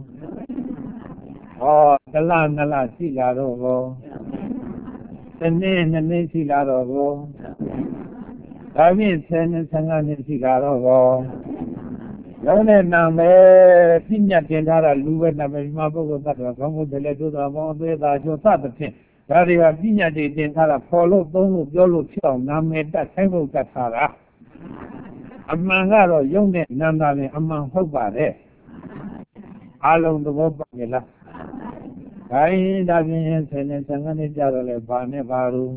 တလနလရှိလာတော့ဟောတနေ့နှစ်နေ့ရှိလာတော့ဟောဒါဖြင့်10နှစ်15နှစ်ရှိလာတော့ဟောရုံးနဲ့နာမယ်ပြညတ်တင်ထားတာလူပဲနာမယ်ဒီမှာပုဂ္ဂိုလ်သတ္တဝါကောင်းမှုတယ်လေသို့တော်ဘောအသေးသာချိုသတ်တဲ့ဖြင့်ဒါတွေကပြညတ်တွေတင်ထားတာခေါ်လို့သုံးလို့ပြောလို့ဖြစ်အောင်နာမယ်တတ်ဆိုင်ဖို့တတ်ထားတာအမှန်ကတော့ရုံးနဲ့နာတာလည်းအမှန်ဟုတ်ပါတယ်အလုံးသဘောပေါက်ကြလားဒါရင်ဒါဖြင့်10နဲ့15နှစ်ကြာတော့လေဘာနဲ့ဘာလို့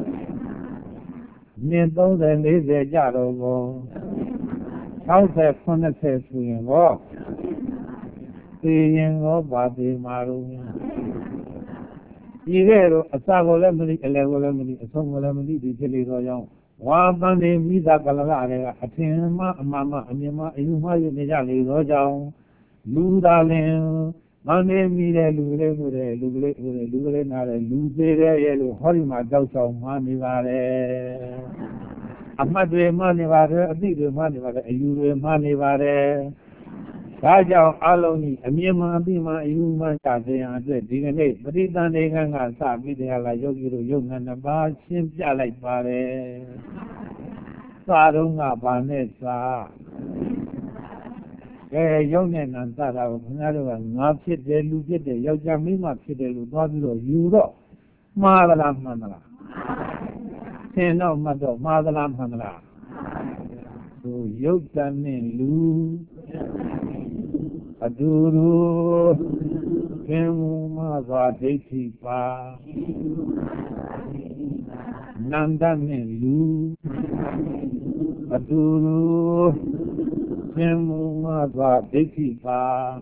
နှစ်30 40ကြာတော့ဘော60 90ဆိုရင်ဘောသိရင်ဘောပါသေးမှာလို့ဒီကဲတော့အစာကိုလည်းမသိအလယ်ကိုလည်းမသိအဆုံးကိုလည်းမသိဒီဖြစ်လေတော့ကြောင်းဝါပန်းနေမိသားကလလတွေကအထင်မှအမှန်မှအမြင်မှအယူမှရနေကြလေတော့ကြောင်းလူသားလင်မနေမိတဲ့လူလေးကိုတဲ့လူကလေးနားတယ်လူသေးတဲ့ရဲ့လို့ဟောဒီမှာတောက်ဆောင်မှနေပါတယ်အမှတ်တွေမှနေပါတယ်အသိတွေမှနေပါတယ်အယူတွေမှနေပါတယ်ဒါကြောင့်အလုံးကြီးအမြင်မှအသိမှအယူမှကြတဲ့အတွက်ဒီကနေ့ပရိသန္တေကံကစပြီးတရားလာယောဂီတို့ယုံနာနှစ်ပါးရှင်းပြလိုက်ပါတယ်စာတော့ကဘာနဲ့စာယုံနဲ့နာသတာကိုခင်ဗျားတို့ကငါဖြစ်တယ်လူဖြစ်တယ်ယောက်ျားမိန်းမဖြစ်တယ်လို့သွားပြီးတော့ယူတော့မှားသလားမှန်သလားသင်တော့မှတ်တော့မှားသလားမှန်သလားသူရုပ်တန်နဲ့လူအတူတူခင်မူမှစွာဒိဋ္ဌိပါနန္ဒနဲ့လူအတူတူခင်မူမှစွာဒိဋ္ဌိပါ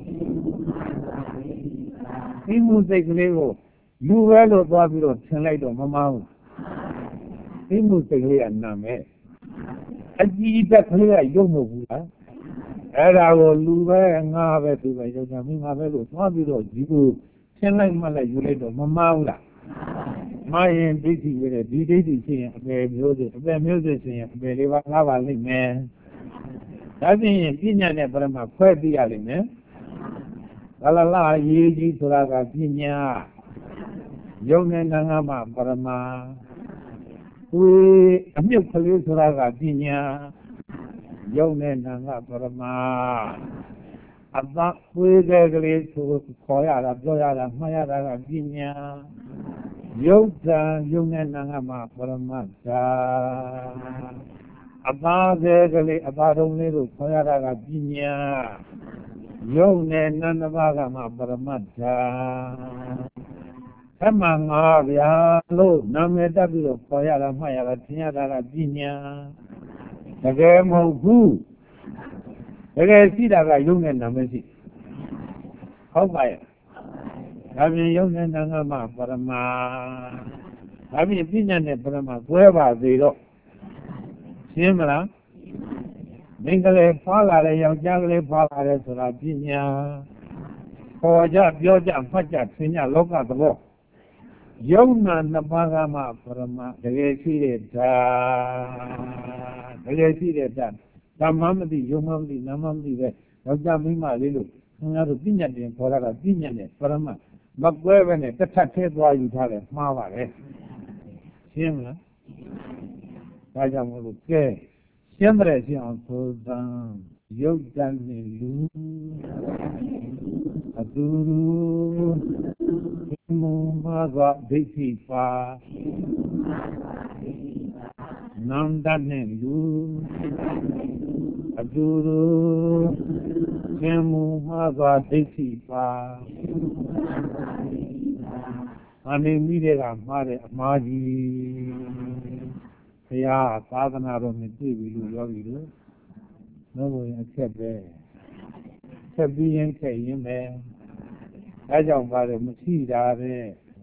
ဒီမှုစိတ်ကလေးကိုလူပဲလို့သွားပြီးတော့ထင်လိုက်တော့မမှားဘူးဒီမှုစိတ်ကလေးကနာမယ်အကြည့်တက်ကလေးကရုပ်မဟုတ်ဘူးလားအဲ့ဒါကိုလူပဲငါပဲသူပဲယောက်ျားမိန်းမပဲလို့သွားပြီးတော့ဒီကိုရှင်းလိုက်မှလိုက်ယူလိုက်တော့မမှားဘူးလားမှားရင်ဒိဋ္ဌိပဲဒီဒိဋ္ဌိရှိရင်အပယ်မျိုးစေ့ရှိရင်အပယ်လေးပါးငါးပါးလိမ့်မယ်ဒါဖြင့်ပညာနဲ့ပရမခွဲသိရလိမ့်မယ်ကလလရေးကြီးဆိုတာကပညာယုံနဲ့နာငါမှပရမဝေအမြုပ်ကလေးဆိုတာကပညာယုံနဲ့နာငါပရမအပဝေကလေးဆိုခေါ်ရတာပြောရတာမှားရတာကပညာယုတ်တံယုံနဲ့နာငါမှပရမတ္တာအပါကလေးအပါတုံးလေးကိုခေါ်ရတာကပညာယုံနဲ့နန္ဒဘာကမှပရမတ္တာအမှန်ငါဗျာလို့နာမည်တက်ပြီးတော့ခေါ်ရတာမှားရတာသင်ရတာကပညာတကယ်မဟုတ်ဘူးတကယ်ရှိတာကယုံနဲ့နာမည်ရှိဟုတ်ပါရဲ့ဒါပြင်ယုံနဲ့နာငါမှပရမဒါပြင်ပညာနဲ့ပရမကွဲပါသေးတော့ရှင်းမလားမင်္ဂလာဖွာလာတဲ့ယောက်ျားကလေးဖွာလာတဲ့ဆိုတာပညာခေါ်ကြပြောကြမှတ်ကြသင်ကြလောကသဘောယုံနာနှစ်ပါးကမှပရမတကယ်ရှိတဲ့ဓာတကယ်ရှိတဲ့ဓာဓမ္မမသိယုံမမသိနာမမသိပဲယောက်ျားမိန်းမလေးလို့ခင်ဗျားတို့ပညာတင်ခေါ်တာကပညာနဲ့ပရမမကွဲပဲနဲ့တစ်ထပ်သေးသွားယူထားတယ်မှားပါတယ်ရှင်းမလားဒါကြောင့်မို့လို့ကဲရှင်းတဲ့ရှင်းအောင်ဆိုသံယုတ်တန်နဲ့လူအတူတူမူမာသောဒိဋ္ဌိပါနန္ဒနဲ့လူအတူတူသင်မူမာသောဒိဋ္ဌိပါအနေမိတွေကမှားတဲ့အမှားကြီးဘုရားသာသနာတော်နဲ့တွေ့ပြီလို့ပြောပြီလို့တော့ဘုရားအခက်ပဲဆက်ပြီးရင်ခက်ရင်ပဲအဲကြောင့်ပါတယ်မရှိတာပဲ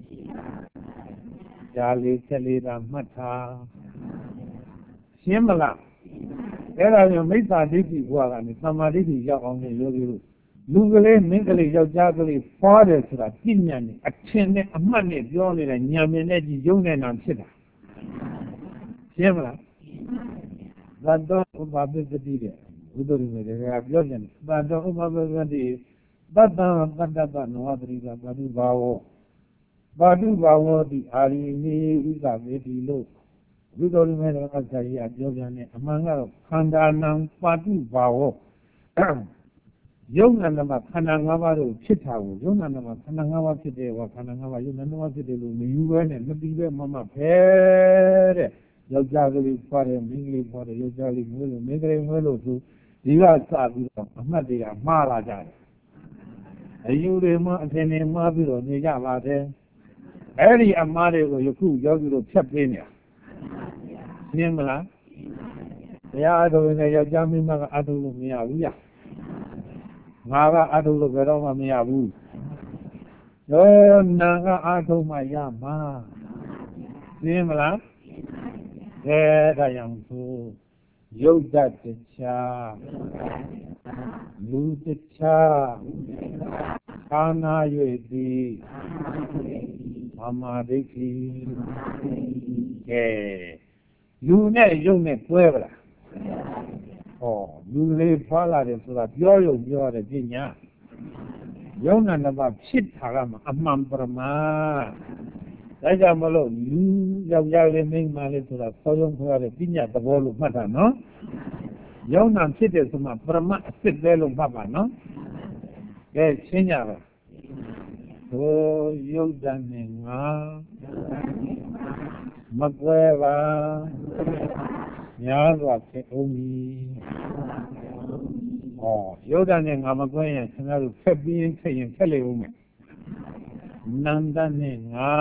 ဒါလေးဆက်လေးတာမှတ်ထားရှင်းမလားအဲ့ဒါကြောင့်မိစ္ဆာဒိဋ္ဌိဘုရားကနေသမာဓိဋ္ဌိရောက်အောင်လို့ပြောပြီးလို့လူကလေးမင်းကလေးယောက်ျားကလေးဖွာတယ်ဆိုတာပြဉ္ညာနဲ့အထင်နဲ့အမှတ်နဲ့ပြောနေတဲ့ဉာဏ်မြင်တဲ့ကြီးယုံနေတာဖြစ်တာရှင်းမလားသတ္တဥပပစ္စတိတဲ့ဘုဒ္ဓရုံတွေကပြောကြတယ်သတ္တဥပပစ္စတိသတ္တပတ္တပနောဝတ္တိကပါဠိဘာဝပါဠိဘာဝတိအာရိနိဥစ္စာမေတိလို့ဘုဒ္ဓရုံတွေကဆရာကြီးပြောပြန်တယ်အမှန်ကတော့ခန္ဓာနံပါဠိဘာဝယုံနာနမခန္ဓာ၅ပါးတို့ဖြစ်တာကိုယုံနာနမခန္ဓာ၅ပါးဖြစ်တယ်ဟောခန္ဓာ၅ပါးယုံနာ၅ပါးဖြစ်တယ်လို့မယူဘဲနဲ့မပြီးပဲမမဖဲတဲ့ယောက်ျားကလေးဖွာတယ်မိန်းကလေးဖွာတယ်ယောက်ျားလေးမွေးလို့မိန်းကလေးမွေးလို့သူဒီကစပြီးတော့အမှတ်တွေကမှားလာကြတယ်အယူတွေမှအထင်တွေမှားပြီးတော့နေကြပါတယ်အဲ့ဒီအမှားတွေကိုယခုယောဂီတို့ဖြတ်ပေးနေတာရှင်းမလားတရားအထုတ်နဲ့ယောက်ျားမိန်းမကအထုတ်လို့မရဘူးဗျငါကအထုတ်လို့ဘယ်တော့မှမရဘူးရောနာကအထုတ်မှရမှာရှင်းမလားဒါကြောင့်ဆိုယုတ်တတခြားလူတခြားဌာနာ၍သည်သမာဓိဋ္ဌိကဲလူနဲ့ယုတ်နဲ့တွဲပါလားဟောလူလေးဖွာလာတယ်ဆိုတာပြောရုံပြောရတယ်ပညာယုံနာနှစ်ပါးဖြစ်တာကမှအမှန်ပရမဒါကြောင့်မလို့လူယောက်ျားလေးမိန်းမလေးဆိုတာဆောရုံခေါ်ရတဲ့ပညာသဘောလို့မှတ်တာနော်ယုံနာဖြစ်တယ်ဆိုမှပရမအစစ်သေးလို့မှတ်ပါနော်ကဲရှင်းကြပါဒိုယုတ်တန်နဲ့ငါမကွဲပါများစွာဖြစ်အောင်ပြီဟောယုတ်တန်နဲ့ငါမကွဲရင်ခင်ဗျားတို့ဖက်ပြီးရင်ခက်ရင်ခက်လေဦးမယ်နန္ဒနဲ့ငါ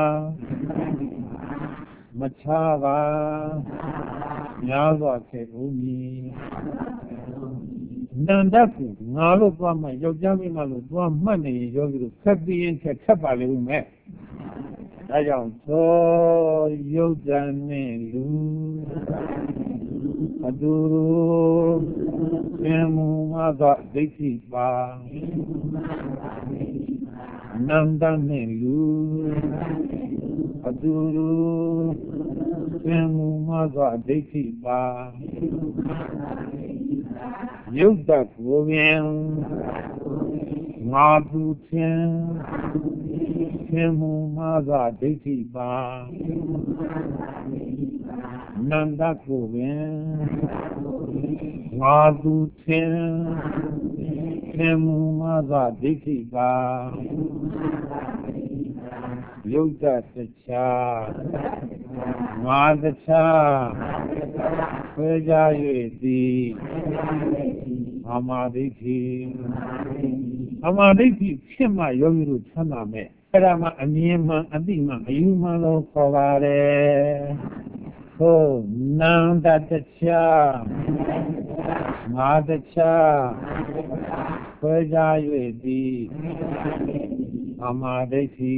မချပါများစွာဖြစ်ဦးမည်နန္ဒကိုငါလို့သွားမှယောက်ျားမိန်းမလို့သွားမှတ်နေရင်ယောဂီတို့ဖက်ပြီးရင်ခက်ပါလေဦးမယ်ဒါကြောင့်သောယုတ်တန်နဲ့လူအတူတူသင်္မူမသောဒိဋ္ဌိပါနန္ဒနဲ့လူအတူတူသင်္မူမသောဒိဋ္ဌိပါယုတ်တကိုပင်ငါသူချင်းသင်မှုမှားသောဒိဋ္ဌိပါနန္တကိုပင်ငါသူချင်းသင်မှုမှားသောဒိဋ္ဌိပါယုတ်တတခြားငါတခြားဆွဲကြ၍သည်အမှားဒိဋ္ဌိဖြစ်မှယောဂီတို့ချမ်းသာမယ်အဲ့ဒါမှအမြင်မှန်အသိမှန်အယူမှန်လို့ခေါ်ပါတယ်သို့နန္တတခြားငါတခြားဆွဲကြ၍သည်အမှားဒိဋ္ဌိ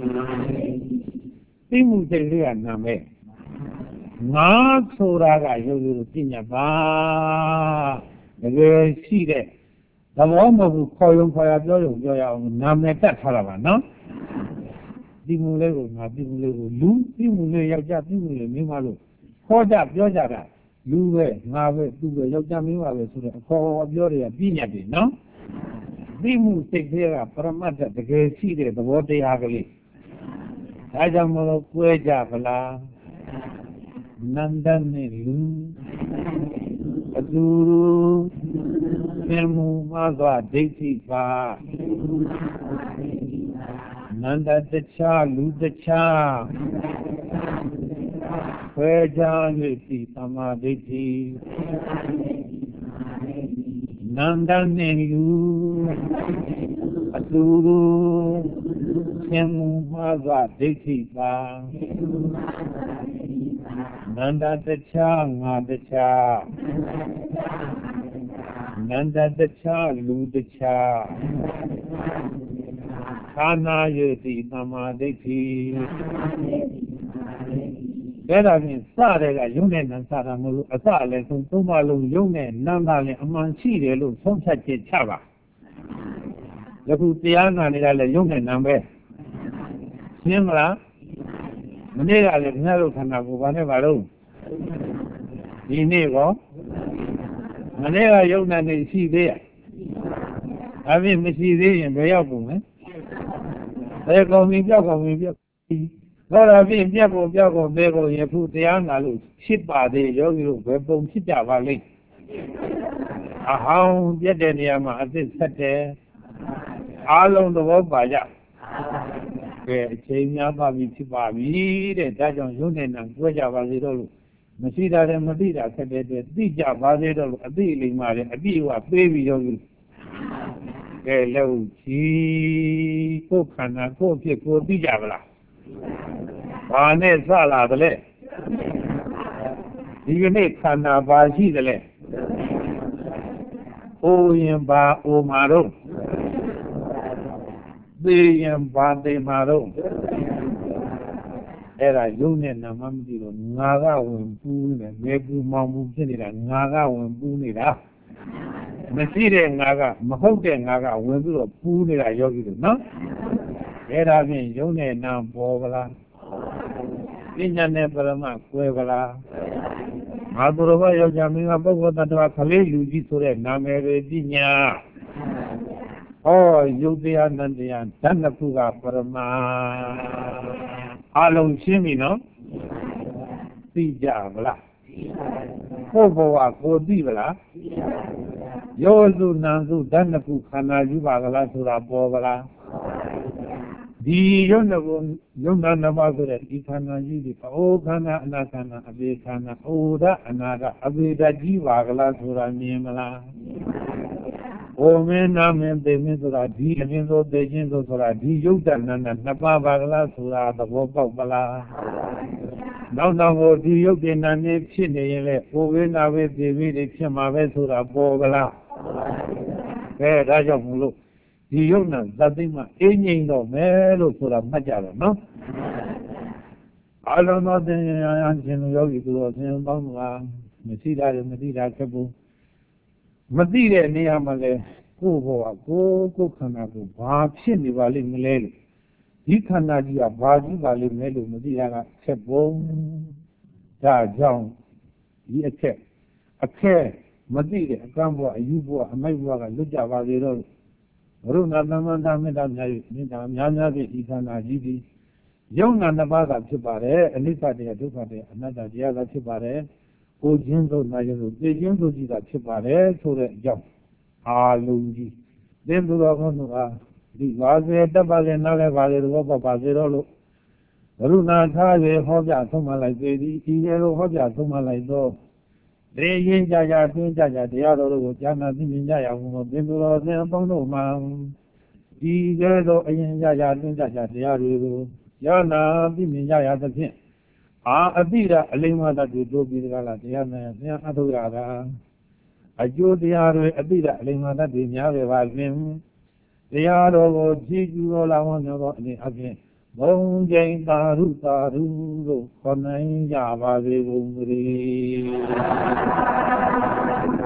သိမှုစိတ်လေးကနာမယ်ငါဆိုတာကယောဂီတို့သိညာပါတကယ်ရှိတဲ့သဘောမဟုတ်ဘူးခေါ်ရုံခေါ်ရပြောရုံပြောရအောင်နာမည်တက်ထားတာပါနော်ဒီမှုလေးကိုငါဒီမှုလေးကိုလူဒီမှုလေးယောက်ျားဒီမှုလေးမိန်းမလို့ခေါ်ကြပြောကြတာလူပဲငါပဲသူပဲယောက်ျားမိန်းမပဲဆိုတဲ့အခေါ်ပြောတွေကပြည့်ညတ်တယ်နော်ဒီမှုစိတ်တွေကပရမတ္တတကယ်ရှိတဲ့သဘောတရားကလေးဒါကြောင့်မလို့ကွဲကြဗလားနန္ဒနဲ့လူအတူတူသင်မှုမှားသောဒိဋ္ဌိပါနန္ဒတခြားလူတခြားခွဲခြား၍ဒီသမာဓိဋ္ဌိနန္ဒနဲ့လူအတူတူသင်မှုမှားသောဒိဋ္ဌိပါနန္ဒတခြားငါတခြားနန္ဒတခြားလူတခြားခန္ဓာယတိသမာဓိဋ္ဌိအဲ့ဒါဖြင့်စတဲ့ကယုံနဲ့နံစတာမလို့အစလည်းသုံးပါလုံးယုံနဲ့နံတာလည်းအမှန်ရှိတယ်လို့ဆုံးဖြတ်ချက်ချပါယခုတရားနာနေတာလည်းယုံနဲ့နံပဲရှင်းမလားမနေ့ကလည်းခင်ဗျားတို့ခန္ဓာကိုယ်ဘာနဲ့ပါတော့ဒီနေ့ကောမနေ့ကယုံနာနေရှိသေးရအပြင်မရှိသေးရင်ဘယ်ရောက်ကုန်လဲဘယ်ကောင်ကြီးပြောက်ကောင်ကြီးပြောက်တော့အပြင်ပြက်ကုန်ပြောက်ကုန်ဘယ်ကုန်ရခုတရားနာလို့ဖြစ်ပါသေးယောဂီတို့ဘယ်ပုံဖြစ်ကြပါလိမ့်အဟောင်းပြက်တဲ့နေရာမှာအသစ်ဆက်တယ်အားလုံးသဘောပါကြကဲအချိန်များပါပြီဖြစ်ပါပြီတဲ့ဒါကြောင့်ယုံနေနာကြွကြပါစေတော့လို့မရှိတာလည်းမသိတာဆက်တဲ့အတွက်သိကြပါစေတော့လို့အသိလိမ္မာလည်းအပြည့်အဝပေးပြီးရောကဲလို့ကြီးကိုယ်ခန္ဓာကိုယ်ဖြစ်ကိုသိကြပါလားဘာနဲ့စလာတယ်လဲဒီကနေ့ခန္ဓာဘာရှိတယ်လဲအိုရင်ဘာအိုမှာတော့သေရင်ဘာသေမှာတော့အဲ့ဒါယုံနဲ့နာမမသိတော့ငါကဝင်ပူးနေတယ်ငယ်ပူမောင်ပူဖြစ်နေတာငါကဝင်ပူးနေတာမရှိတဲ့ငါကမဟုတ်တဲ့ငါကဝင်ပြီးတော့ပူးနေတာယောဂီတို့နော်အဲ့ဒါဖြင့်ယုံနဲ့နာပေါ်ဗလားပညာနဲ့ပရမကွဲဗလားငါတို့ဘာယောက်ျားမင်းကပုဂ္ဂိုလ်တ attva ခလေးလူကြီးဆိုတဲ့နာမည်ပဲပညာဟောယုတ်တရားနန္တရားဓာတ်နှစ်ခုကပရမအလုံးရှင်းပြီနော်သိကြဗလားကိုယ်ဘဝကိုသိဗလားယောစုနာစုဓာတ်နှစ်ခုခန္ဓာယူပါကလားဆိုတာပေါ်ဗလားဒီယုံနှစ်ခုယုံနာနှစ်ပါးဆိုတဲ့ဒီခန္ဓာကြီးဒီအိုခန္ဓာအနာခန္ဓာအပေခန္ဓာအိုဓာအနာကအပေဓာကြီးပါကလားဆိုတာမြင်မလားဘုံမင်းနာမင်းသိမင်းဆိုတာဒီအရင်ဆိုသိချင်းဆိုတာဒီယုတ်တဏ္ဍနှစ်ပါးပါကလားဆိုတာသဘောပေါက်ပလားနောက်တော့ဒီယုတ်တဏ္ဍနေဖြစ်နေရင်လေဘုံဝိနာဝေသိပြီးဖြစ်မှာပဲဆိုတာပေါ်ကလားကဲဒါကြောင့်မလို့ဒီယုတ်နာသတိမှအင်းငိမ့်တော့မယ်လို့ဆိုတာမှတ်ကြတော့နော်အလုံးသောတင်ရန်ရှင်လူယောဂီသူတော်ဆင်းပေါင်းကမရှိတာလည်းမသိတာချက်ဘူးမသိတဲ့နေရာမှာလဲကိုယ်ဘောကကိုယ်ခန္ဓာကိုဘာဖြစ်နေပါလိမ့်မလဲလို့ဒီခန္ဓာကြီးကဘာကြီးပါလိမ့်မယ်လို့မသိတာကချက်ပုံဒါကြောင့်ဒီအခက်မသိတဲ့အကန့်ဘဝအယူဘဝအမိုက်ဘဝကလွတ်ကြပါစေတော့ဘုရုဏသမန္တမေတ္တာများ၍မေတ္တာများဖြင့်ဤခန္ဓာကြီးသည်ယုံနာနှစ်ပါးကဖြစ်ပါတယ်အနိစ္စတရားဒုက္ခတရားအနတ္တတရားကဖြစ်ပါတယ်ကိုခြင်းတို့နာခြင်းတို့သိခြင်းတို့ကြီးကဖြစ်ပါတယ်ဆိုတဲ့အကြောင်းအာလုံးကြီးသင်သူတော်ကောင်းတို့ဟာဒီပါစေတပ်ပါစေနားလဲပါစေတော့ပါစေတော့လို့ဘုရုဏထား၍ဟောပြဆုံးမလိုက်ပေသည်ဤရေလိုဟောပြဆုံးမလိုက်တော့ဒေရင်ကြကြတွင်းကြကြတရားတော်တို့ကိုကြားနာသိမြင်ကြရအောင်လို့သင်သူတော်စင်အပေါင်းတို့မှာဒီကဲ့သို့အရင်ကြကြတွင်းကြကြတရားတွေကိုကြားနာသိမြင်ကြရသဖြင့်အတိရအလိမ္မာတတွေတို့ပြီးကြလားတရားနဲ့ဆရာအထုရတာအကျိုးတရားတွေအတိရအလိမ္မာတတွေများပဲပါလင်တရားတော်ကိုကြည်ကျူတော်လာဝန်းတော်အနေအချင်းဘုံကျိန်သာရုလို့ခေါ်နိုင်ကြပါစေကုန်သတည်း